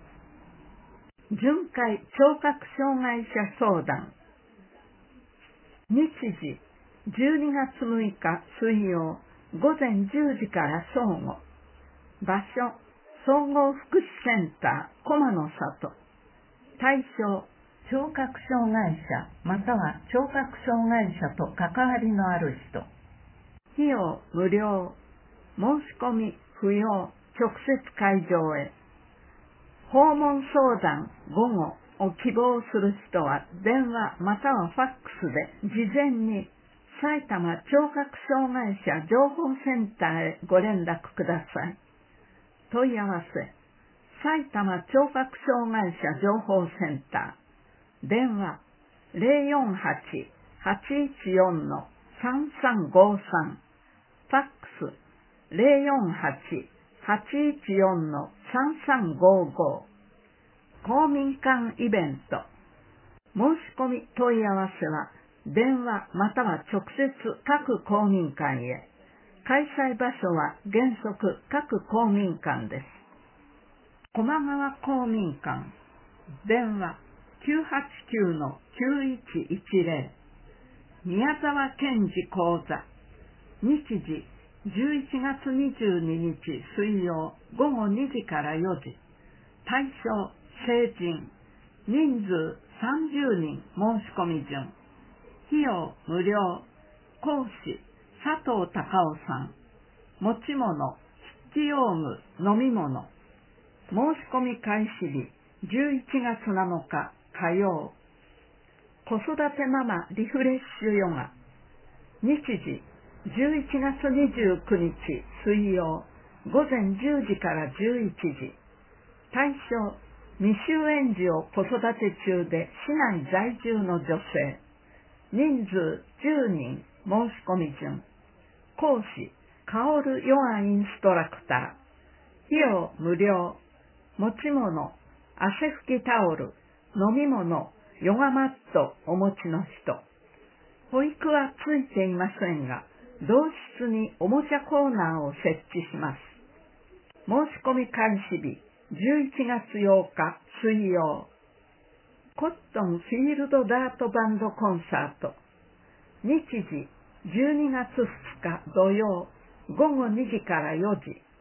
巡回聴覚障害者相談。日時、じゅうにがつむいか水曜、午前じゅうじから正午。場所、総合福祉センター、駒の里。対象、聴覚障害者または聴覚障害者と関わりのある人。費用無料。申し込み不要。直接会場へ。訪問相談午後を希望する人は電話またはファックスで事前に埼玉聴覚障害者情報センターへご連絡ください。問い合わせ、埼玉聴覚障害者情報センター。電話ゼロよんはち はちいちよんのさんさんごさん。ファックスゼロよんはち はちいちよんのさんさんごご。公民館イベント。申し込み問い合わせは電話または直接各公民館へ。開催場所は原則各公民館です。駒川公民館。電話きゅうはちきゅうのきゅういちいちゼロ。宮沢賢治講座。日時じゅういちがつにじゅうににち水曜ごごにじからよじ。対象成人。人数さんじゅうにん。申し込み順。費用無料。講師佐藤隆夫さん。持ち物筆記用具飲み物。申し込み開始日じゅういちがつなのか火曜。子育てママリフレッシュヨガ。日時じゅういちがつにじゅうくにち水曜午前じゅうじからじゅういちじ。対象未就園児を子育て中で市内在住の女性。人数じゅうにん。申し込み順。講師カオルヨガインストラクター。費用無料。持ち物汗拭きタオル、飲み物、ヨガマットお持ちの人。保育はついていませんが、同室におもちゃコーナーを設置します。申し込み開始日じゅういちがつようか水曜。コットンフィールドダートバンドコンサート。日時じゅうにがつふつか土曜午後にじからよじ。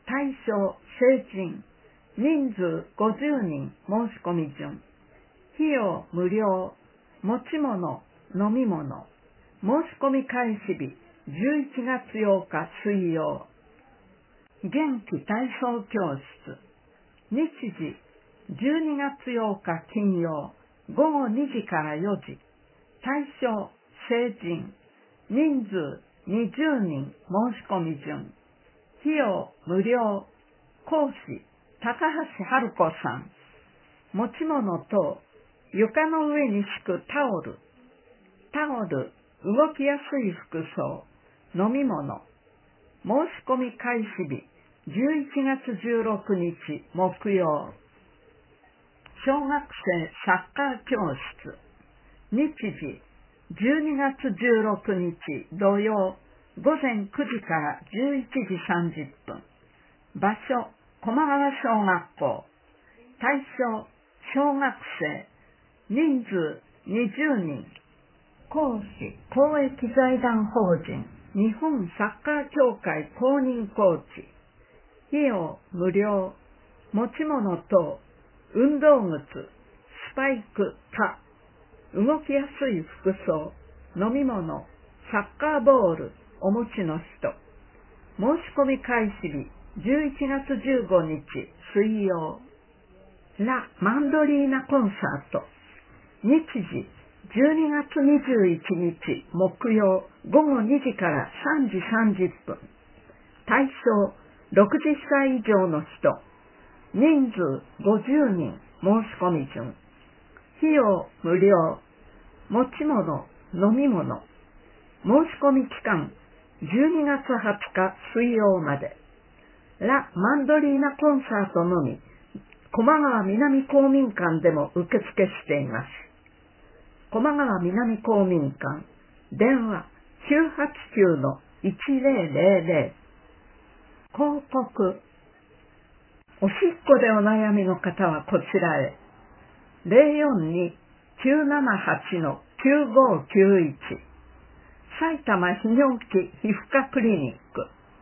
対象、成人、人数ごじゅうにん申し込み順、費用無料、持ち物、飲み物、申し込み開始日じゅういちがつようか水曜、元気体操教室、日時じゅうにがつようか金曜、ごごにじからよじ、対象、成人、人数にじゅうにん申し込み順、費用無料、講師、高橋春子さん、持ち物等、床の上に敷くタオル、タオル、動きやすい服装、飲み物、申し込み開始日、じゅういちがつじゅうろくにち木曜、小学生サッカー教室、日時、じゅうにがつじゅうろくにち土曜、ごぜんくじからじゅういちじさんじゅっぷん、場所、駒川小学校、対象、小学生、人数にじゅうにん、講師、公益財団法人、日本サッカー協会公認コーチ、費用無料、持ち物等、運動靴、スパイク、か、動きやすい服装、飲み物、サッカーボール、お持ちの人、申し込み開始日、じゅういちがつじゅうごにち水曜、ラ・マンドリーナコンサート、日時、じゅうにがつにじゅういちにち木曜ごごにじからさんじさんじゅっぷん、対象ろくじゅっさい以上の人、人数ごじゅうにん申し込み順、費用無料、持ち物、飲み物、申し込み期間じゅうにがつはつか水曜まで、ラ・マンドリーナコンサートのみ、駒川南公民館でも受付しています。駒川南公民館、電話 きゅうはちきゅうのいちぜろぜろぜろ。広告。おしっこでお悩みの方はこちらへ。ゼロよんに きゅうななはちのきゅうごきゅういち。埼玉泌尿器皮膚科クリニック。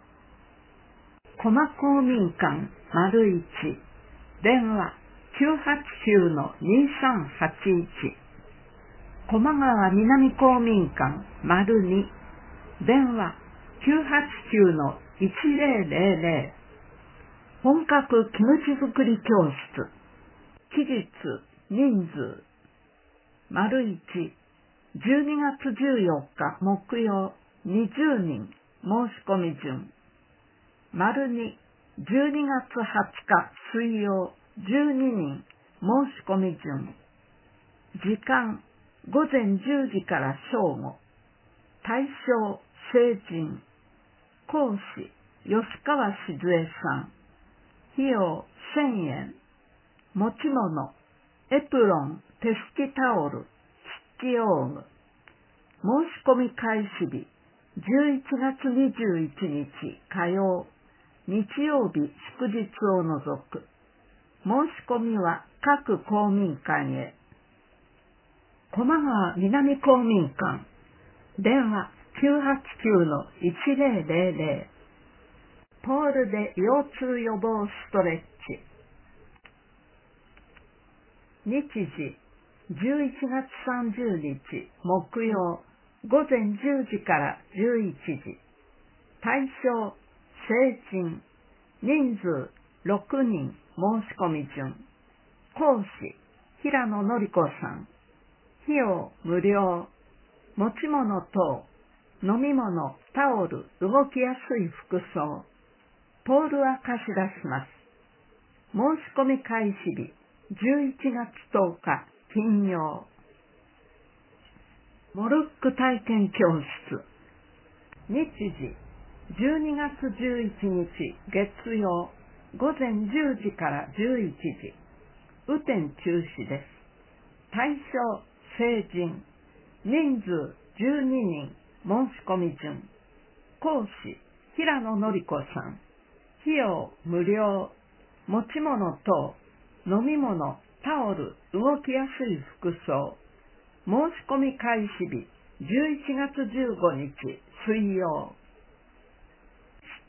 駒公民館丸いち。電話 きゅうはちきゅうのにさんはちいち。駒川南公民館丸に。電話 きゅうはちきゅうのいちぜろぜろぜろ。本格キムチ作り教室。期日、人数。丸いち。じゅうにがつじゅうよっか木曜にじゅうにん申し込み順。丸に。じゅうにがつはつか水曜じゅうににん申し込み順。時間ごぜんじゅうじから正午。対象成人。講師吉川静江さん。費用せんえん。持ち物エプロン、手拭きタオル、筆記用具。申し込み開始日じゅういちがつにじゅういちにち火曜、日曜日祝日を除く。申し込みは各公民館へ。駒川南公民館。電話 きゅうはちきゅうのいちぜろぜろぜろ。ポールで腰痛予防ストレッチ。日時じゅういちがつさんじゅうにち木曜ごぜんじゅうじからじゅういちじ。対象成人。人数ろくにん申し込み順。講師平野のり子さん。費用無料。持ち物等、飲み物、タオル、動きやすい服装。ポールは貸し出します。申し込み開始日じゅういちがつとおか金曜。モルック体験教室。日時じゅうにがつじゅういちにち月曜ごぜんじゅうじからじゅういちじ。雨天中止です。対象成人。人数じゅうににん申し込み順。講師平野のり子さん。費用無料。持ち物等、飲み物、タオル、動きやすい服装。申し込み開始日じゅういちがつじゅうごにち水曜。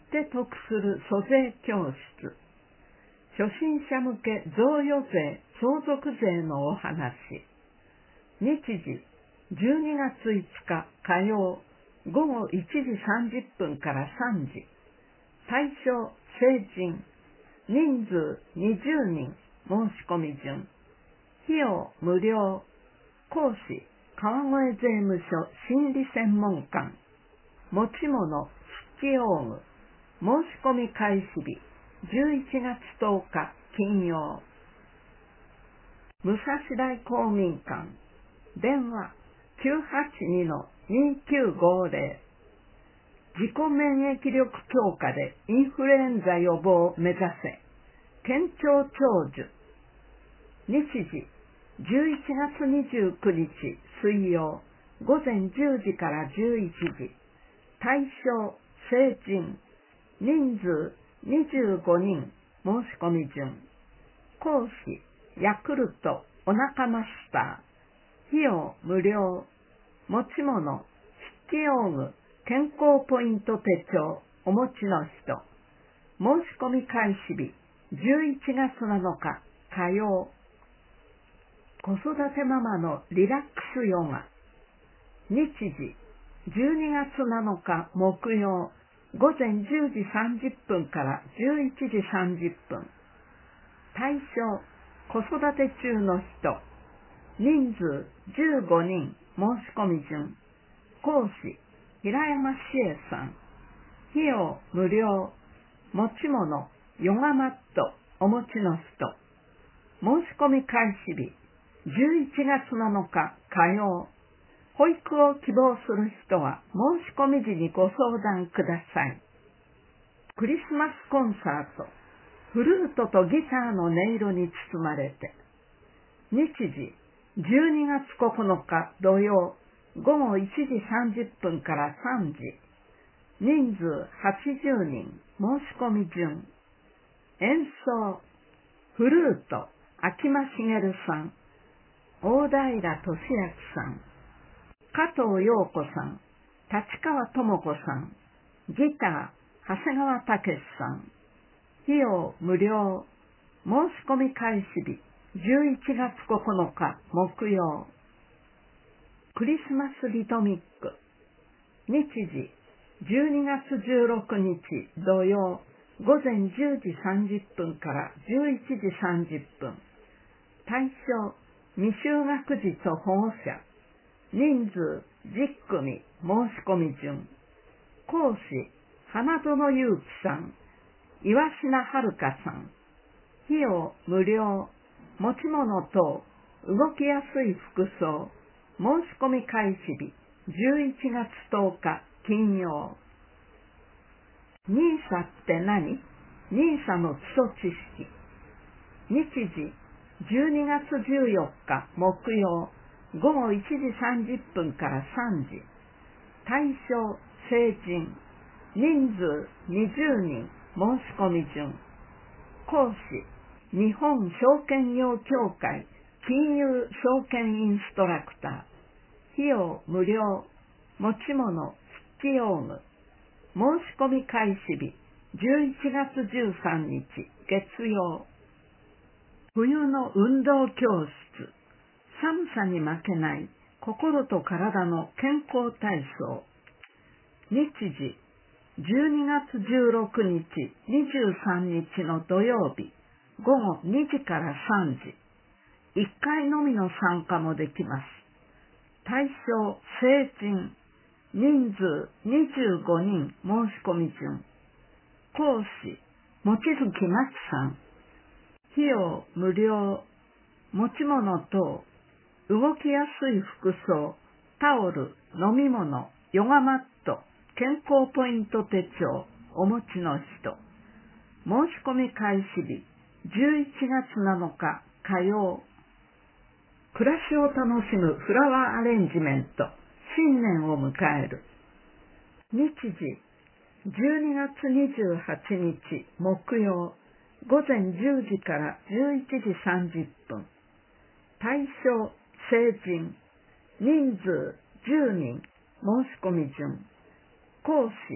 って得する租税教室。初心者向け贈与税、相続税のお話。日時、じゅうにがついつか火曜、ごごいちじさんじゅっぷんからさんじ。対象、成人。人数にじゅうにん。申し込み順。費用無料。講師、川越税務署心理専門官。持ち物、筆記用具。申し込み開始日、じゅういちがつとおか金曜。武蔵大公民館。電話 きゅうはちに にきゅうごぜろ。自己免疫力強化でインフルエンザ予防を目指せ。県庁長寿。日時、じゅういちがつにじゅうくにち水曜、ごぜんじゅうじからじゅういちじ。対象、成人。人数にじゅうごにん。申し込み順。講師、ヤクルトお腹マスター。費用無料。持ち物、筆記用具、健康ポイント手帳お持ちの人。申し込み開始日、じゅういちがつなのか火曜。子育てママのリラックスヨガ。日時、じゅうにがつなのか木曜、ごぜんじゅうじさんじゅっぷんからじゅういちじさんじゅっぷん。対象、子育て中の人。人数じゅうごにん。申し込み順。講師、平山志恵さん。費用無料。持ち物、ヨガマットお持ちの人。申し込み開始日、じゅういちがつなのか火曜。保育を希望する人は申し込み時にご相談ください。クリスマスコンサート。フルートとギターの音色に包まれて。日時、じゅうにがつここのか土曜、ごごいちじさんじゅっぷんからさんじ。人数はちじゅうにん。申し込み順。演奏、フルート、秋間茂さん。大平俊明さん。加藤陽子さん。立川智子さん。ギター、長谷川武さん。費用無料。申し込み開始日、じゅういちがつここのか木曜。クリスマスリトミック。日時、じゅうにがつじゅうろくにち土曜、ごぜんじゅうじさんじゅっぷんからじゅういちじさんじゅっぷん。対象、未就学児と保護者。人数じゅっくみ。申し込み順。講師、花園祐樹さん。岩品遥さん。費用無料。持ち物等、動きやすい服装。申し込み開始日、じゅういちがつとおか金曜。ニーサって何？ニーサの基礎知識。日時、じゅうにがつじゅうよっか木曜、ごごいちじさんじゅっぷんからさんじ。対象、成人。人数にじゅうにん。申し込み順。講師、日本証券業協会金融証券インストラクター。費用無料。持ち物、筆記用具。申し込み開始日、じゅういちがつじゅうさんにち月曜。冬の運動教室。寒さに負けない心と体の健康体操。日時、じゅうにがつじゅうろくにち、にじゅうさんにちの土曜日、ごごにじからさんじ。いっかいのみの参加もできます。対象、成人。人数にじゅうごにん。申し込み順。講師、望月真紀さん。費用無料。持ち物等、動きやすい服装、タオル、飲み物、ヨガマット、健康ポイント手帳、お持ちの人。申し込み開始日、じゅういちがつなのか火曜。暮らしを楽しむフラワーアレンジメント、新年を迎える。日時、じゅうにがつにじゅうはちにち木曜、ごぜんじゅうじからじゅういちじさんじゅっぷん。対象、成人。人数じゅうにん。申し込み順。講師、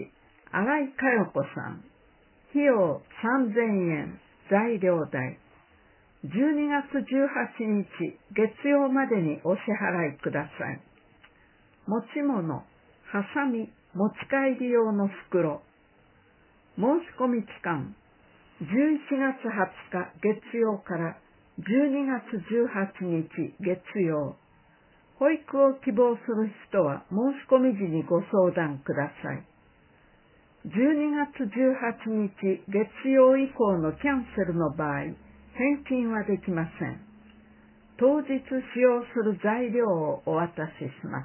新井佳代子さん。費用さんぜんえん、材料代。じゅうにがつじゅうはちにち月曜までにお支払いください。持ち物、はさみ、持ち帰り用の袋。申し込み期間、じゅういちがつはつか月曜からじゅうにがつじゅうはちにち月曜。保育を希望する人は申し込み時にご相談ください。じゅうにがつじゅうはちにち月曜以降のキャンセルの場合、返金はできません。当日使用する材料をお渡しします。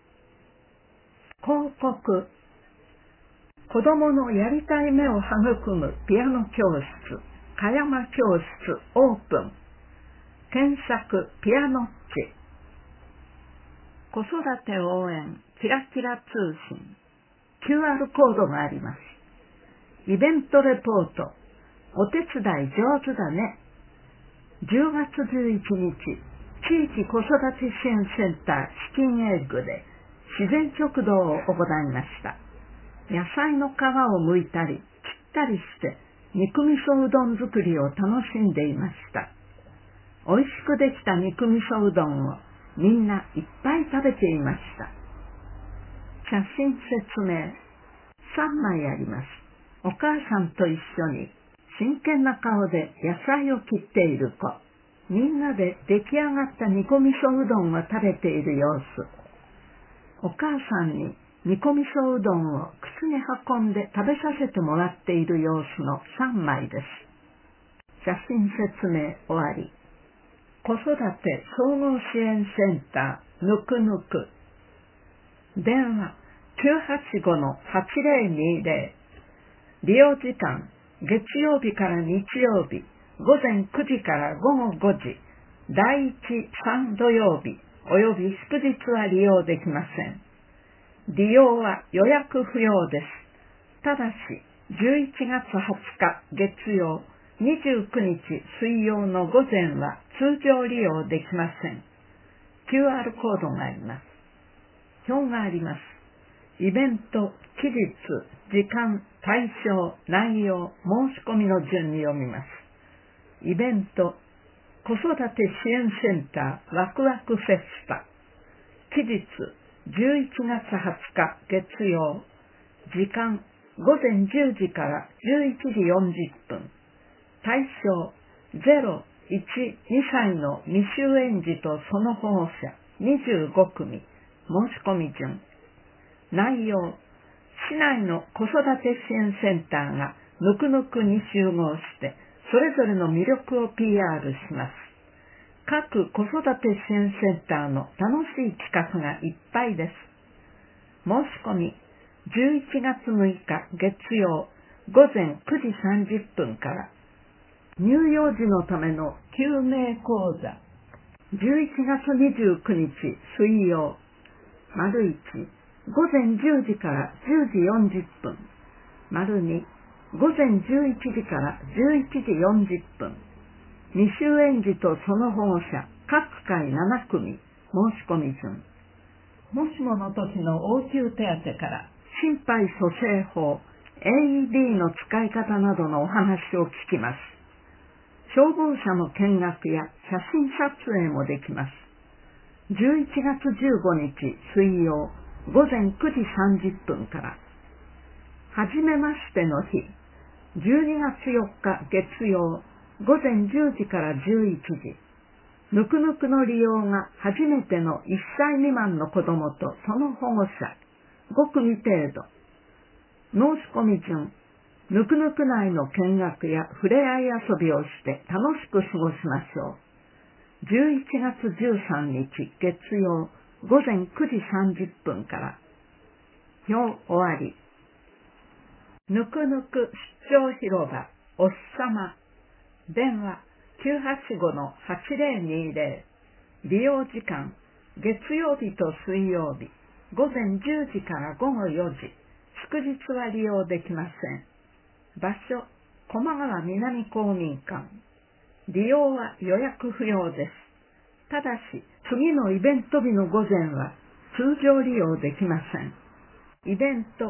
広告。子供のやりたい目を育むピアノ教室、香山教室オープン。検索ピアノッチ。子育て応援キラキラ通信。キューアール コードがあります。イベントレポート。お手伝い上手だね。じゅうがつじゅういちにち、地域子育て支援センターチキンエッグで自然食堂を行いました。野菜の皮を剥いたり、切ったりして肉味噌うどん作りを楽しんでいました。美味しくできた肉味噌うどんをみんないっぱい食べていました。写真説明。さんまいあります。お母さんと一緒に真剣な顔で野菜を切っている子。みんなで出来上がった煮込みそうどんを食べている様子。お母さんに煮込みそうどんを口に運んで食べさせてもらっている様子のさんまいです。写真説明終わり。子育て総合支援センターぬくぬく。電話 きゅうはちごのはちぜろにぜろ。利用時間月曜日から日曜日ごぜんくじからごごごじ、だいいち、さん土曜日および祝日は利用できません。利用は予約不要です。ただしじゅういちがつはつか月曜、にじゅうくにち水曜の午前は通常利用できません。キューアール コードがあります。表があります。イベント、期日、時間、対象、内容、申し込みの順に読みます。イベント、子育て支援センターワクワクフェスタ。期日、じゅういちがつはつか月曜。時間、ごぜんじゅうじからじゅういちじよんじゅっぷん。対象、ゼロ、いち、にさいの未就園児とその保護者にじゅうごくみ。申し込み順。内容、市内の子育て支援センターがぬくぬくに集合してそれぞれの魅力を ピーアール します。各子育て支援センターの楽しい企画がいっぱいです。申し込み、じゅういちがつむいか月曜ごぜんくじさんじゅっぷんから。乳幼児のための救命講座。じゅういちがつにじゅうくにち水曜。丸いち、ごぜんじゅうじからじゅうじよんじゅっぷん。丸に、ごぜんじゅういちじからじゅういちじよんじゅっぷん。未就園児とその保護者各回ななくみ。申し込み順。もしもの時の応急手当から心肺蘇生法 エーイーディー の使い方などのお話を聞きます。消防車の見学や写真撮影もできます。じゅういちがつじゅうごにち水曜ごぜんくじさんじゅっぷんから。はじめましての日、じゅうにがつよっか月曜ごぜんじゅうじからじゅういちじ。ぬくぬくの利用が初めてのいっさいみまんの子供とその保護者ごくみ程度。申し込み順、ぬくぬく内の見学や触れ合い遊びをして楽しく過ごしましょう。じゅういちがつじゅうさんにち月曜ごぜんくじさんじゅっぷんから。表終わり。ぬくぬく出張広場お日様。電話 きゅうはちごのはちぜろにぜろ。利用時間月曜日と水曜日ごぜんじゅうじからごごよじ。祝日は利用できません。場所、駒川南公民館。利用は予約不要です。ただし、次のイベント日の午前は通常利用できません。イベント、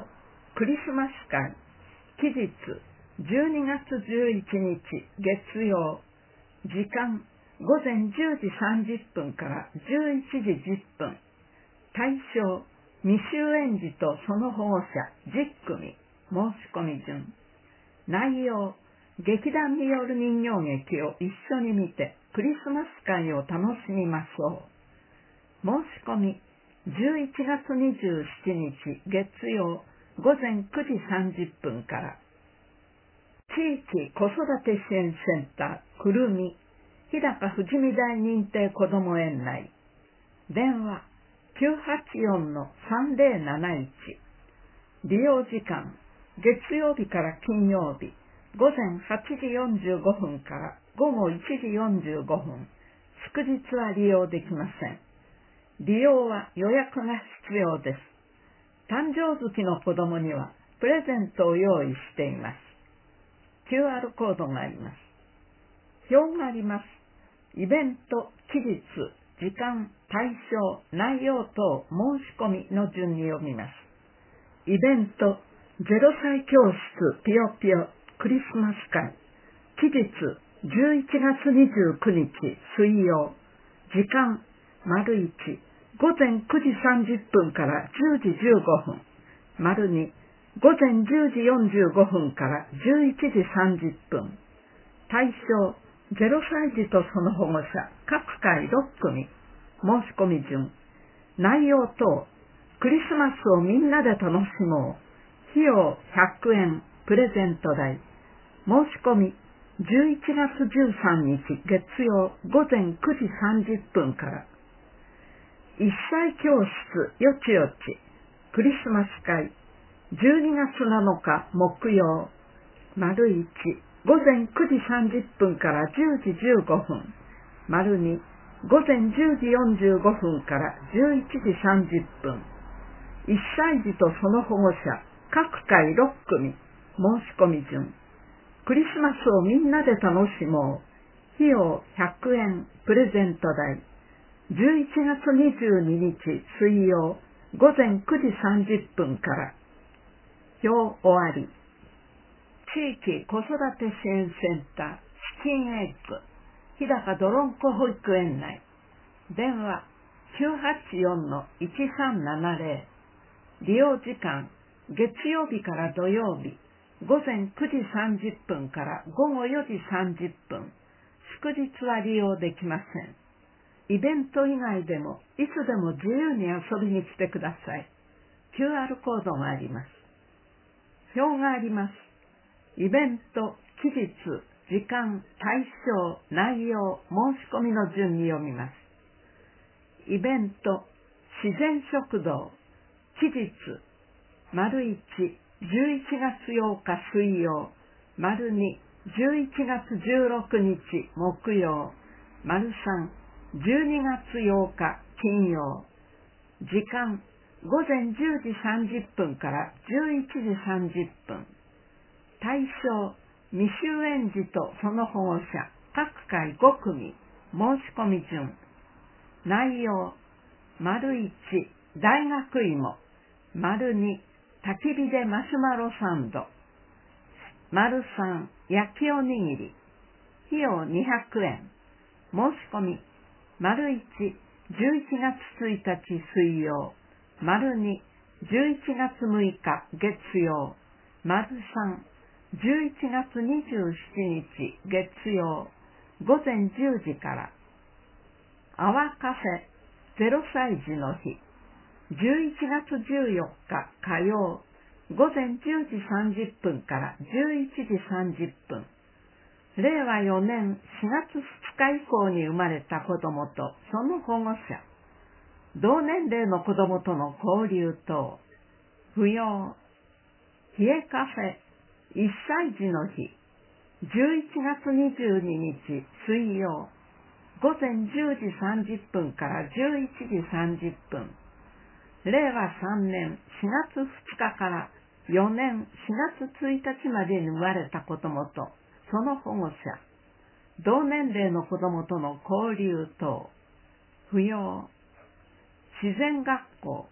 クリスマス会、期日じゅうにがつじゅういちにち月曜、時間ごぜんじゅうじさんじゅっぷんからじゅういちじじゅっぷん、対象未就園児とその保護者じゅっくみ、申し込み順。内容、劇団による人形劇を一緒に見てクリスマス会を楽しみましょう。申し込みじゅういちがつにじゅうしちにち月曜ごぜんくじさんじゅっぷんから。地域子育て支援センターくるみ日高富士見大認定こども園内。電話きゅうはちよんのさんぜろなないち。利用時間月曜日から金曜日ごぜんはちじよんじゅうごふんからごごいちじよんじゅうごふん。祝日は利用できません。利用は予約が必要です。誕生月の子供にはプレゼントを用意しています。キューアール コードがあります。表があります。イベント、期日、時間、対象、内容等申し込みの順に読みます。イベント、ゼロさい教室ぴよぴよクリスマス会。期日、じゅういちがつにじゅうくにち水曜。時間、丸いち、ごぜんくじさんじゅっぷんからじゅうじじゅうごふん。丸に、ごぜんじゅうじよんじゅうごふんからじゅういちじさんじゅっぷん。対象、ゼロさいじとその保護者、各回ろっくみ。申し込み順。内容等、クリスマスをみんなで楽しもう。費用ひゃくえん、プレゼント代。申し込み、じゅういちがつじゅうさんにち月曜ごぜんくじさんじゅっぷんから。いっさい教室よちよちクリスマス会じゅうにがつなのか木曜。丸いち、ごぜんくじさんじゅっぷんからじゅうじじゅうごふん。丸に、ごぜんじゅうじよんじゅうごふんからじゅういちじさんじゅっぷん。いっさいじとその保護者、各回ろっくみ。申し込み順。クリスマスをみんなで楽しもう。費用ひゃくえん、プレゼント代。じゅういちがつにじゅうににち水曜、ごぜんくじさんじゅっぷんから。表終わり。地域子育て支援センター、チキンエッグ、日高どろんこ保育園内。電話きゅうはちよんのいちさんななぜろ。利用時間、月曜日から土曜日、ごぜんくじさんじゅっぷんからごごよじさんじゅっぷん。祝日は利用できません。イベント以外でもいつでも自由に遊びに来てください。キューアール コードがあります。表があります。イベント、期日、時間、対象、内容、申し込みの順に読みます。イベント、自然食堂、期日、丸いち、じゅういちがつようか水曜、丸に、じゅういちがつじゅうろくにち木曜、丸さん、じゅうにがつようか金曜。時間、ごぜんじゅうじさんじゅっぷんからじゅういちじさんじゅっぷん。対象、未就園児とその保護者、各回ごくみ。申し込み順。内容、丸いち、大学芋。丸に、焚き火でマシュマロサンド。丸さん、焼きおにぎり。費用にひゃくえん。申し込み、丸いち、じゅういちがつついたち水曜。丸に、じゅういちがつむいか月曜。丸さん、じゅういちがつにじゅうしちにち月曜。ごぜんじゅうじから。アワカフェゼロさいじの日。じゅういちがつじゅうよっか火曜。ごぜんじゅうじさんじゅっぷんからじゅういちじさんじゅっぷん。れいわよねんしがつふつか以降に生まれた子供とその保護者。同年齢の子供との交流等。不要。冷えカフェいっさいじの日。じゅういちがつにじゅうににち水曜。ごぜんじゅうじさんじゅっぷんからじゅういちじさんじゅっぷん。れいわさんねんしがつふつかからよねんしがつついたちまでに生まれた子供とその保護者。同年齢の子供との交流等。不要。自然学校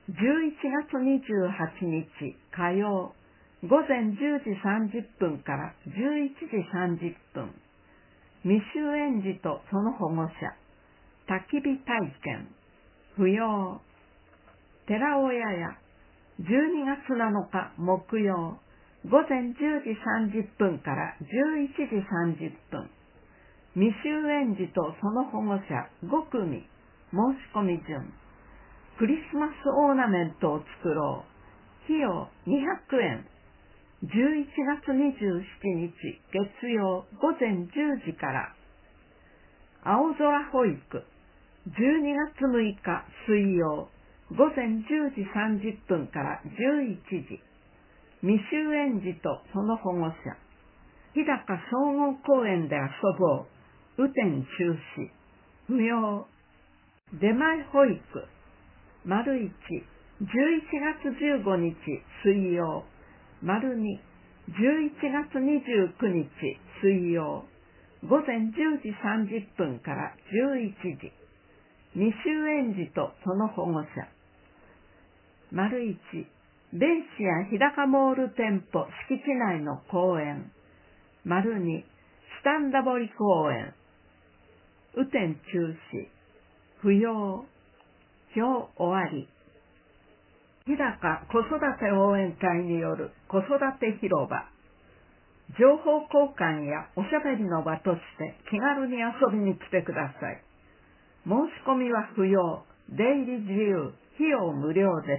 じゅういちがつにじゅうはちにち火曜、ごぜんじゅうじさんじゅっぷんからじゅういちじさんじゅっぷん、未就園児とその保護者、焚き火体験、不要、寺親やじゅうにがつなのか木曜、ごぜんじゅうじさんじゅっぷんからじゅういちじさんじゅっぷん、未就園児とその保護者ごくみ、申し込み順、クリスマスオーナメントを作ろう、費用にひゃくえん、じゅういちがつにじゅうしちにち月曜ごぜんじゅうじから、青空保育、じゅうにがつむいか水曜ごぜんじゅうじさんじゅっぷんからじゅういちじ、未就園児とその保護者、日高総合公園で遊ぼう、雨天中止、不要、出前保育、丸いち、じゅういちがつじゅうごにち水曜、丸に、じゅういちがつにじゅうくにち水曜、ごぜんじゅうじさんじゅっぷんからじゅういちじ、未就園児とその保護者、丸いち、ベイシア日高モール店舗敷地内の公園、丸に、スタンダボリ公園、雨天中止、不要、表終わり。日高子育て応援会による子育て広場。情報交換やおしゃべりの場として気軽に遊びに来てください。申し込みは不要、出入り自由、費用無料です。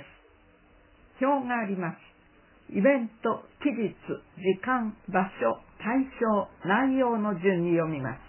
表があります。イベント、期日、時間、場所、対象、内容の順に読みます。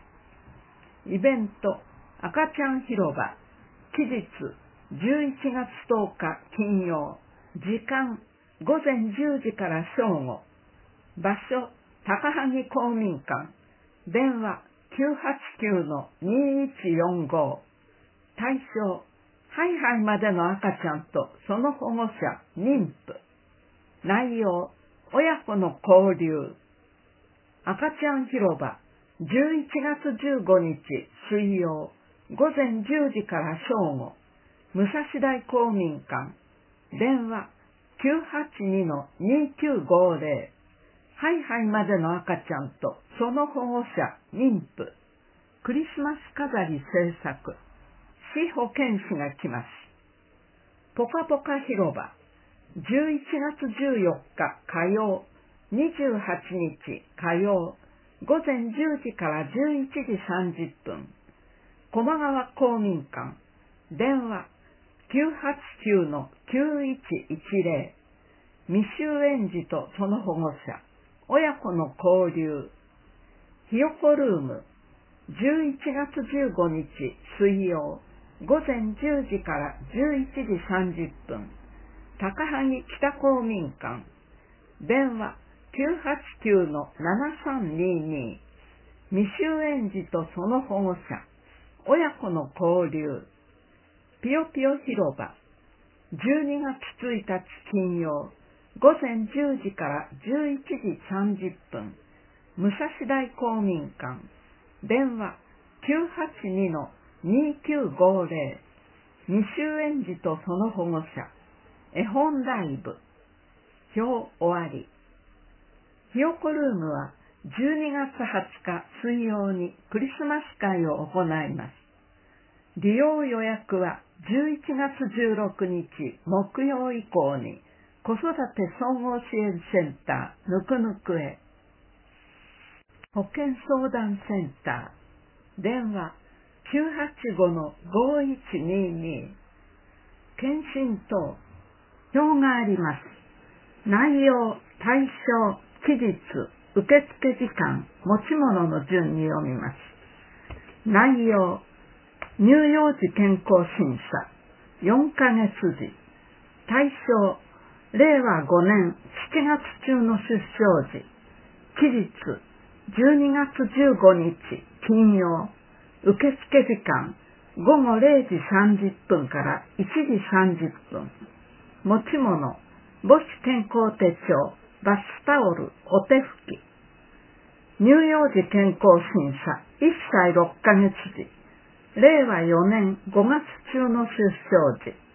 イベント、赤ちゃん広場。期日、じゅういちがつとおか金曜。時間、ごぜんじゅうじから正午。場所、高萩公民館。電話、きゅうはちきゅうのにいちよんご。対象、ハイハイまでの赤ちゃんとその保護者、妊婦。内容、親子の交流。赤ちゃん広場、じゅういちがつじゅうごにち水曜、ごぜんじゅうじから正午。武蔵大公民館。電話、きゅうはちにのにきゅうごぜろ。ハイハイまでの赤ちゃんとその保護者、妊婦。クリスマス飾り制作。市保健師が来ます。ぽかぽか広場。じゅういちがつじゅうよっか火曜、にじゅうはちにち火曜、ごぜんじゅうじからじゅういちじさんじゅっぷん。駒川公民館。電話、きゅうはちきゅうのきゅういちいちぜろ。未就園児とその保護者。親子の交流。ひよこルーム。じゅういちがつじゅうごにち水曜、ごぜんじゅうじからじゅういちじさんじゅっぷん。高萩北公民館。電話、きゅうはちきゅうのななさんにに。未就園児とその保護者。親子の交流。ぴよぴよ広場。じゅうにがつついたち金曜、ごぜんじゅうじからじゅういちじさんじゅっぷん。武蔵大公民館。電話、きゅうはちにのにきゅうごぜろ。未就園児とその保護者。絵本ライブ。表終わり。ひよこルームはじゅうにがつはつか水曜にクリスマス会を行います。利用予約はじゅういちがつじゅうろくにち木曜以降に子育て総合支援センターぬくぬくへ。保健相談センター。電話きゅうはちごのごいちにに。検診等。表があります。内容、対象、期日、受付時間、持ち物の順に読みます。内容、乳幼児健康審査、よんかげつじ。対象、れいわごねんしちがつ中の出生時。期日、じゅうにがつじゅうごにち金曜。受付時間、ごごれいじさんじゅっぷんからいちじさんじゅっぷん。持ち物、母子健康手帳、バスタオル、お手拭き。乳幼児健康審査、いっさいろっかげつじ。れいわよねんごがつ中の出生時。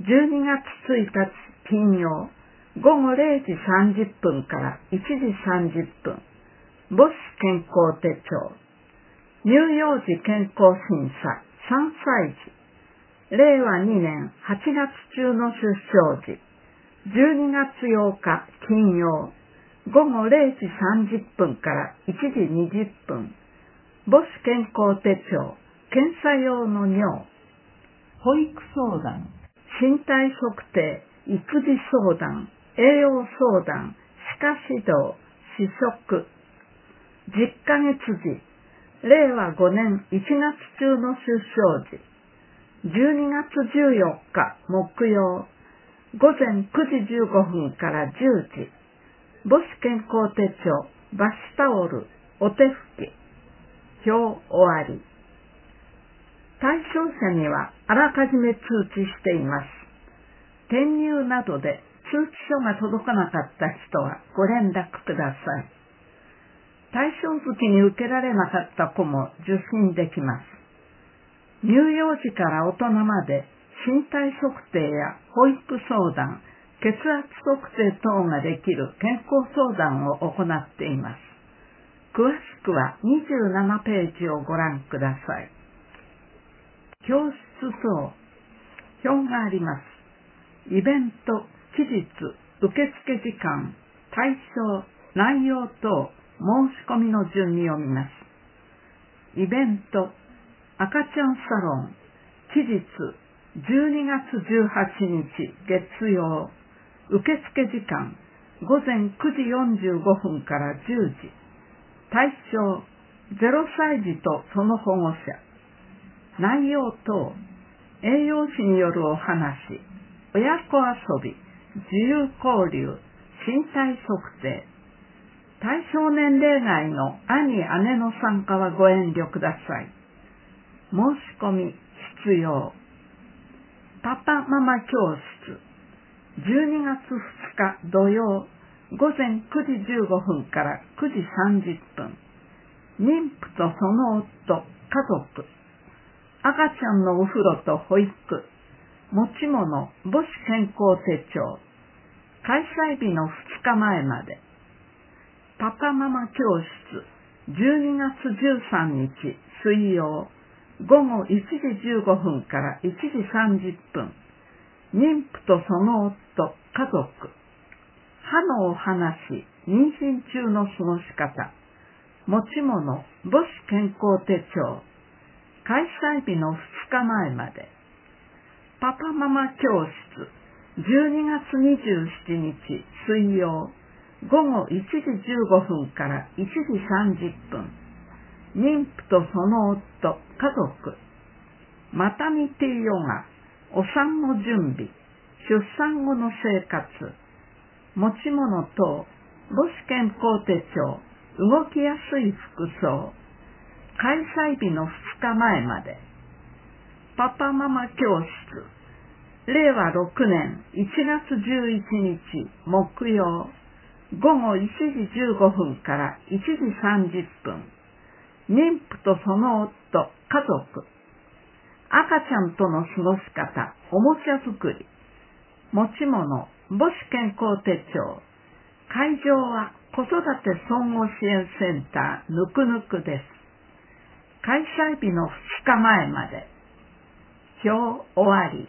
じゅうにがつついたち金曜、ごごれいじさんじゅっぷんからいちじさんじゅっぷん、母子健康手帳、乳幼児健康審査さんさいじ、れいわにねんはちがつ中の出生時、じゅうにがつようか金曜、ごごれいじさんじゅっぷんからいちじにじゅっぷん、母子健康手帳、検査用の尿、 保育相談、 身体測定、育児相談、栄養相談、歯科指導、試食、じゅっかげつじ、れいわごねんいちがつ中の出生時、じゅうにがつじゅうよっか木曜、ごぜんくじじゅうごふんからじゅうじ、母子健康手帳、バスタオル、お手拭き、表終わり。対象者にはあらかじめ通知しています。転入などで通知書が届かなかった人はご連絡ください。対象月に受けられなかった子も受診できます。乳幼児から大人まで身体測定や保育相談、血圧測定等ができる健康相談を行っています。詳しくはにじゅうななページをご覧ください。教室等、表があります。イベント、期日、受付時間、対象、内容等、申し込みの順に読みます。イベント、赤ちゃんサロン、期日、じゅうにがつじゅうはちにち月曜、受付時間、ごぜんくじよんじゅうごふんからじゅうじ、対象、ゼロさいじとその保護者、内容等、栄養士によるお話、親子遊び、自由交流、身体測定。対象年齢外の兄・姉の参加はご遠慮ください。申し込み必要。パパママ教室、じゅうにがつふつか土曜、ごぜんくじじゅうごふんからくじさんじゅっぷん。妊婦とその夫、家族。赤ちゃんのお風呂と保育、持ち物、母子健康手帳、開催日のふつかまえまで。パパママ教室、じゅうにがつじゅうさんにち水曜、ごごいちじじゅうごふんからいちじさんじゅっぷん。妊婦とその夫、家族。歯のお話、妊娠中の過ごし方。持ち物、母子健康手帳。開催日のふつかまえまで。パパママ教室、じゅうにがつにじゅうしちにち水曜、ごごいちじじゅうごふんからいちじさんじゅっぷん。妊婦とその夫、家族。マタニティヨガ、お産の準備、出産後の生活。持ち物等、母子健康手帳、動きやすい服装。開催日のふつかまえまで。パパママ教室、れいわろくねんいちがつじゅういちにち木曜、ごごいちじじゅうごふんからいちじさんじゅっぷん。妊婦とその夫、家族。赤ちゃんとの過ごし方、おもちゃ作り。持ち物、母子健康手帳。会場は子育て総合支援センターぬくぬくです。開催日のふつかまえまで。表終わり。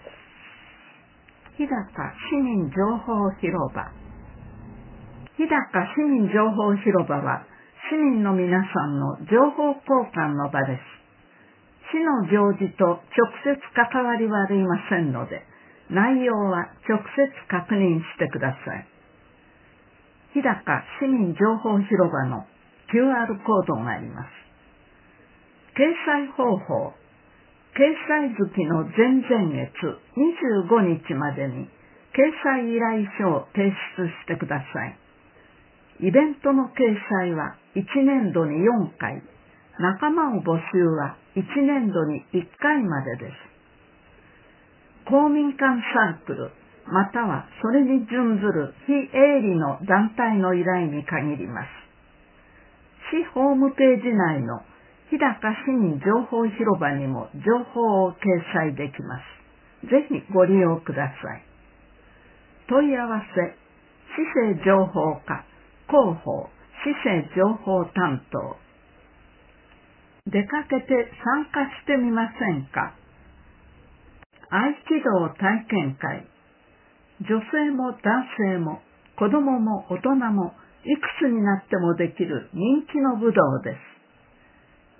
日高市民情報広場。日高市民情報広場は市民の皆さんの情報交換の場です。市の行事と直接関わりはありませんので、内容は直接確認してください。日高市民情報広場の キューアール コードがあります。掲載方法。掲載月の前々月にじゅうごにちまでに掲載依頼書を提出してください。イベントの掲載はいちねんどによんかい、仲間を募集はいちねんどにいっかいまでです。公民館サークル、またはそれに準ずる非営利の団体の依頼に限ります。市ホームページ内の日高市民情報広場にも情報を掲載できます。 ぜひご利用ください。問い合わせ、市政情報課、広報、市政情報担当。出かけて参加してみませんか？合気道体験会。女性も男性も子供も大人もいくつになってもできる人気の武道です。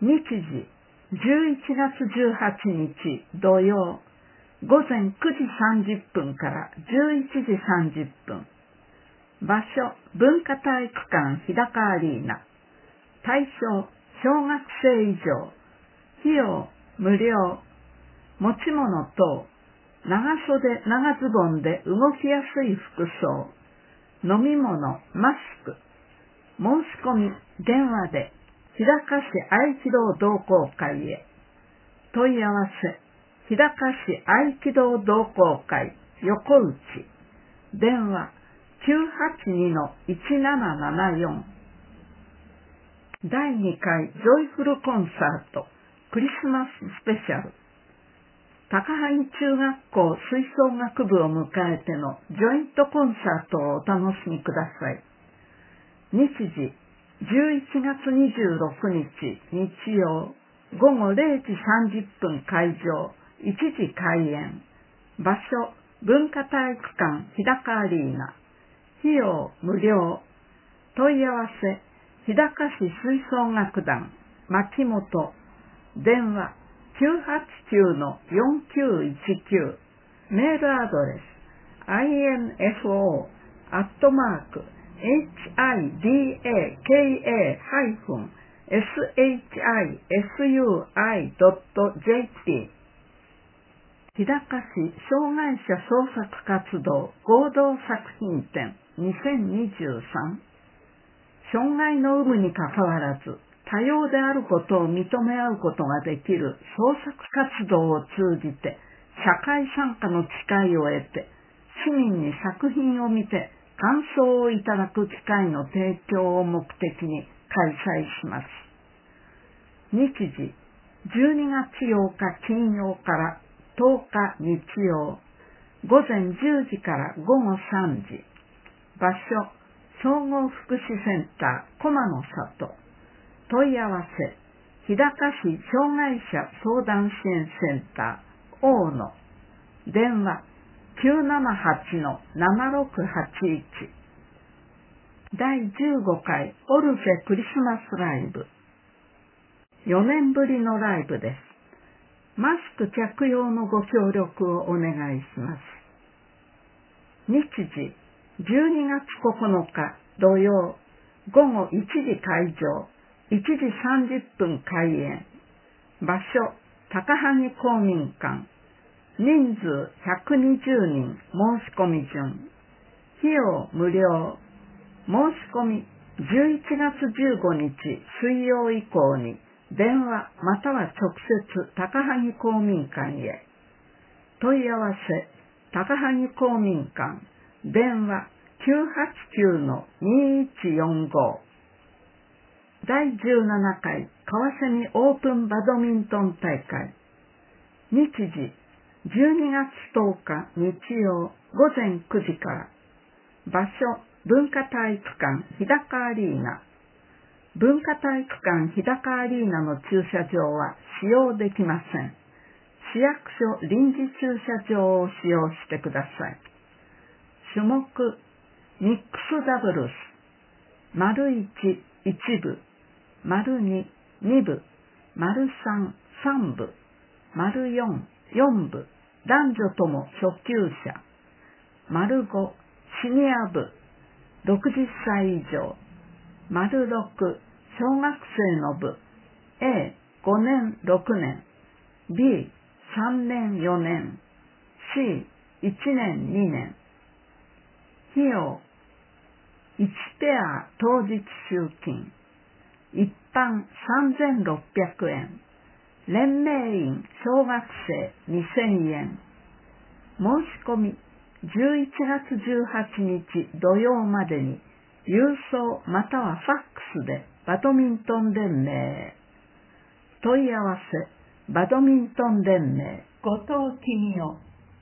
日時、じゅういちがつじゅうはちにち土曜、ごぜんくじさんじゅっぷんからじゅういちじさんじゅっぷん。場所、文化体育館日高アリーナ。対象、小学生以上。費用、無料。持ち物等、長袖長ズボンで動きやすい服装。飲み物、マスク。申し込み、電話で、日高市合気道同好会へ。問い合わせ、日高市合気道同好会横内。電話、きゅうはちにのいちななななよん。だいにかいジョイフルコンサートクリスマススペシャル。高萩中学校吹奏楽部を迎えてのジョイントコンサートをお楽しみください。日時、じゅういちがつにじゅうろくにち日曜、ごごれいじさんじゅっぷん会場、いちじ開演。場所、文化体育館日高アリーナ。費用無料。問い合わせ、日高市吹奏楽団、牧本。電話、きゅうはちきゅうのよんきゅういちきゅう。メールアドレス、アイエヌエフオー アットマーク、エイチアイディーエーケーエー ハイフン、エスエイチアイエスユーアイ ドット ジェーピー。日高市障害者創作活動合同作品展にせんにじゅうさん。障害の有無にかかわらず多様であることを認め合うことができる創作活動を通じて社会参加の機会を得て市民に作品を見て感想をいただく機会の提供を目的に開催します。日時、じゅうにがつようか金曜からとおか日曜、ごぜんじゅうじからごごさんじ。場所、総合福祉センター駒の里。問い合わせ、日高市障害者相談支援センター大野。電話、きゅうななはちのななろくはちいち。だいじゅうごかいオルフェクリスマスライブ。よねんぶりのライブです。マスク着用のご協力をお願いします。日時、じゅうにがつここのか土曜、ごごいちじ会場、いちじさんじゅっぷん開演。場所、高萩公民館。人数ひゃくにじゅうにん申し込み順。費用無料。申し込みじゅういちがつじゅうごにち水曜以降に電話または直接高萩公民館へ。問い合わせ、高萩公民館。電話きゅうはちきゅうのにいちよんご。だいじゅうななかい川蝉オープンバドミントン大会。日時、じゅうにがつとおか日曜ごぜんくじから。場所、文化体育館日高アリーナ。文化体育館日高アリーナの駐車場は使用できません。市役所臨時駐車場を使用してください。種目、ミックスダブルス、丸いち、いちぶ、丸に、にぶ、丸さん、さんぶ、丸よん、よんぶ、男女とも初級者、丸ご、シニア部、ろくじゅっさい以上、丸ろく、小学生の部、A、ごねん、ろくねん、B、さんねん、よねん、C、いちねん、にねん。費用、いちペア当日集金、一般さんぜんろっぴゃくえん、連盟員小学生にせんえん。申し込みじゅういちがつじゅうはちにち土曜までに郵送またはファックスでバドミントン連盟へ。問い合わせ、バドミントン連盟後藤公夫。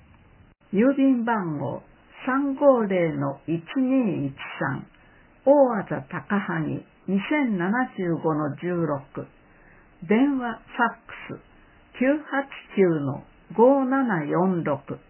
郵便番号 さんごーぜろのいちにいちさん 大字高萩 にせんななじゅうごのじゅうろく、電話ファックス きゅうはちきゅうのごーななよんろく。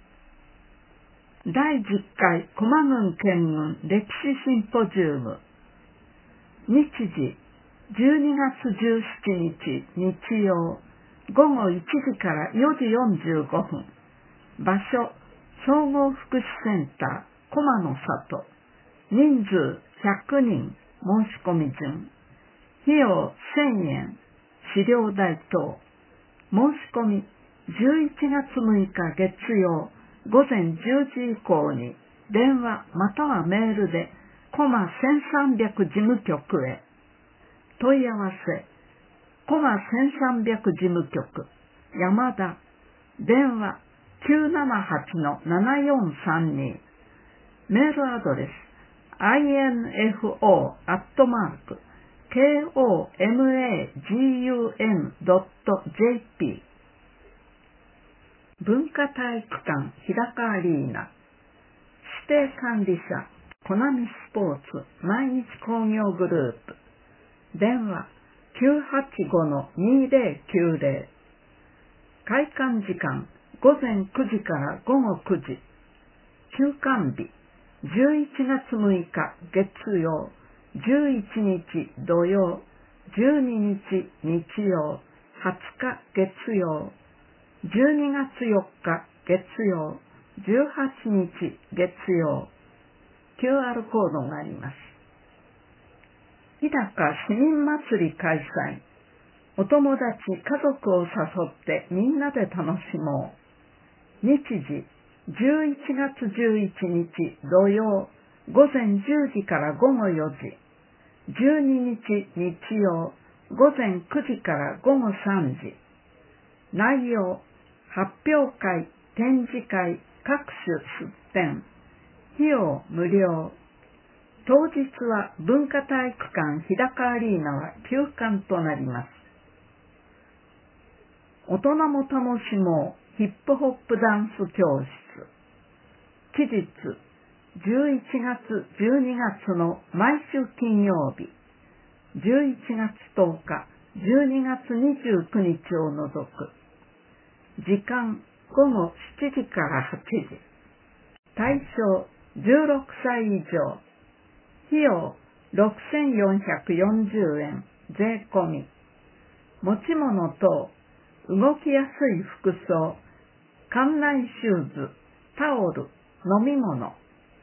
だいじゅっかい駒郡県軍歴史シンポジウム。日時じゅうにがつじゅうしちにち日曜ごごいちじからよじよんじゅうごふん。場所総合福祉センター駒の里。人数ひゃくにん。申し込み順。費用せんえん。資料代等。申し込みじゅういちがつむいか月曜ごぜんじゅうじ以降に電話またはメールでコマせんさんびゃく事務局へ。問い合わせコマせんさんびゃく事務局山田。電話きゅうななはちのななよんさんに。メールアドレス アイエヌエフオー アットマーク ケーオーエムエージーユーエヌ ドット ジェーピー。文化体育館日高アリーナ。指定管理者コナミスポーツ毎日工業グループ。電話きゅうはちごのにぜろきゅうぜろ。開館時間ごぜんくじからごごくじ。休館日じゅういちがつむいか月曜じゅういちにち土曜じゅうににち日曜はつか月曜じゅうにがつよっか月曜じゅうはちにち月曜。 キューアール コードがあります。日高市民祭り開催。お友達家族を誘ってみんなで楽しもう。日時じゅういちがつじゅういちにち土曜ごぜんじゅうじからごごよじ。じゅうににち日曜ごぜんくじからごごさんじ。内容発表会、展示会、各種出展。費用無料。当日は文化体育館日高アリーナは休館となります。大人も楽しもうヒップホップダンス教室。期日じゅういちがつじゅうにがつの毎週金曜日、じゅういちがつとおか、じゅうにがつにじゅうくにちを除く。時間ごごしちじからはちじ。対象じゅうろくさい以上。費用ろくせんよんひゃくよんじゅうえん税込み。持ち物等動きやすい服装、館内シューズ、タオル、飲み物。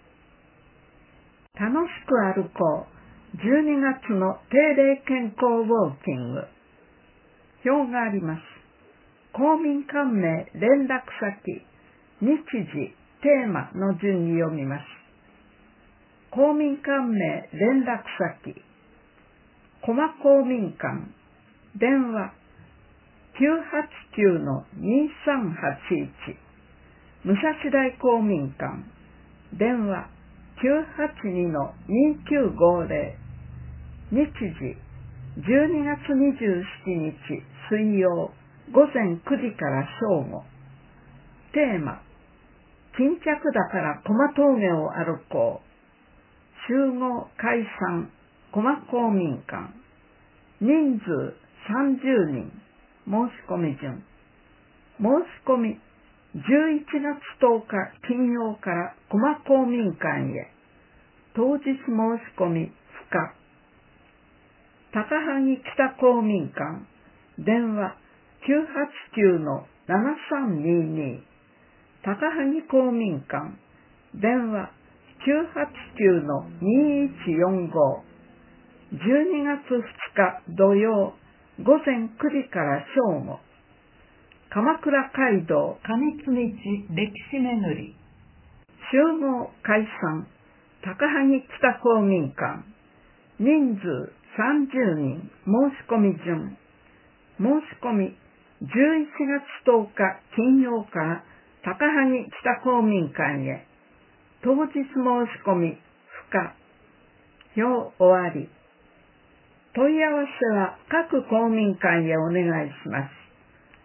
楽しく歩こうじゅうにがつの定例健康ウォーキング。表があります。公民館名、連絡先、日時、テーマの順に読みます。公民館名、連絡先、駒公民館、電話きゅうはちきゅうのにさんはちいち。武蔵大公民館、電話きゅうはちにのにきゅうごぜろ。日時じゅうにがつにじゅうしちにち水曜ごぜんくじから正午。テーマ巾着だから駒峠を歩こう。集合解散駒公民館。人数さんじゅうにん。申し込み順。申し込みじゅういちがつとおか金曜から駒公民館へ。当日申し込み不可。高萩北公民館。電話きゅうはちきゅうのななさんにに。高萩公民館。電話きゅうはちきゅうのにいちよんご。じゅうにがつふつか土曜ごぜんくじから正午。鎌倉街道上津道歴史巡り。集合解散高萩北公民館。人数さんじゅうにん。申し込み順。申し込みじゅういちがつとおか金曜から高萩北公民館へ。当日申し込み不可。表終わり。問い合わせは各公民館へお願いします。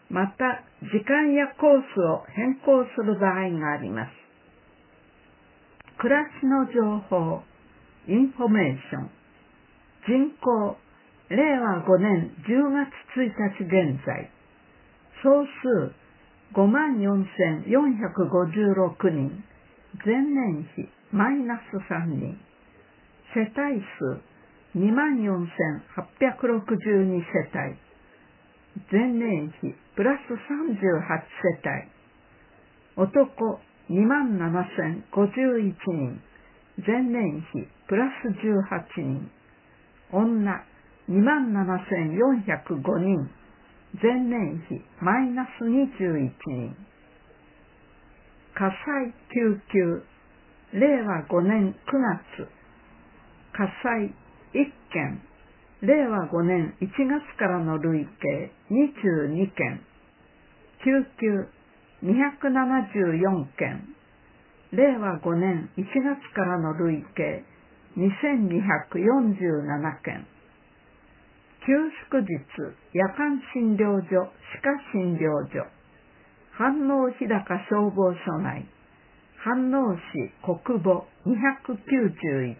また時間やコースを変更する場合があります。暮らしの情報、インフォメーション、人口、れいわごねんじゅうがつついたち現在、総数ごまんよんせんよんひゃくごじゅうろくにん、前年比マイナスさんにん、世帯数にまんよんせんはっぴゃくろくじゅうにせたい、前年比プラスさんじゅうはちせたい、男にまんななせんごじゅういちにん、前年比プラスじゅうはちにん、女にまんななせんよんひゃくごにん、前年比マイナスにじゅういちにん。火災救急、れいわごねんくがつ、火災いっけん、れいわごねんいちがつからの累計にじゅうにけん、救急にひゃくななじゅうよんけん、れいわごねんいちがつからの累計にせんにひゃくよんじゅうななけん、休祝日夜間診療所、歯科診療所、飯能日高消防署内、飯能市国母にひゃくきゅうじゅういち、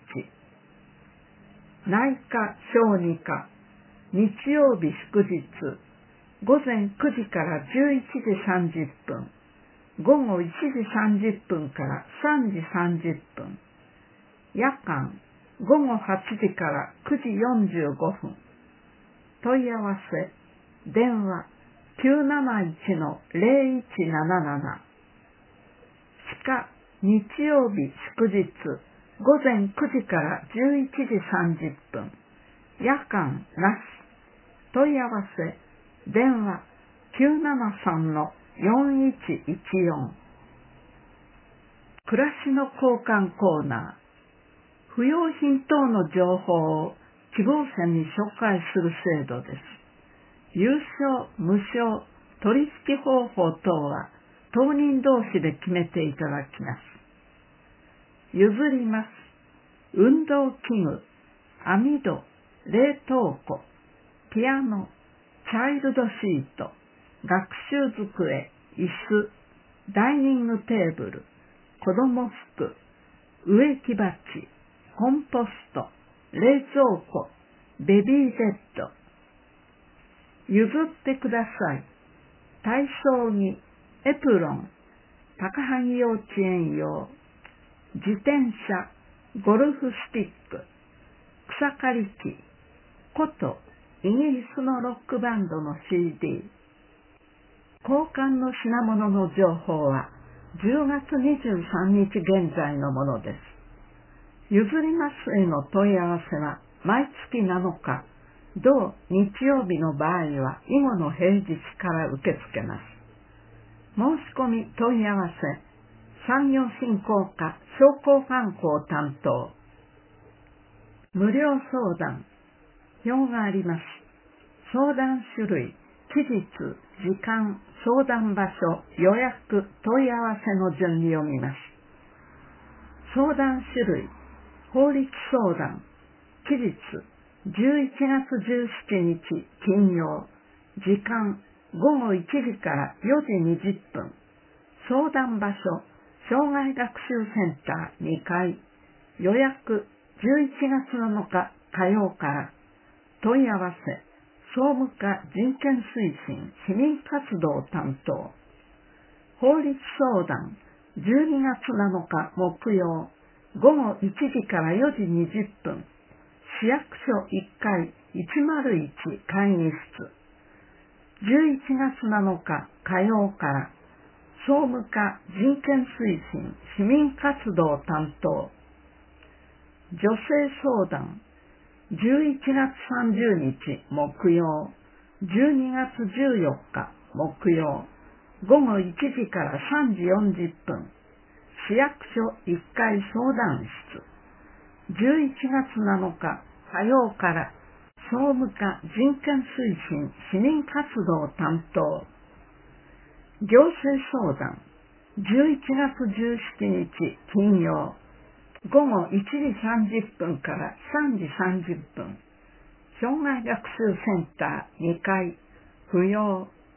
内科小児科、日曜日祝日、ごぜんくじからじゅういちじさんじゅっぷん、ごごいちじさんじゅっぷんからさんじさんじゅっぷん、夜間ごごはちじからくじよんじゅうごふん、問い合わせ、電話 きゅうなないち れいいちなななな、歯科日曜日祝日、ごぜんくじからじゅういちじさんじゅっぷん、夜間なし、問い合わせ、電話 きゅうななさん よんいちいちよん。暮らしの交換コーナー、不用品等の情報を希望者に紹介する制度です。有償、無償、取引方法等は当人同士で決めていただきます。譲ります。運動器具、網戸、冷凍庫、ピアノ、チャイルドシート、学習机、椅子、ダイニングテーブル、子供服、植木鉢、コンポスト、冷蔵庫、ベビーベッド。譲ってください。体操着、エプロン、高萩幼稚園用、自転車、ゴルフスティック、草刈り機、琴、イギリスのロックバンドの シーディー。交換の品物の情報はじゅうがつにじゅうさんにち現在のものです。譲りますへの問い合わせは毎月なのか、同日曜日の場合は以後の平日から受け付けます。申し込み問い合わせ、産業振興課商工観光担当。無料相談、表があります。相談種類、期日、時間、相談場所、予約、問い合わせの順に読みます。相談種類、法律相談、期日、じゅういちがつじゅうしちにち金曜、時間、ごごいちじからよじにじゅっぷん、相談場所、障害学習センターにかい、予約、じゅういちがつなのか火曜から、問い合わせ、総務課人権推進市民活動担当。法律相談、じゅうにがつなのか木曜、ごごいちじからよじにじゅっぷん、市役所いっかいいちまるいち会議室。じゅういちがつなのか火曜から、総務課人権推進市民活動担当。女性相談、じゅういちがつさんじゅうにち木曜、じゅうにがつじゅうよっか木曜、ごごいちじからさんじよんじゅっぷん、市役所いっかい相談室。じゅういちがつなのか火曜から、総務課人権推進市民活動担当。行政相談、じゅういちがつじゅうしちにち金曜、ごごいちじさんじゅっぷんからさんじさんじゅっぷん、障害学習センターにかい、不要、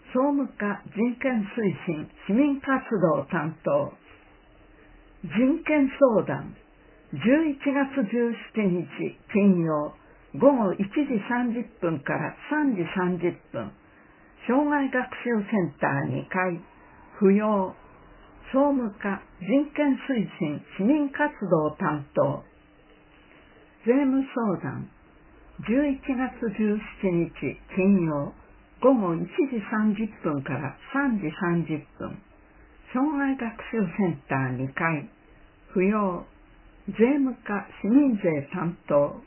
総務課人権推進市民活動担当。人権相談じゅういちがつじゅうしちにち金曜ごごいちじさんじゅっぷんからさんじさんじゅっぷん、障害学習センターにかい、扶養。総務課人権推進市民活動担当。税務相談じゅういちがつじゅうしちにち金曜ごごいちじさんじゅっぷんからさんじさんじゅっぷん、障害学習センターにかい、扶養。税務課市民税担当。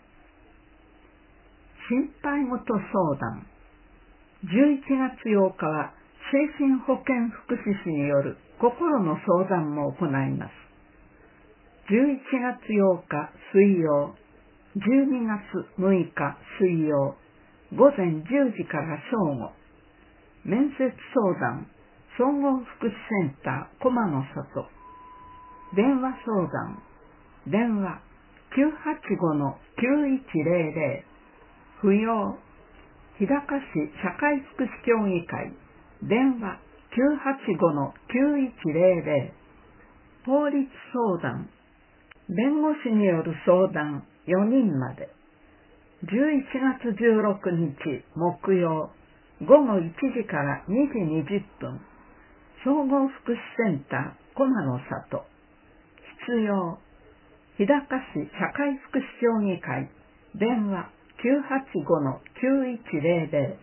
心配事相談じゅういちがつようかは精神保健福祉士による心の相談も行います。じゅういちがつようか水曜、じゅうにがつむいか水曜、ごぜんじゅうじから正午、面接相談総合福祉センター駒の里。電話相談電話 きゅうはちごのきゅういちぜろぜろ、扶養。日高市社会福祉協議会電話 きゅうはちごのきゅういちぜろぜろ、法律相談弁護士による相談よにんまで。じゅういちがつじゅうろくにち木曜ごごいちじからにじにじゅっぷん、総合福祉センター駒の里。必要。日高市社会福祉協議会電話 きゅうはちごのきゅういちぜろぜろ、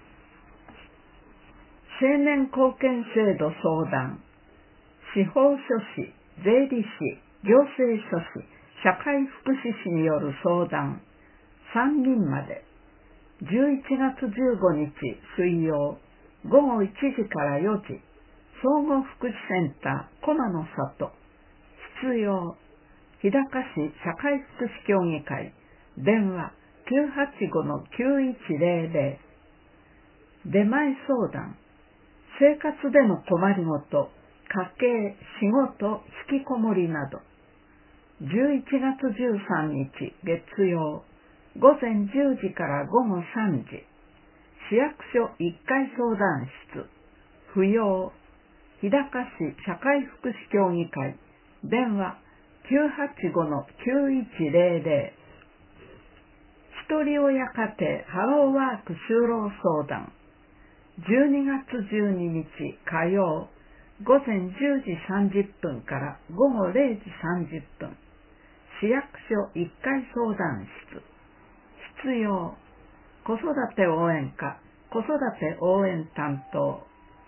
青年貢献制度相談司法書士、税理士、行政書士、社会福祉士による相談さんにんまで。じゅういちがつじゅうごにち水曜ごごいちじからよじ、総合福祉センター駒の里。必要。日高市社会福祉協議会電話 きゅうはちごのきゅういちぜろぜろ、出前相談生活での困りごと、家計、仕事、引きこもりなど。じゅういちがつじゅうさんにち月曜ごぜんじゅうじからごごさんじ、市役所いっかい相談室。扶養。日高市社会福祉協議会電話きゅうはちごのきゅういちぜろぜろ、ひとり親家庭ハローワーク就労相談じゅうにがつじゅうににち火曜ごぜんじゅうじさんじゅっぷんからごごれいじさんじゅっぷん、市役所いっかい相談室。必要。子育て応援課子育て応援担当。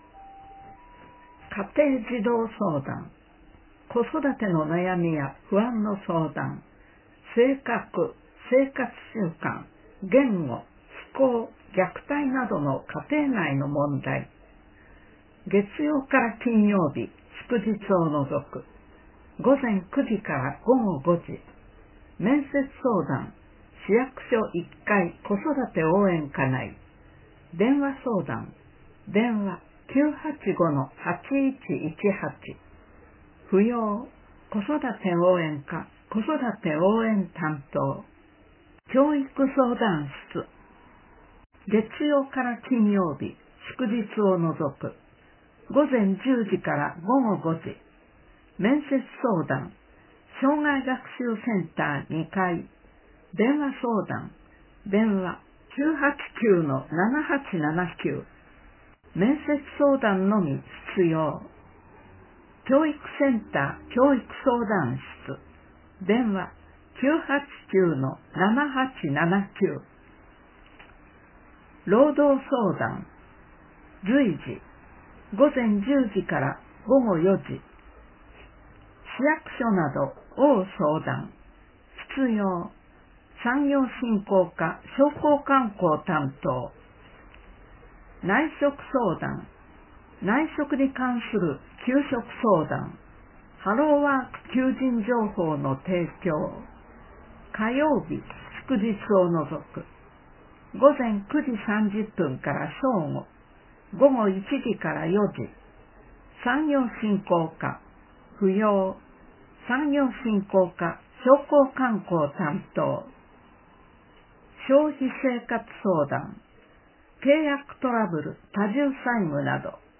家庭児童相談子育ての悩みや不安の相談、性格、生活習慣、言語、非行、虐待などの家庭内の問題。月曜から金曜日、祝日を除く。ごぜんくじからごごごじ。面接相談、市役所いっかい子育て応援課内。電話相談、電話きゅうはちごのはちいちいちはち。扶養、子育て応援課、子育て応援担当。教育相談室。月曜から金曜日、祝日を除く。ごぜんじゅうじからごごごじ。面接相談、障害学習センターにかい。電話相談、電話きゅうはちきゅうのななはちななきゅう。面接相談のみ必要。教育センター教育相談室。電話きゅうはちきゅうのななはちななきゅう。労働相談、随時、ごぜんじゅうじからごごよじ。市役所など応相談、必要。産業振興課商工観光担当。内職相談、内職に関する給食相談、ハローワーク求人情報の提供。火曜日、祝日を除く。ごぜんくじさんじゅっぷんから正午、ごごいちじからよじ。産業振興課、扶養。産業振興課商工観光担当。消費生活相談、契約トラブル、多重債務など。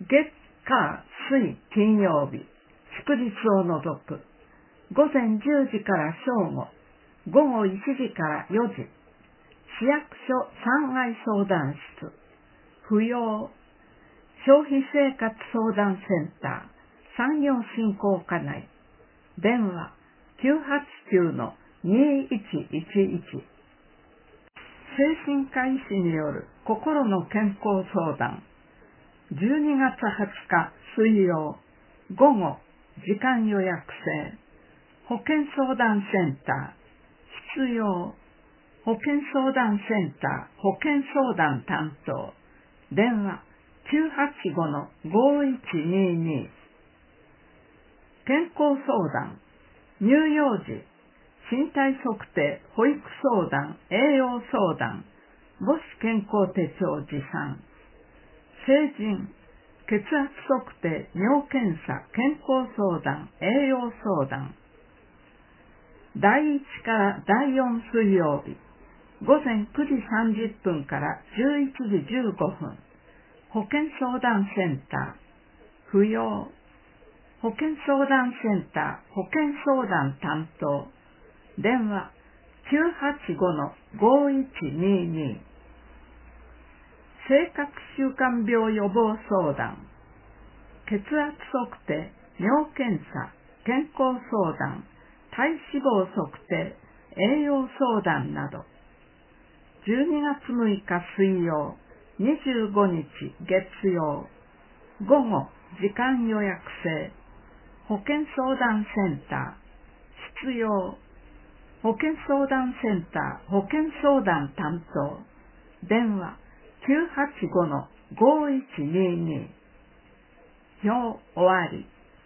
月、火、水、金曜日、祝日を除く、午前じゅうじから正午、午後いちじからよじ、市役所さんがい相談室、扶養、消費生活相談センター、産業振興課内、電話 きゅうはちきゅう のにいちいちいち、精神科医師による心の健康相談、じゅうにがつはつか水曜、午後、時間予約制、保健相談センター、必要、保健相談センター、保健相談担当、電話きゅうはちごのごいちにに、健康相談、乳幼児、身体測定、保育相談、栄養相談、母子健康手帳持参、成人、血圧測定、尿検査、健康相談、栄養相談。だいいちからだいよん水曜日、午前くじさんじゅっぷんからじゅういちじじゅうごふん、保健相談センター、扶養、保健相談センター、保健相談担当、電話きゅうはちごのごいちにに、生活習慣病予防相談、血圧測定、尿検査、健康相談、体脂肪測定、栄養相談など、じゅうにがつむいか水曜、にじゅうごにち月曜、午後、時間予約制、保健相談センター、必要、保健相談センター、保健相談担当、電話きゅうはちごのごいちにに、表終わり。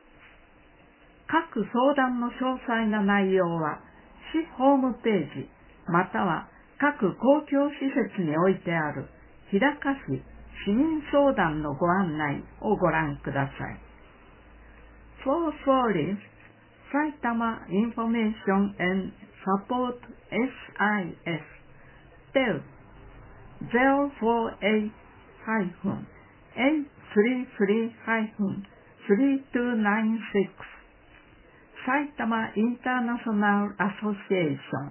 各相談の詳細な内容は、市ホームページ、または各公共施設に置いてある、日高市市民相談のご案内をご覧ください。For Forest、埼玉 Information and Support エスアイエス、テルゼロフォーエイト エイトスリースリー スリーツーナインシックス、埼玉インターナショナルアソシエーション、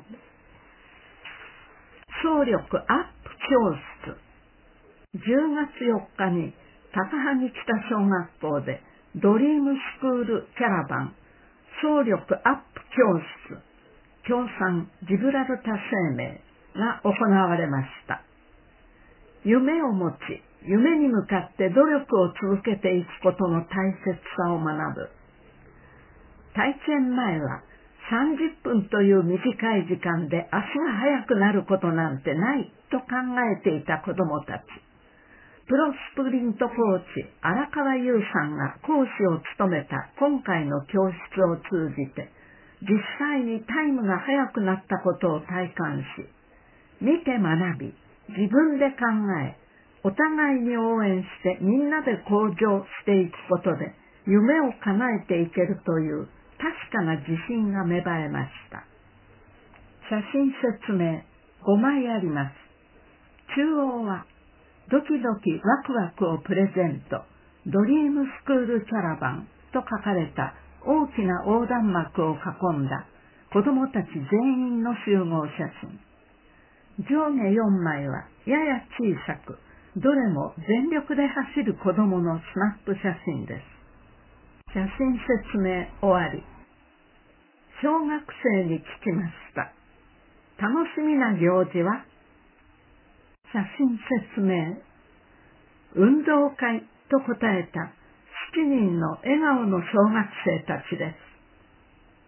総力アップ教室、じゅうがつよっかに高萩北小学校でドリームスクールキャラバン総力アップ教室協賛ジブラルタ生命が行われました。夢を持ち、夢に向かって努力を続けていくことの大切さを学ぶ。体験前はさんじゅっぷんという短い時間で足が速くなることなんてないと考えていた子どもたち。プロスプリントコーチ荒川優さんが講師を務めた今回の教室を通じて、実際にタイムが速くなったことを体感し、見て学び、自分で考え、お互いに応援してみんなで向上していくことで夢を叶えていけるという確かな自信が芽生えました。写真説明ごまいあります。中央はドキドキワクワクをプレゼント、ドリームスクールキャラバンと書かれた大きな横断幕を囲んだ子どもたち全員の集合写真。上下よんまいはやや小さく、どれも全力で走る子どものスナップ写真です。写真説明終わり。小学生に聞きました。楽しみな行事は？写真説明。運動会と答えたしちにんの笑顔の小学生たちです。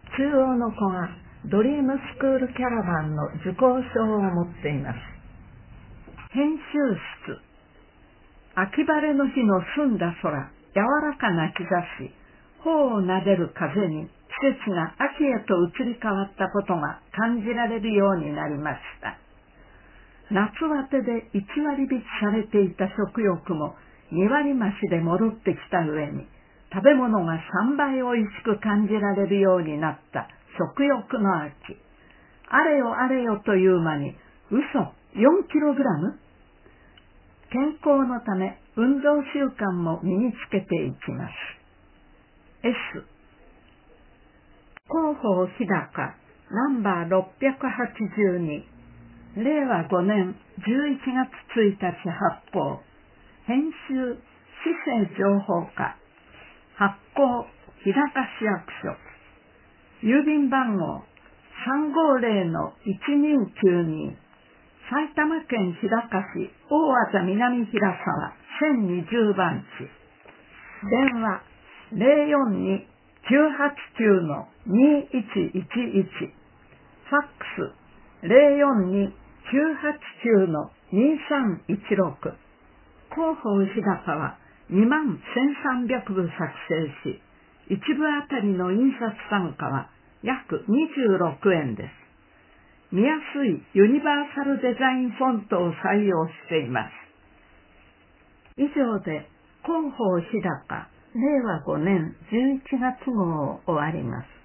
中央の子がドリームスクールキャラバンの受講証を持っています。編集室。秋晴れの日の澄んだ空、柔らかな日差し、頬を撫でる風に季節が秋へと移り変わったことが感じられるようになりました。夏バテでいちわりびきされていた食欲もにわり増しで戻ってきた上に、食べ物がさんばいおいしく感じられるようになった食欲の秋。あれよあれよという間に、嘘よんキログラム？健康のため運動習慣も身につけていきます。S、広報日高ナンバーろっぴゃくはちじゅうに、れいわごねんじゅういちがつついたち発行、編集市政情報課、発行日高市役所、郵便番号 さんごーぜろのいちにきゅうに、埼玉県日高市大字南平沢せんにじゅうばんち、電話 ゼロよんに きゅうはちきゅう にいちいちいち、ファックス ゼロよんに きゅうはちきゅう にさんいちろく、広報日高はにまんせんさんびゃくぶ作成し、いちぶあたりの印刷単価は約にじゅうろくえんです。見やすいユニバーサルデザインフォントを採用しています。以上で広報日高れいわごねんじゅういちがつ号を終わります。